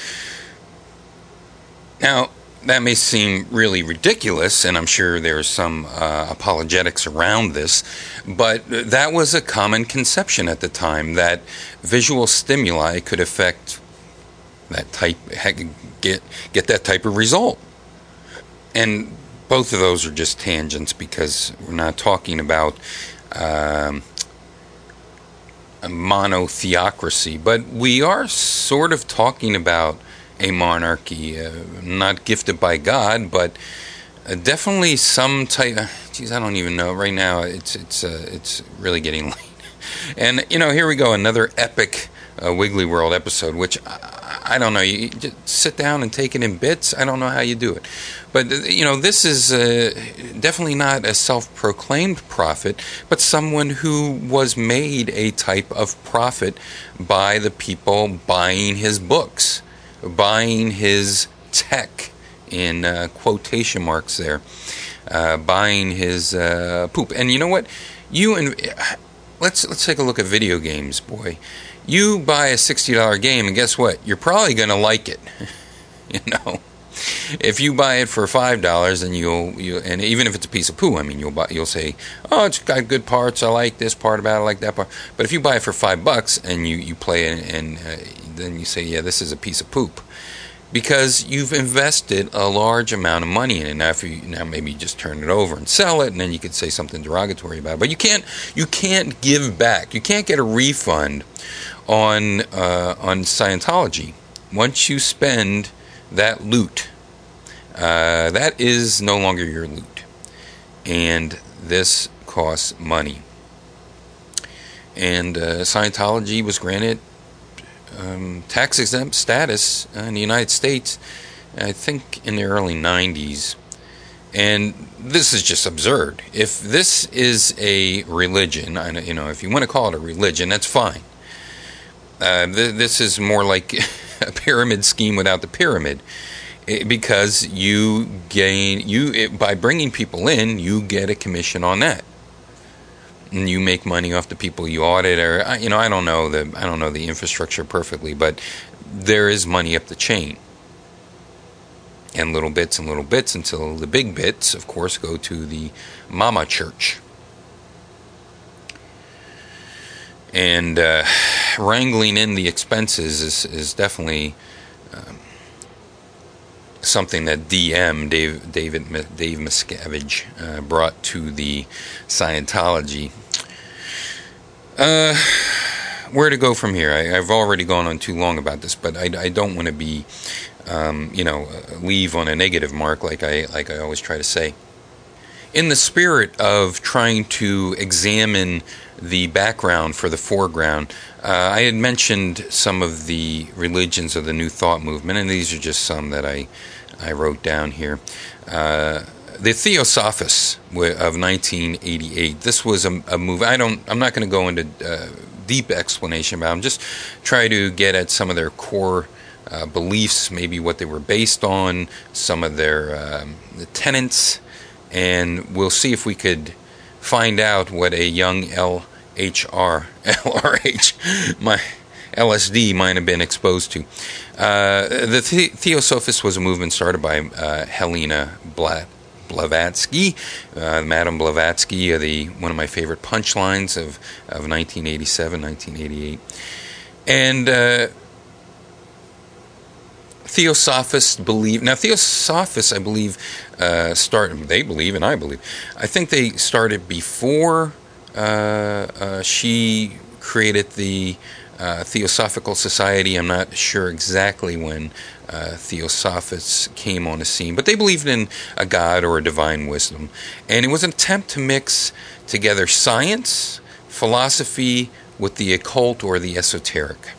Now, that may seem really ridiculous, and I'm sure there's some uh, apologetics around this, but that was a common conception at the time, that visual stimuli could affect that type, get get that type of result. And both of those are just tangents, because we're not talking about um, a monotheocracy, but we are sort of talking about a monarchy, uh, not gifted by God, but uh, definitely some type. Uh, geez, I don't even know right now. It's it's uh, it's really getting late, and you know, here we go, another epic uh, Wiggly World episode. Which I, I don't know. You just sit down and take it in bits. I don't know how you do it, but you know, this is uh, definitely not a self-proclaimed prophet, but someone who was made a type of prophet by the people buying his books, buying his tech, in uh, quotation marks there, uh, buying his uh, poop. And you know what? You and let's let's take a look at video games, boy. You buy a sixty dollar game, and guess what? You're probably going to like it. You know. if you buy it for five dollars, and you'll you and even if it's a piece of poo, I mean, you'll buy, you'll say, oh, it's got good parts. I like this part about it, I like that part. But if you buy it for five bucks and you you play it, and uh, then you say, yeah, this is a piece of poop, because you've invested a large amount of money in it. Now, if you now maybe just turn it over and sell it, and then you could say something derogatory about it. But you can't you can't give back. You can't get a refund on uh, on Scientology once you spend that loot. Uh, that is no longer your loot, and this costs money. And uh, Scientology was granted Um, tax-exempt status in the United States, I think in the early nineties. And this is just absurd. If this is a religion, you know, if you want to call it a religion, that's fine. Uh, th- this is more like a pyramid scheme without the pyramid, it, because you gain you it, by bringing people in, you get a commission on that. And you make money off the people you audit, or you know, I don't know the I don't know the infrastructure perfectly, but there is money up the chain, and little bits and little bits until the big bits, of course, go to the mama church. And uh, wrangling in the expenses is is definitely um, something that D M Dave David Dave Miscavige uh, brought to the Scientology. Uh, where to go from here? I, I've already gone on too long about this, but I, I don't want to be, um, you know, leave on a negative mark like I like I always try to say. In the spirit of trying to examine the background for the foreground, uh, I had mentioned some of the religions of the New Thought movement, and these are just some that I I wrote down here. Uh, the Theosophists of nineteen eighty-eight. This was a, a move. I don't. I'm not going to go into uh, deep explanation about. I'm just trying to get at some of their core uh, beliefs, maybe what they were based on, some of their um, the tenets, and we'll see if we could find out what a young L H R L R H my L S D might have been exposed to. Uh, the, the Theosophists was a movement started by uh, Helena Blatt. Blavatsky, uh, Madame Blavatsky, uh, the one of my favorite punchlines of, of nineteen eighty-seven, nineteen eighty-eight. And uh, Theosophists believe, now Theosophists, I believe, uh, start, they believe, and I believe, I think they started before uh, uh, she created the uh, Theosophical Society. I'm not sure exactly when Uh, Theosophists came on the scene, but they believed in a God or a divine wisdom, and it was an attempt to mix together science, philosophy with the occult or the esoteric.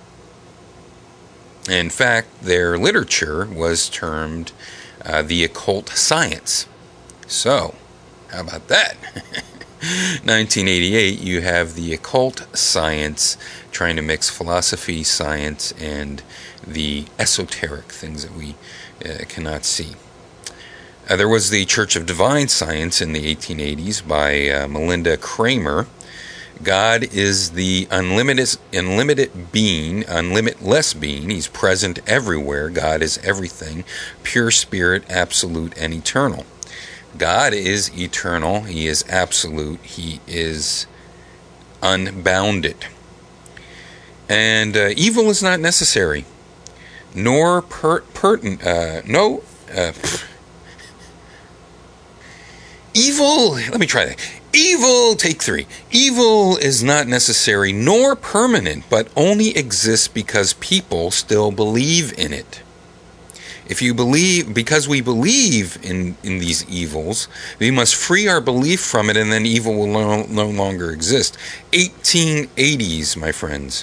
In fact, their literature was termed uh, the occult science. So, how about that? nineteen eighty-eight, you have the occult science trying to mix philosophy, science, and the esoteric things that we uh, cannot see. Uh, there was the Church of Divine Science in the eighteen eighties by uh, Melinda Kramer. God is the unlimited, unlimited being, unlimitless being. He's present everywhere. God is everything, pure spirit, absolute, and eternal. God is eternal. He is absolute. He is unbounded. And uh, evil is not necessary, nor per, pertinent. Uh, no, uh, evil. Let me try that. Evil. Take three. Evil is not necessary nor permanent, but only exists because people still believe in it. If you believe, because we believe in, in these evils, we must free our belief from it, and then evil will no, no longer exist. eighteen eighties, my friends.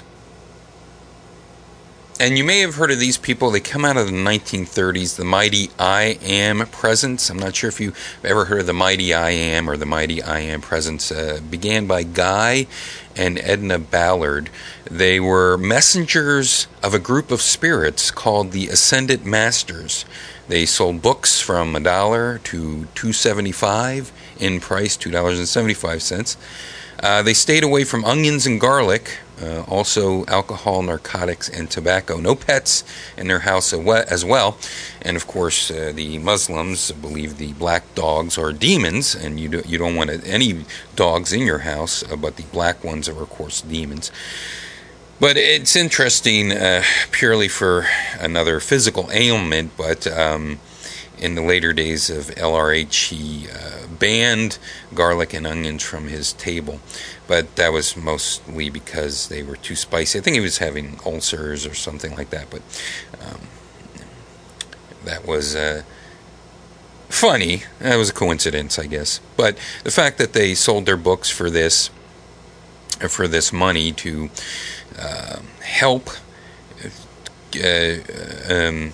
And you may have heard of these people. They come out of the nineteen thirties, the Mighty I Am Presence. I'm not sure if you've ever heard of the Mighty I Am or the Mighty I Am Presence. Uh, began by Guy and Edna Ballard. They were messengers of a group of spirits called the Ascended Masters. They sold books from a dollar to two dollars and seventy-five cents in price, two dollars and seventy-five cents. Uh, they stayed away from onions and garlic, Uh, also, alcohol, narcotics, and tobacco. No pets in their house as well. And of course, uh, the Muslims believe the black dogs are demons, and you, do, you don't want any dogs in your house, uh, but the black ones are, of course, demons. But it's interesting, uh, purely for another physical ailment, but um, in the later days of L R H, he uh, banned garlic and onions from his table. But that was mostly because they were too spicy. I think he was having ulcers or something like that, but um, that was uh, funny. That was a coincidence, I guess. But the fact that they sold their books for this, for this money to uh, help uh, um,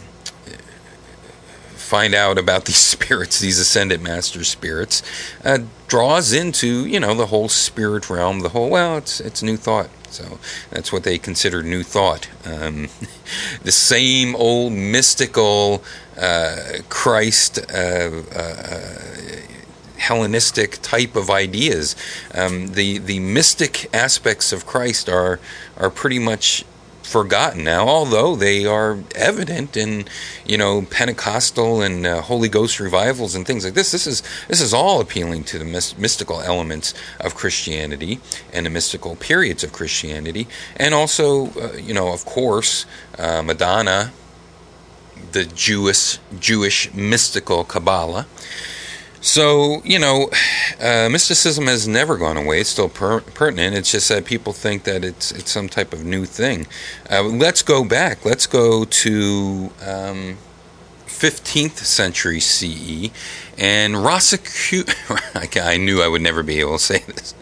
find out about these spirits, these ascended master spirits, uh, draws into, you know, the whole spirit realm, the whole, well, it's it's New Thought. So that's what they consider New Thought. Um, the same old mystical uh, Christ, uh, uh, Hellenistic type of ideas. Um, the the mystic aspects of Christ are are pretty much forgotten now, although they are evident in, you know, Pentecostal and uh, Holy Ghost revivals and things like this. This is this is all appealing to the myst- mystical elements of Christianity and the mystical periods of Christianity, and also, uh, you know, of course, uh, Madonna, the Jewish Jewish mystical Kabbalah. So, you know, uh, mysticism has never gone away. It's still per- pertinent. It's just that people think that it's it's some type of new thing. Uh, let's go back. Let's go to um, fifteenth century C E and Rosicu- I knew I would never be able to say this.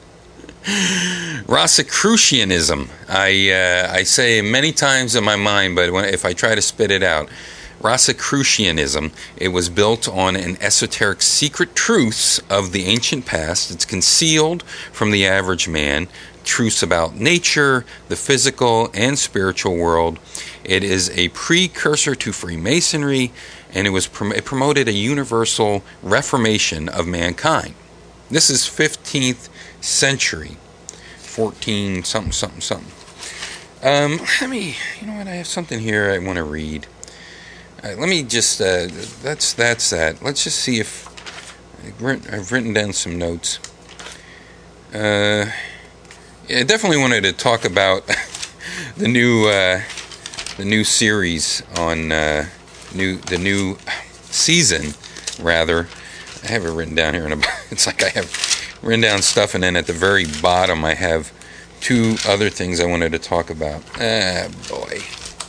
Rosicrucianism. I uh, I say many times in my mind, but when, if I try to spit it out, Rosicrucianism, it was built on an esoteric secret truths of the ancient past. It's concealed from the average man, truths about nature, the physical and spiritual world. It is a precursor to Freemasonry, and it was prom- it promoted a universal reformation of mankind. This is fifteenth century, fourteen something something something. Um, let me, you know what? I have something here I want to read. Uh, let me just, uh, that's that's that. Let's just see if, I've written, I've written down some notes. Uh, yeah, I definitely wanted to talk about the new, uh, the new series on, uh, new, the new season, rather. I have it written down here, in a, it's like I have written down stuff, and then at the very bottom I have two other things I wanted to talk about. Ah, boy.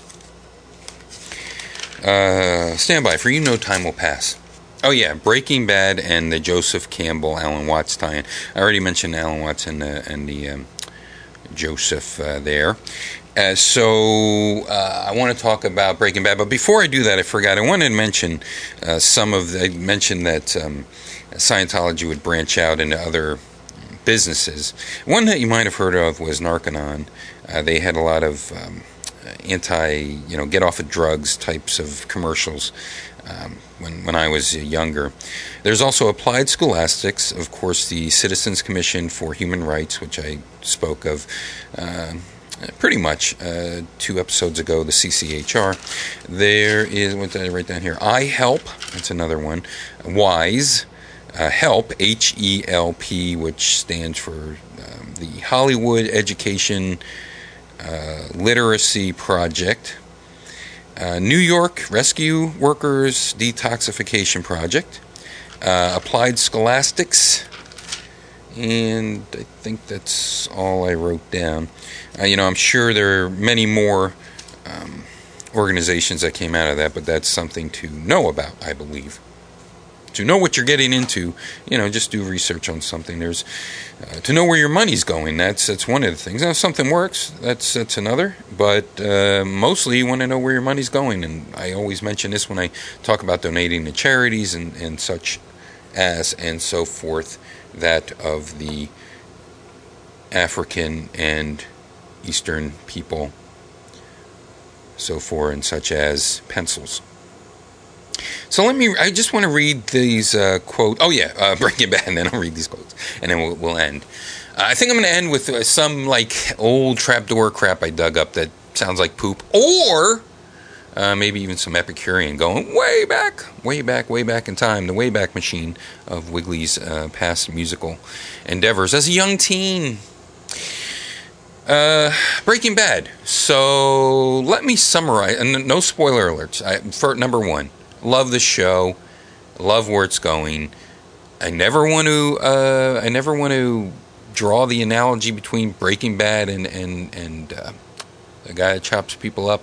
Uh, stand by, for you no time will pass. Oh yeah, Breaking Bad and the Joseph Campbell, Alan Watts tie-in. I already mentioned Alan Watts and the, and the um, Joseph uh, there. Uh, so uh, I want to talk about Breaking Bad, but before I do that, I forgot. I wanted to mention uh, some of the, I mentioned that um, Scientology would branch out into other businesses. One that you might have heard of was Narconon. Uh, they had a lot of um, anti, you know, get off of drugs types of commercials um, when when I was younger. There's also Applied Scholastics, of course, the Citizens Commission for Human Rights, which I spoke of uh, pretty much uh, two episodes ago, the C C H R. There is, what did I write down here? I Help, that's another one. WISE, uh, HELP, H E L P, which stands for um, the Hollywood Education Uh, Literacy Project, uh, New York Rescue Workers Detoxification Project, uh, Applied Scholastics, and I think that's all I wrote down. Uh, you know, I'm sure there are many more um, organizations that came out of that, but that's something to know about, I believe. To know what you're getting into, you know, just do research on something. There's uh, to know where your money's going. That's that's one of the things. Now, if something works, that's that's another. But uh, mostly, you want to know where your money's going. And I always mention this when I talk about donating to charities and, and such as and so forth. That of the African and Eastern people, so forth, and such as pencils. So let me, I just want to read these uh, quotes. Oh yeah, uh, Breaking Bad, and then I'll read these quotes, and then we'll, we'll end. I think I'm going to end with uh, some like old trapdoor crap I dug up that sounds like poop, or uh, maybe even some Epicurean going way back, way back, way back in time, the Wayback Machine of Wiggly's uh, past musical endeavors as a young teen. Uh, Breaking Bad. So let me summarize, and no spoiler alerts. I, for number one, love the show, love where it's going. I never want to. Uh, I never want to draw the analogy between Breaking Bad and and and uh, the guy that chops people up,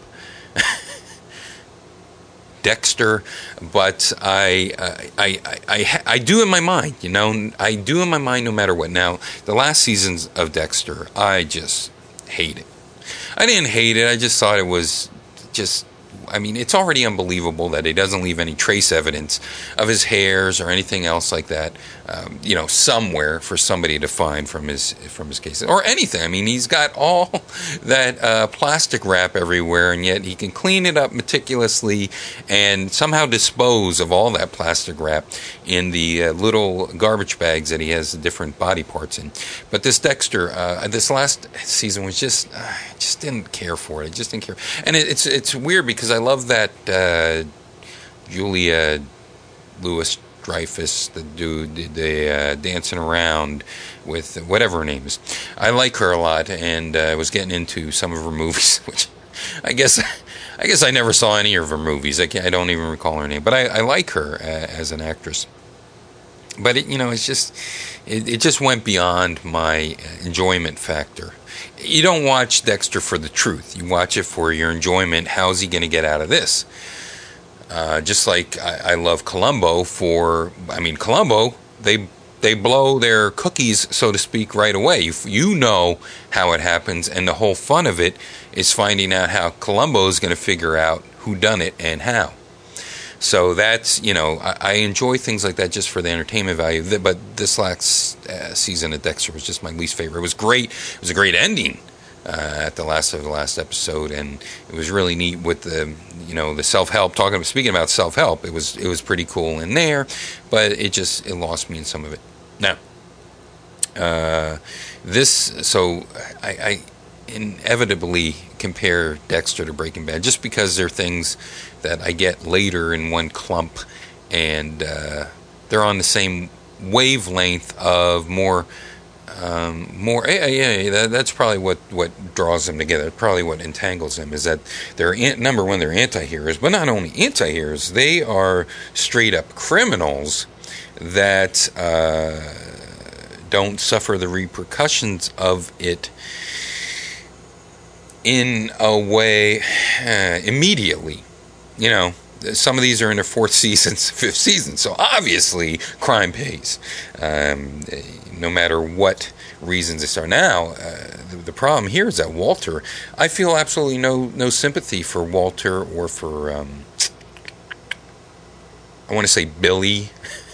Dexter. But I, uh, I, I, I, I do in my mind. You know, I do in my mind no matter what. Now, the last seasons of Dexter, I just hate it. I didn't hate it. I just thought it was just. I mean, it's already unbelievable that he doesn't leave any trace evidence of his hairs or anything else like that, um, you know, somewhere for somebody to find from his from his case or anything. I mean, he's got all that uh, plastic wrap everywhere, and yet he can clean it up meticulously and somehow dispose of all that plastic wrap in the uh, little garbage bags that he has the different body parts in. But this Dexter, uh, this last season was just, uh, I just didn't care for it. I just didn't care, and it, it's it's weird because I I love that uh, Julia Louis Dreyfus, the dude, the uh, dancing around with whatever her name is. I like her a lot, and uh, I was getting into some of her movies, which I guess I guess I never saw any of her movies. I, can't, I don't even recall her name, but I, I like her uh, as an actress. But it, you know, it's just it, it just went beyond my enjoyment factor. You don't watch Dexter for the truth. You watch it for your enjoyment. How's he going to get out of this? Uh, just like I, I love Columbo for, I mean, Columbo, they they blow their cookies, so to speak, right away. You, you know how it happens, and the whole fun of it is finding out how Columbo is going to figure out who done it and how. So that's, you know, I, I enjoy things like that just for the entertainment value. But this last uh, season of Dexter was just my least favorite. It was great. It was a great ending uh, at the last of the last episode, and it was really neat with the, you know, the self-help. Talking, speaking about self-help, it was it was pretty cool in there, but it just it lost me in some of it. Now, uh, this so I. I inevitably compare Dexter to Breaking Bad just because they're things that I get later in one clump, and uh, they're on the same wavelength of more um, more yeah, yeah, yeah that, that's probably what, what draws them together. Probably what entangles them is that they're an, number one, they're anti-heroes, but not only anti-heroes, they are straight up criminals that uh, don't suffer the repercussions of it in a way uh, immediately. You know, some of these are in their fourth season, fifth season, so obviously crime pays, um, no matter what reasons they start. Now, uh, the, the problem here is that Walter, I feel absolutely no no sympathy for Walter or for, um, I want to say Billy.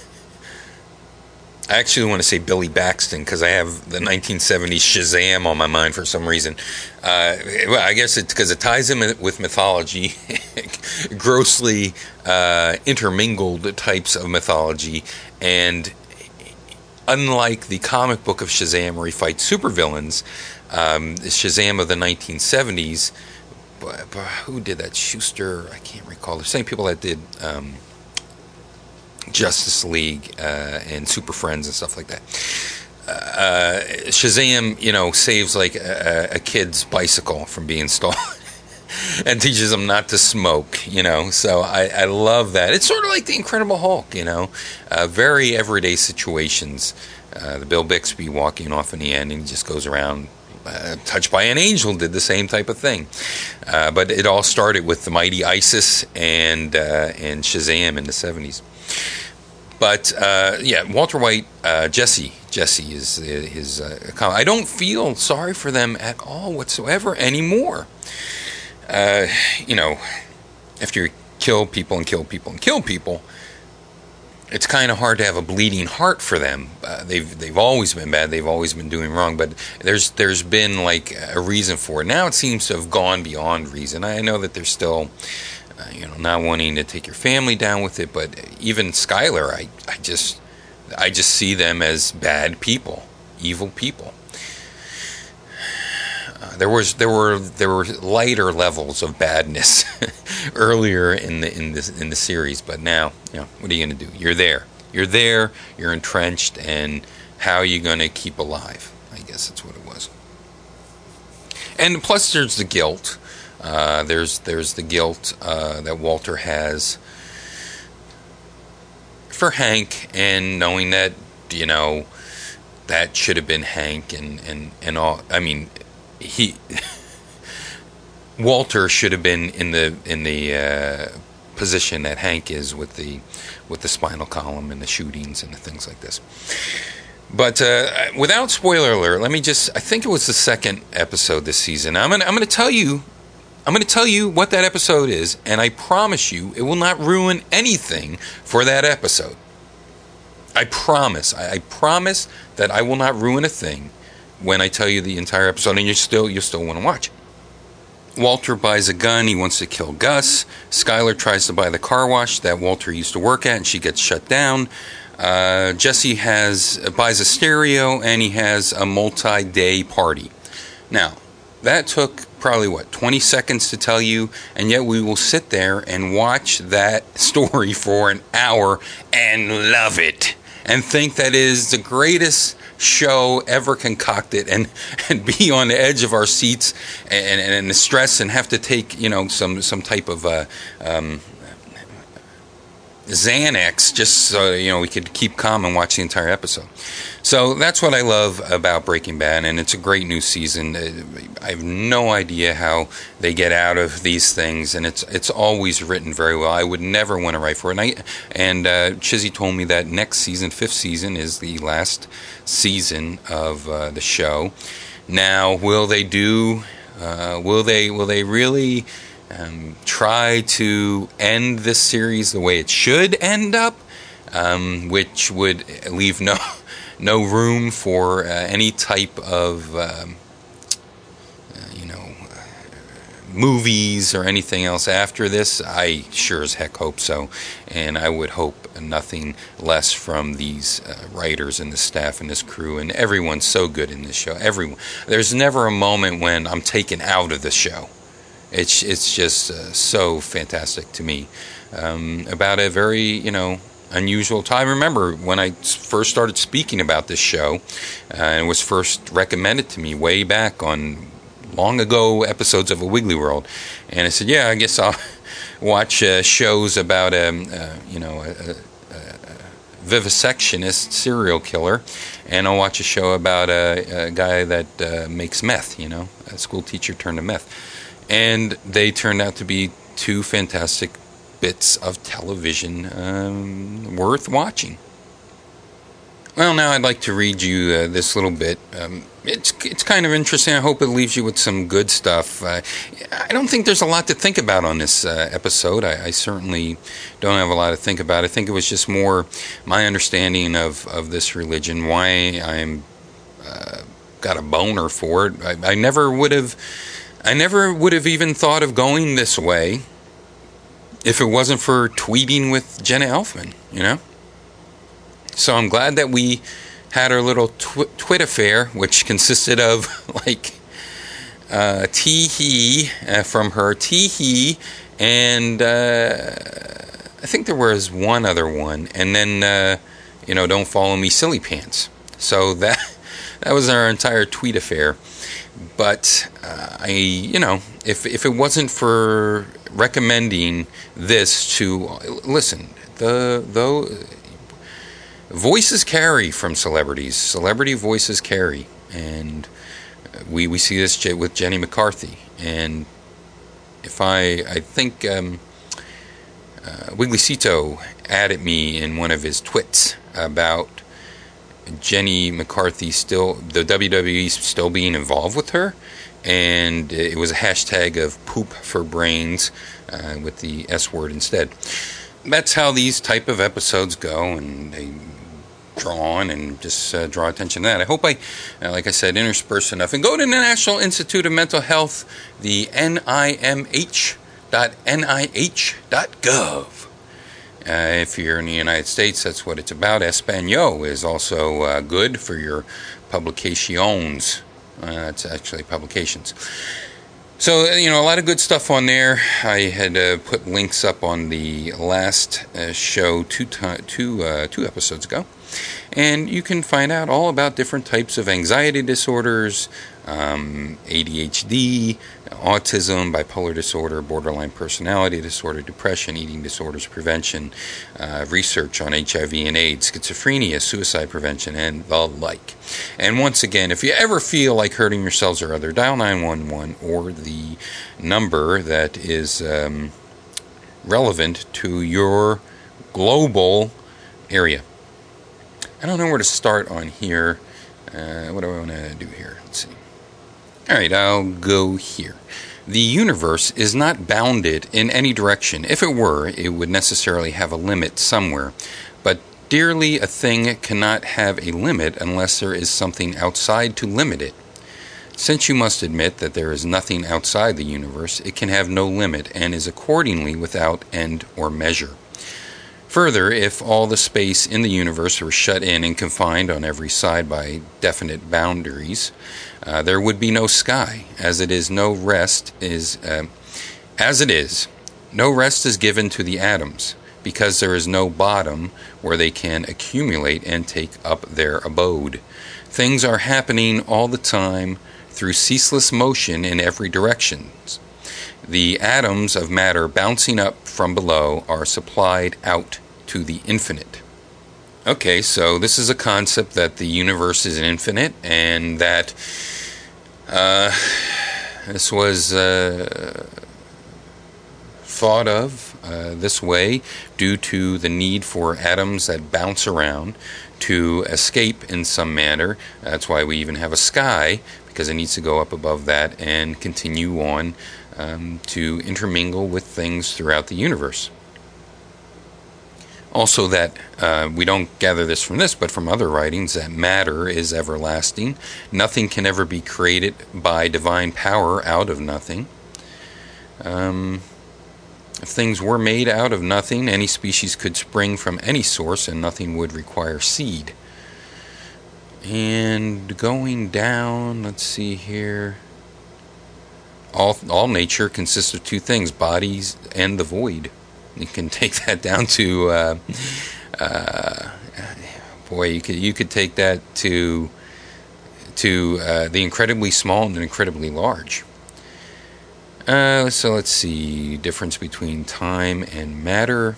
I actually want to say Billy Baxton because I have the nineteen seventies Shazam on my mind for some reason. Uh, well, I guess it's because it ties in with mythology, grossly uh, intermingled types of mythology, and unlike the comic book of Shazam where he fights supervillains, um, Shazam of the nineteen seventies, but, but who did that? Schuster? I can't recall. The same people that did Um, Justice League uh, and Super Friends and stuff like that. Uh, Shazam, you know, saves like a, a kid's bicycle from being stolen and teaches him not to smoke, you know. So I, I love that. It's sort of like the Incredible Hulk, you know. Uh, very everyday situations. Uh, the Bill Bixby walking off in the end, and he just goes around. Uh, Touched by an Angel did the same type of thing. Uh, but it all started with the mighty Isis and, uh, and Shazam in the seventies. But uh, yeah, Walter White, uh, Jesse, Jesse is his. Uh, I don't feel sorry for them at all whatsoever anymore. Uh, you know, after you kill people and kill people and kill people, it's kind of hard to have a bleeding heart for them. Uh, they've they've always been bad. They've always been doing wrong. But there's there's been like a reason for it. Now it seems to have gone beyond reason. I know that there's still. Uh, you know, not wanting to take your family down with it, but even Skylar, I, I just, I just see them as bad people, evil people, there was there were there were lighter levels of badness earlier in the in this in the series, but now, you know, what are you going to do? You're there, you're there, you're entrenched, and how are you going to keep alive? I guess that's what it was. And plus, there's the guilt. Uh, there's there's the guilt uh, that Walter has for Hank, and knowing that, you know, that should have been Hank, and, and, and all. I mean, he Walter should have been in the in the uh, position that Hank is with the with the spinal column and the shootings and the things like this. But uh, without spoiler alert, let me just. I think it was the second episode this season. I'm gonna I'm gonna tell you. I'm going to tell you what that episode is, and I promise you it will not ruin anything for that episode. I promise. I, I promise that I will not ruin a thing when I tell you the entire episode, and you still you still want to watch it. Walter buys a gun. He wants to kill Gus. Skyler tries to buy the car wash that Walter used to work at, and she gets shut down. Uh, Jesse has buys a stereo, and he has a multi-day party. Now, that took probably, what, twenty seconds to tell you, and yet we will sit there and watch that story for an hour and love it and think that is the greatest show ever concocted, and, and be on the edge of our seats and, and, and the stress, and have to take, you know, some, some type of uh, um, Xanax just so, you know, we could keep calm and watch the entire episode. So that's what I love about Breaking Bad, and it's a great new season. I have no idea how they get out of these things, and it's it's always written very well. I would never want to write for it. And, I, and uh, Chizzy told me that next season, fifth season, is the last season of uh, the show. Now, will they do? Uh, will they? Will they really um, try to end this series the way it should end up, um, which would leave no. No room for uh, any type of, um, uh, you know, uh, movies or anything else after this? I sure as heck hope so. And I would hope nothing less from these uh, writers and the staff and this crew. And everyone's so good in this show. Everyone. There's never a moment when I'm taken out of the show. It's, it's just uh, so fantastic to me. Um, about a very, you know, unusual time. I remember when I first started speaking about this show, uh, and it was first recommended to me way back on long ago episodes of A Wiggly World, and I said, yeah, I guess I'll watch uh, shows about um, uh, you know, a, a, a vivisectionist serial killer, and I'll watch a show about a, a guy that uh, makes meth, you know, a school teacher turned to meth. And they turned out to be two fantastic bits of television um, worth watching. Well, now I'd like to read you uh, this little bit. Um, it's it's kind of interesting. I hope it leaves you with some good stuff. Uh, I don't think there's a lot to think about on this uh, episode. I, I certainly don't have a lot to think about. I think it was just more my understanding of, of this religion, why I'm uh, got a boner for it. I, I never would have, I never would have even thought of going this way if it wasn't for tweeting with Jenna Elfman, you know? So I'm glad that we had our little tw- twit affair, which consisted of, like, uh, tee-hee uh, from her, tee-hee, and uh, I think there was one other one, and then, uh, you know, don't follow me, silly pants. So that that was our entire tweet affair. But uh, I, you know, if if it wasn't for recommending this to listen, the though voices carry from celebrities, celebrity voices carry, and we we see this with Jenny McCarthy. And if I I think um, uh, Wigglycito added me in one of his twits about Jenny McCarthy still, the W W E still being involved with her, and it was a hashtag of poop for brains uh, with the S word instead. That's how these type of episodes go, and they draw on and just uh, draw attention to that. I hope I, uh, like I said, intersperse enough. And go to the National Institute of Mental Health, the N I M H dot N I H dot gov. Uh, if you're in the United States, that's what it's about. Espanol is also uh, good for your publications. Uh, it's actually publications. So, you know, a lot of good stuff on there. I had uh, put links up on the last uh, show two, to- two, uh, two episodes ago. And you can find out all about different types of anxiety disorders, um, A D H D, autism, bipolar disorder, borderline personality disorder, depression, eating disorders prevention, uh, research on H I V and AIDS, schizophrenia, suicide prevention, and the like. And once again, if you ever feel like hurting yourselves or other, dial nine one one or the number that is um, relevant to your global area. I don't know where to start on here. Uh, what do I want to do here? Let's see. All right, I'll go here. The universe is not bounded in any direction. If it were, it would necessarily have a limit somewhere. But dearly, a thing cannot have a limit unless there is something outside to limit it. Since you must admit that there is nothing outside the universe, it can have no limit and is accordingly without end or measure. Further, if all the space in the universe were shut in and confined on every side by definite boundaries, uh, there would be no sky. As it is, no rest is. Uh, as it is, no rest is given to the atoms, because there is no bottom where they can accumulate and take up their abode. Things are happening all the time through ceaseless motion in every direction. The atoms of matter bouncing up from below are supplied out to the infinite. Okay, so this is a concept that the universe is infinite, and that uh, this was uh, thought of uh, this way due to the need for atoms that bounce around to escape in some manner. That's why we even have a sky, because it needs to go up above that and continue on um, to intermingle with things throughout the universe. Also that, uh, we don't gather this from this, but from other writings, that matter is everlasting. Nothing can ever be created by divine power out of nothing. Um, if things were made out of nothing, any species could spring from any source and nothing would require seed. And going down, let's see here. All, all nature consists of two things, bodies and the void. You can take that down to, uh, uh, boy, you could you could take that to to uh, the incredibly small and the incredibly large. Uh, so let's see, difference between time and matter.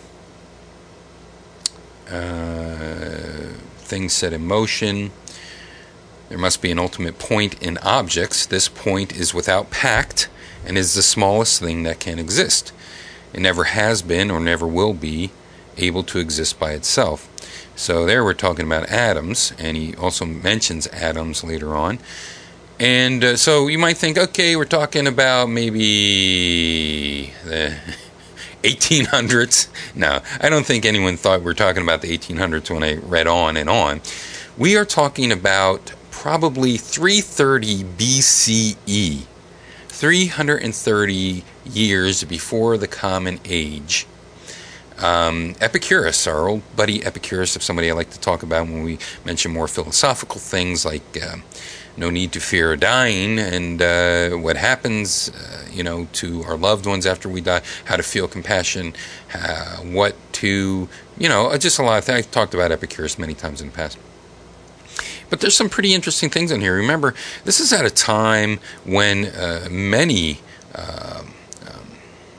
Uh, things set in motion. There must be an ultimate point in objects. This point is without pact and is the smallest thing that can exist. It never has been or never will be able to exist by itself. So there we're talking about atoms, and he also mentions atoms later on. And uh, so you might think, okay, we're talking about maybe the eighteen hundreds. No, I don't think anyone thought we were talking about the eighteen hundreds when I read on and on. We are talking about probably three thirty B C E, three hundred thirty years before the Common Age. Um, Epicurus, our old buddy Epicurus, if somebody I like to talk about when we mention more philosophical things like uh, no need to fear dying, and uh, what happens, uh, you know, to our loved ones after we die, how to feel compassion, uh, what to, you know, just a lot of things. I've talked about Epicurus many times in the past. But there's some pretty interesting things in here. Remember, this is at a time when uh, many, uh, um,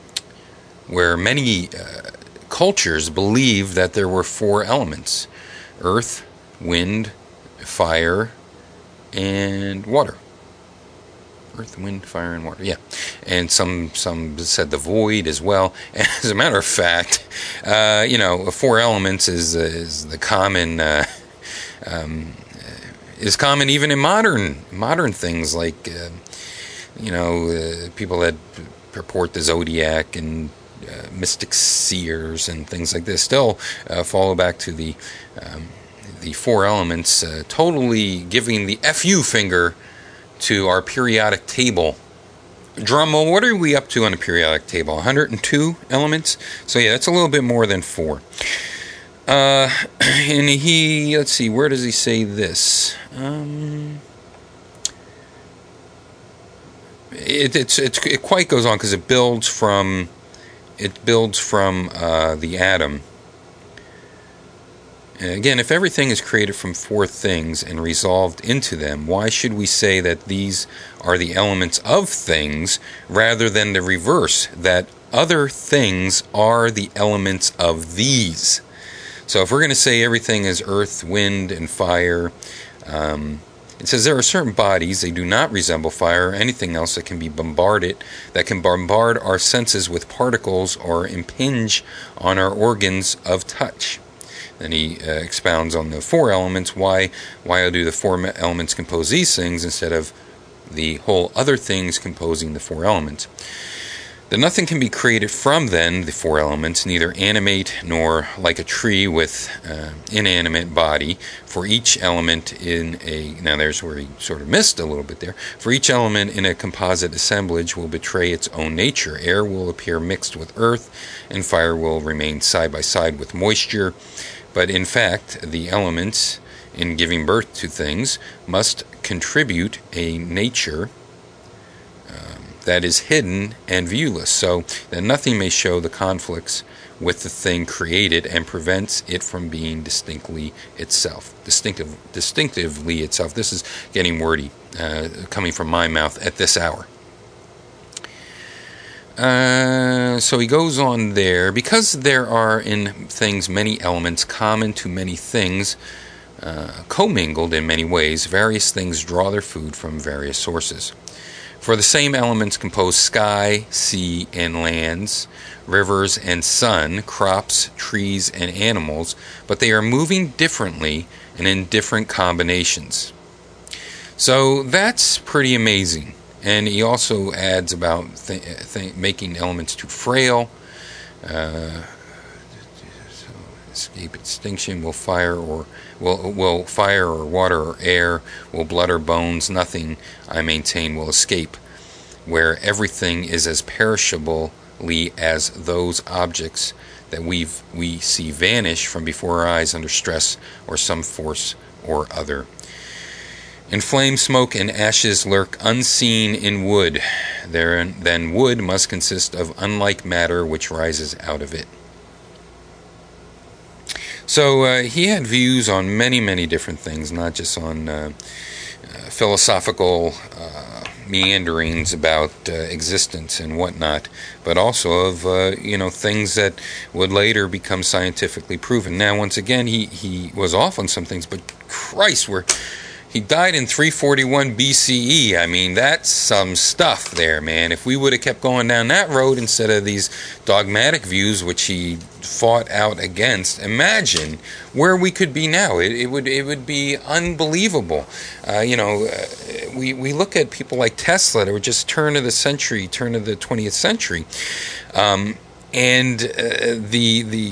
where many uh, cultures believed that there were four elements: earth, wind, fire, and water. Earth, wind, fire, and water. Yeah, and some some said the void as well. And as a matter of fact, uh, you know, four elements is is the common. Uh, um, is common even in modern modern things like, uh, you know, uh, people that purport the zodiac and uh, mystic seers and things like this still uh, follow back to the um, the four elements, uh, totally giving the F U finger to our periodic table. Drummel, what are we up to on the periodic table? one hundred two elements? So yeah, that's a little bit more than four. Uh, and he, let's see, where does he say this? Um, it, it's, it's, it quite goes on because it builds from it builds from uh, the atom. And again, if everything is created from four things and resolved into them, why should we say that these are the elements of things rather than the reverse, that other things are the elements of these? So if we're going to say everything is earth, wind, and fire, um, it says there are certain bodies, they do not resemble fire or anything else that can be bombarded, that can bombard our senses with particles or impinge on our organs of touch. Then he uh, expounds on the four elements. Why, why do the four elements compose these things instead of the whole other things composing the four elements? That nothing can be created from then, the four elements, neither animate nor like a tree with uh, inanimate body. For each element in a, now there's where he sort of missed a little bit there. For each element in a composite assemblage will betray its own nature. Air will appear mixed with earth, and fire will remain side by side with moisture. But in fact, the elements, in giving birth to things, must contribute a nature um, that is hidden and viewless, so that nothing may show the conflicts with the thing created and prevents it from being distinctly itself. Distinctive, distinctively itself. This is getting wordy, uh, coming from my mouth at this hour. Uh, so he goes on there, because there are in things many elements common to many things, uh, commingled in many ways, various things draw their food from various sources. For the same elements compose sky, sea, and lands, rivers and sun, crops, trees, and animals, but they are moving differently and in different combinations. So that's pretty amazing. And he also adds about th- th- making elements too frail. Uh, so escape extinction. Will fire or will will fire or water or air, will blood or bones? Nothing, I maintain, will escape. Where everything is as perishably as those objects that we we see vanish from before our eyes under stress or some force or other. In flame, smoke, and ashes lurk unseen in wood. There, then wood must consist of unlike matter which rises out of it. So uh, he had views on many, many different things, not just on uh, uh, philosophical uh, meanderings about uh, existence and whatnot, but also of uh, you know things that would later become scientifically proven. Now, once again, he he was off on some things, but Christ, we're He died in three forty-one B C E. I mean, that's some stuff there, man. If we would have kept going down that road instead of these dogmatic views which he fought out against, imagine where we could be now. It, it would it would be unbelievable. Uh, you know, uh, we, we look at people like Tesla that were just turn of the century, turn of the twentieth century. Um, and uh, the the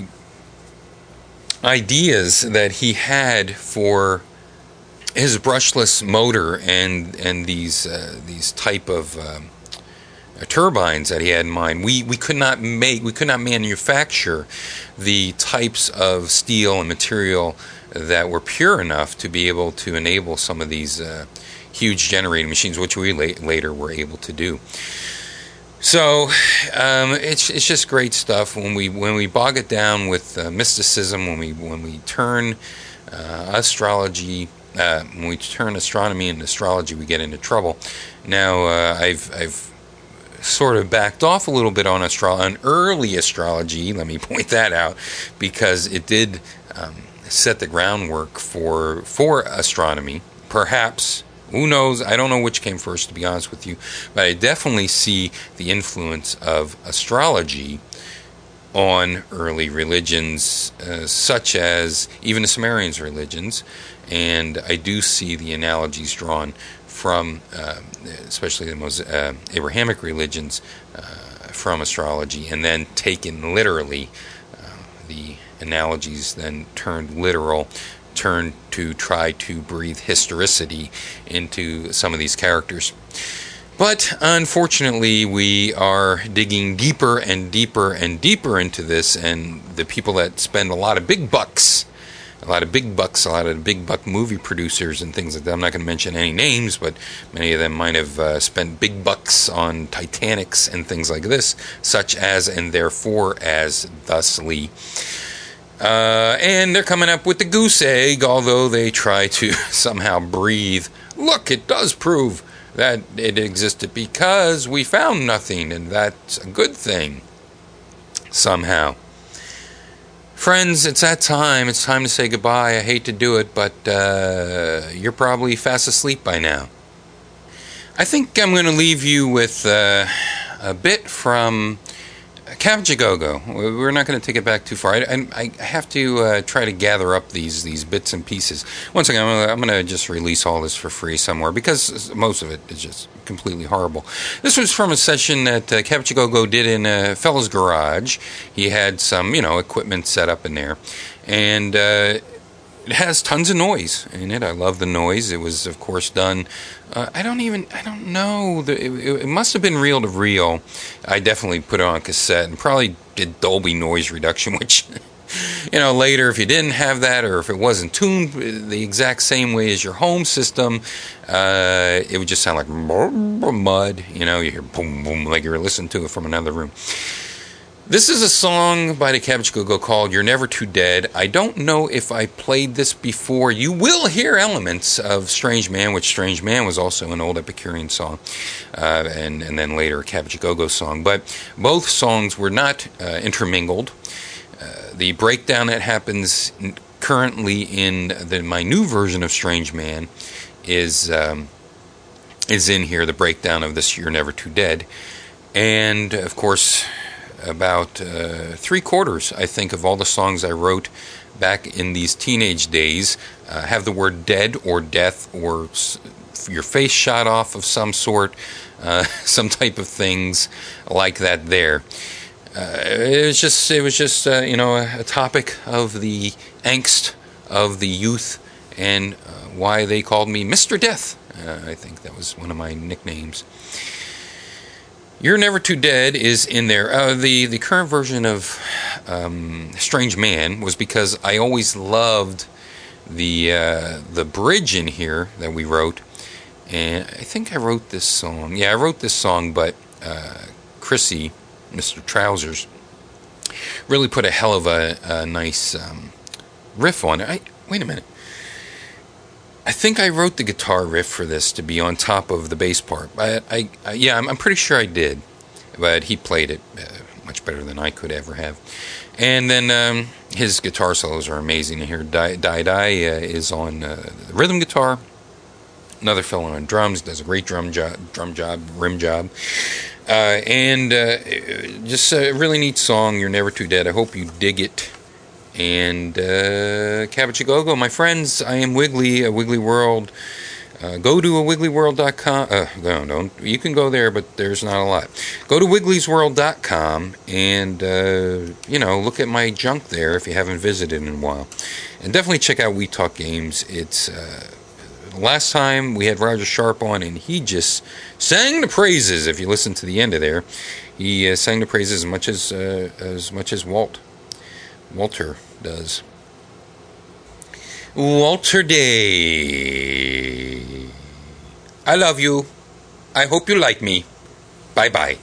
ideas that he had for his brushless motor and and these uh, these type of um, turbines that he had in mind, we we could not make we could not manufacture the types of steel and material that were pure enough to be able to enable some of these uh, huge generating machines, which we la- later were able to do. So um, it's it's just great stuff when we when we bog it down with uh, mysticism, when we when we turn uh, astrology. Uh, when we turn astronomy into astrology, we get into trouble. Now, uh, I've I've sort of backed off a little bit on astro- on early astrology. Let me point that out, because it did um, set the groundwork for for astronomy. Perhaps, who knows? I don't know which came first, to be honest with you, but I definitely see the influence of astrology on early religions, uh, such as even the Sumerians' religions. And I do see the analogies drawn from, uh, especially the most uh, Abrahamic religions, uh, from astrology, and then taken literally. Uh, the analogies then turned literal, turned to try to breathe historicity into some of these characters. But unfortunately, we are digging deeper and deeper and deeper into this, and the people that spend a lot of big bucks a lot of big bucks, a lot of big buck movie producers and things like that. I'm not going to mention any names, but many of them might have uh, spent big bucks on Titanics and things like this, such as and therefore as thusly. Uh, and they're coming up with the goose egg, although they try to somehow breathe. Look, it does prove that it existed because we found nothing, and that's a good thing. Somehow. Friends, it's that time. It's time to say goodbye. I hate to do it, but uh, you're probably fast asleep by now. I think I'm going to leave you with uh, a bit from Cabbage A Go-Go. We're not going to take it back too far. I, I, I have to uh, try to gather up these these bits and pieces. Once again, I'm going to just release all this for free somewhere because most of it is just completely horrible. This was from a session that uh, Cabbage A Go-Go did in a fellow's garage. He had some, you know, equipment set up in there, and uh, it has tons of noise in it. I love the noise. It was, of course, done. Uh, I don't even. I don't know. The, it, it must have been reel to reel. I definitely put it on cassette and probably did Dolby noise reduction, which, you know, later if you didn't have that or if it wasn't tuned the exact same way as your home system, uh, it would just sound like mud. You know, you hear boom boom like you're listening to it from another room. This is a song by the Cabbage Go-Go called You're Never Too Dead. I don't know if I played this before. You will hear elements of Strange Man, which Strange Man was also an old Epicurean song, uh, and, and then later a Cabbage Go-Go song. But both songs were not uh, intermingled. Uh, the breakdown that happens currently in the, my new version of Strange Man is, um, is in here, the breakdown of this You're Never Too Dead. And, of course, about uh, three quarters, I think, of all the songs I wrote back in these teenage days uh, have the word dead or death or s- your face shot off of some sort, uh, some type of things like that there. Uh, it was just, it was just uh, you know, a, a topic of the angst of the youth and uh, why they called me Mister Death. Uh, I think that was one of my nicknames. You're Never Too Dead is in there. Uh, the, the current version of um, Strange Man was because I always loved the uh, the bridge in here that we wrote. And I think I wrote this song. Yeah, I wrote this song, but uh, Chrissy, Mister Trousers, really put a hell of a, a nice um, riff on it. I, wait a minute. I think I wrote the guitar riff for this to be on top of the bass part. I, I, I yeah, I'm, I'm pretty sure I did, but he played it uh, much better than I could ever have. And then um, his guitar solos are amazing. Here, Die Die, Die uh, is on uh, the rhythm guitar. Another fellow on drums does a great drum job, drum job, rim job, uh, and uh, just a really neat song. You're Never Too Dead. I hope you dig it. And uh, Cabbage A Go-Go, my friends, I am Wiggly, a Wiggly World. Uh, go to a wiggly world dot com. Uh, no, don't. You can go there, but there's not a lot. Go to wigglys world dot com and, uh, you know, look at my junk there if you haven't visited in a while. And definitely check out We Talk Games. It's, uh, last time we had Roger Sharp on, and he just sang the praises. If you listen to the end of there, he uh, sang the praises as much as, uh, as much as Walt. Walter does. Walter Day. I love you. I hope you like me. Bye bye.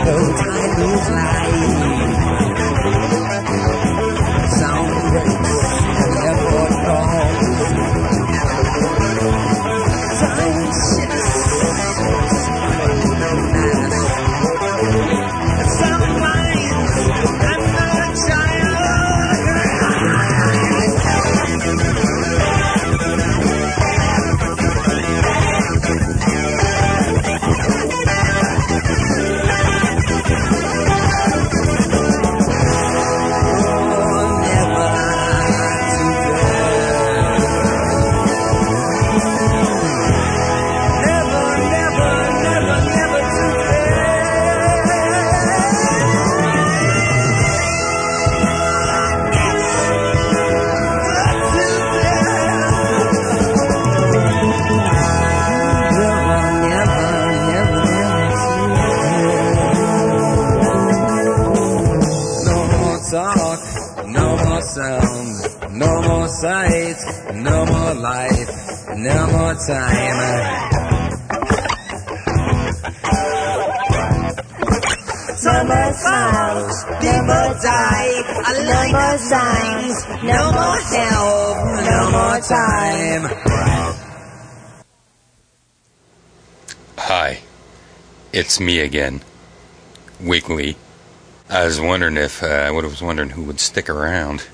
no time is life. Sound breaks, never knows. Time shifts, some minds, I'm not a child. No more sight, no more life, no more time. Summer smiles, never die, I like the signs, no more help, no more time. Hi, it's me again, Wiggly. I was wondering if, uh, I was wondering who would stick around.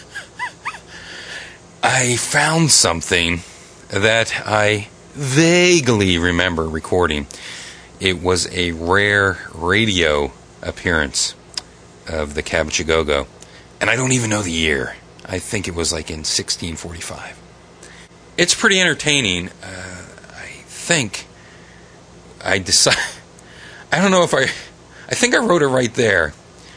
I found something that I vaguely remember recording. It was a rare radio appearance of the Cabbage A Go-Go, and I don't even know the year. I think it was like in sixteen forty-five. It's pretty entertaining. Uh, I think I decided. I don't know if I. I think I wrote it right there,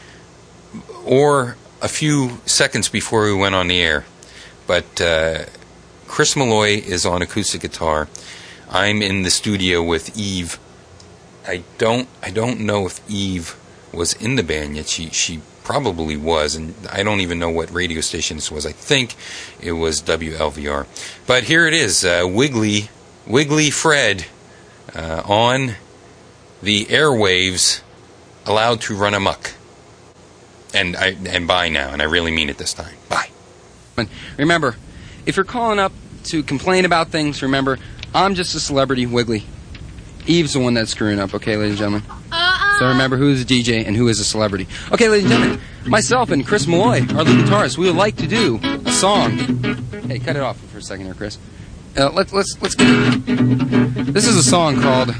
or a few seconds before we went on the air. But uh, Chris Malloy is on acoustic guitar. I'm in the studio with Eve. I don't I don't know if Eve was in the band yet. She she probably was, and I don't even know what radio station this was. I think it was W L V R. But here it is, uh, Wiggly Wiggly Fred uh, on the airwaves, allowed to run amok. And I and bye now, and I really mean it this time. Bye. Remember, if you're calling up to complain about things, remember, I'm just a celebrity, Wiggly. Eve's the one that's screwing up, okay, ladies and gentlemen? Uh-uh. So remember who is a D J and who is a celebrity. Okay, ladies and gentlemen, myself and Chris Malloy, our lead guitarist, we would like to do a song. Hey, cut it off for a second here, Chris. Uh, let's let's let's get it. This is a song called.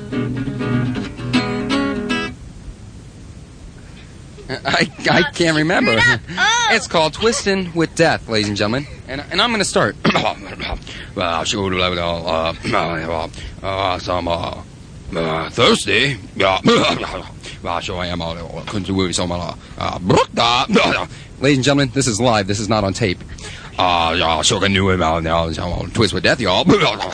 I, I can't remember. Oh. It's called Twistin' with Death, ladies and gentlemen. And, and I'm going to start. Some uh, uh, Thursday. Ladies and gentlemen, this is live. This is not on tape. Uh, Twist with Death, y'all.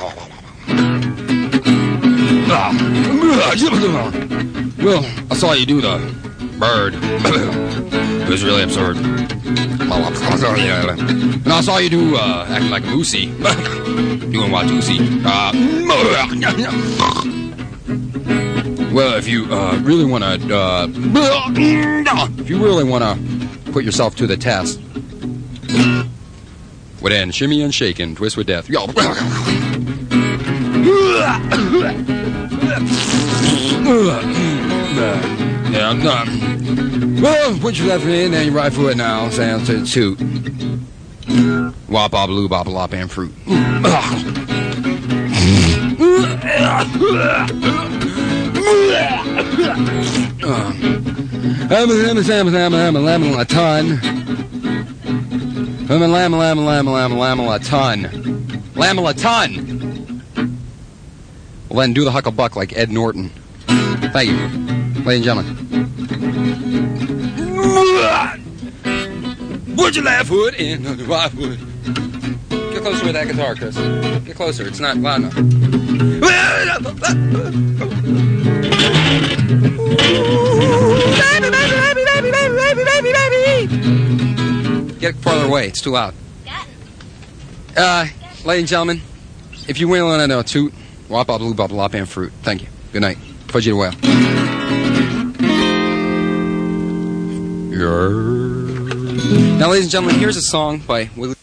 Well, I saw you do the bird. It was really absurd. And I saw you do uh, acting like a moosey. Doing Watusi. Uh, well, if you uh, really want to, uh, if you really want to put yourself to the test, well then, shimmy and shaking, twist with death. Yo. Yeah, I'm done. Well, put your left foot in and your right foot now. Sounds to toot. Wop, bop, loo, bop, lop, and fruit. I'm a lemon, lemon, lemon, lemon, lemon, a ton. I'm a lemon, lemon, lemon, lemon, lemon, a ton. Lemon, a ton. Well, then do the hucklebuck like Ed Norton. Thank you, ladies and gentlemen. Put your left foot in the right foot. Get closer with that guitar, Chris. Get closer. It's not loud enough. Baby, baby, baby, baby, baby, baby, baby, baby. Get farther away. It's too loud. Uh, ladies and gentlemen, if you really want to know a toot, wop, bop, loo, bop, lop, and fruit. Thank you. Good night. Fudgy the whale. girl. Now, ladies and gentlemen, here's a song by Wiggly.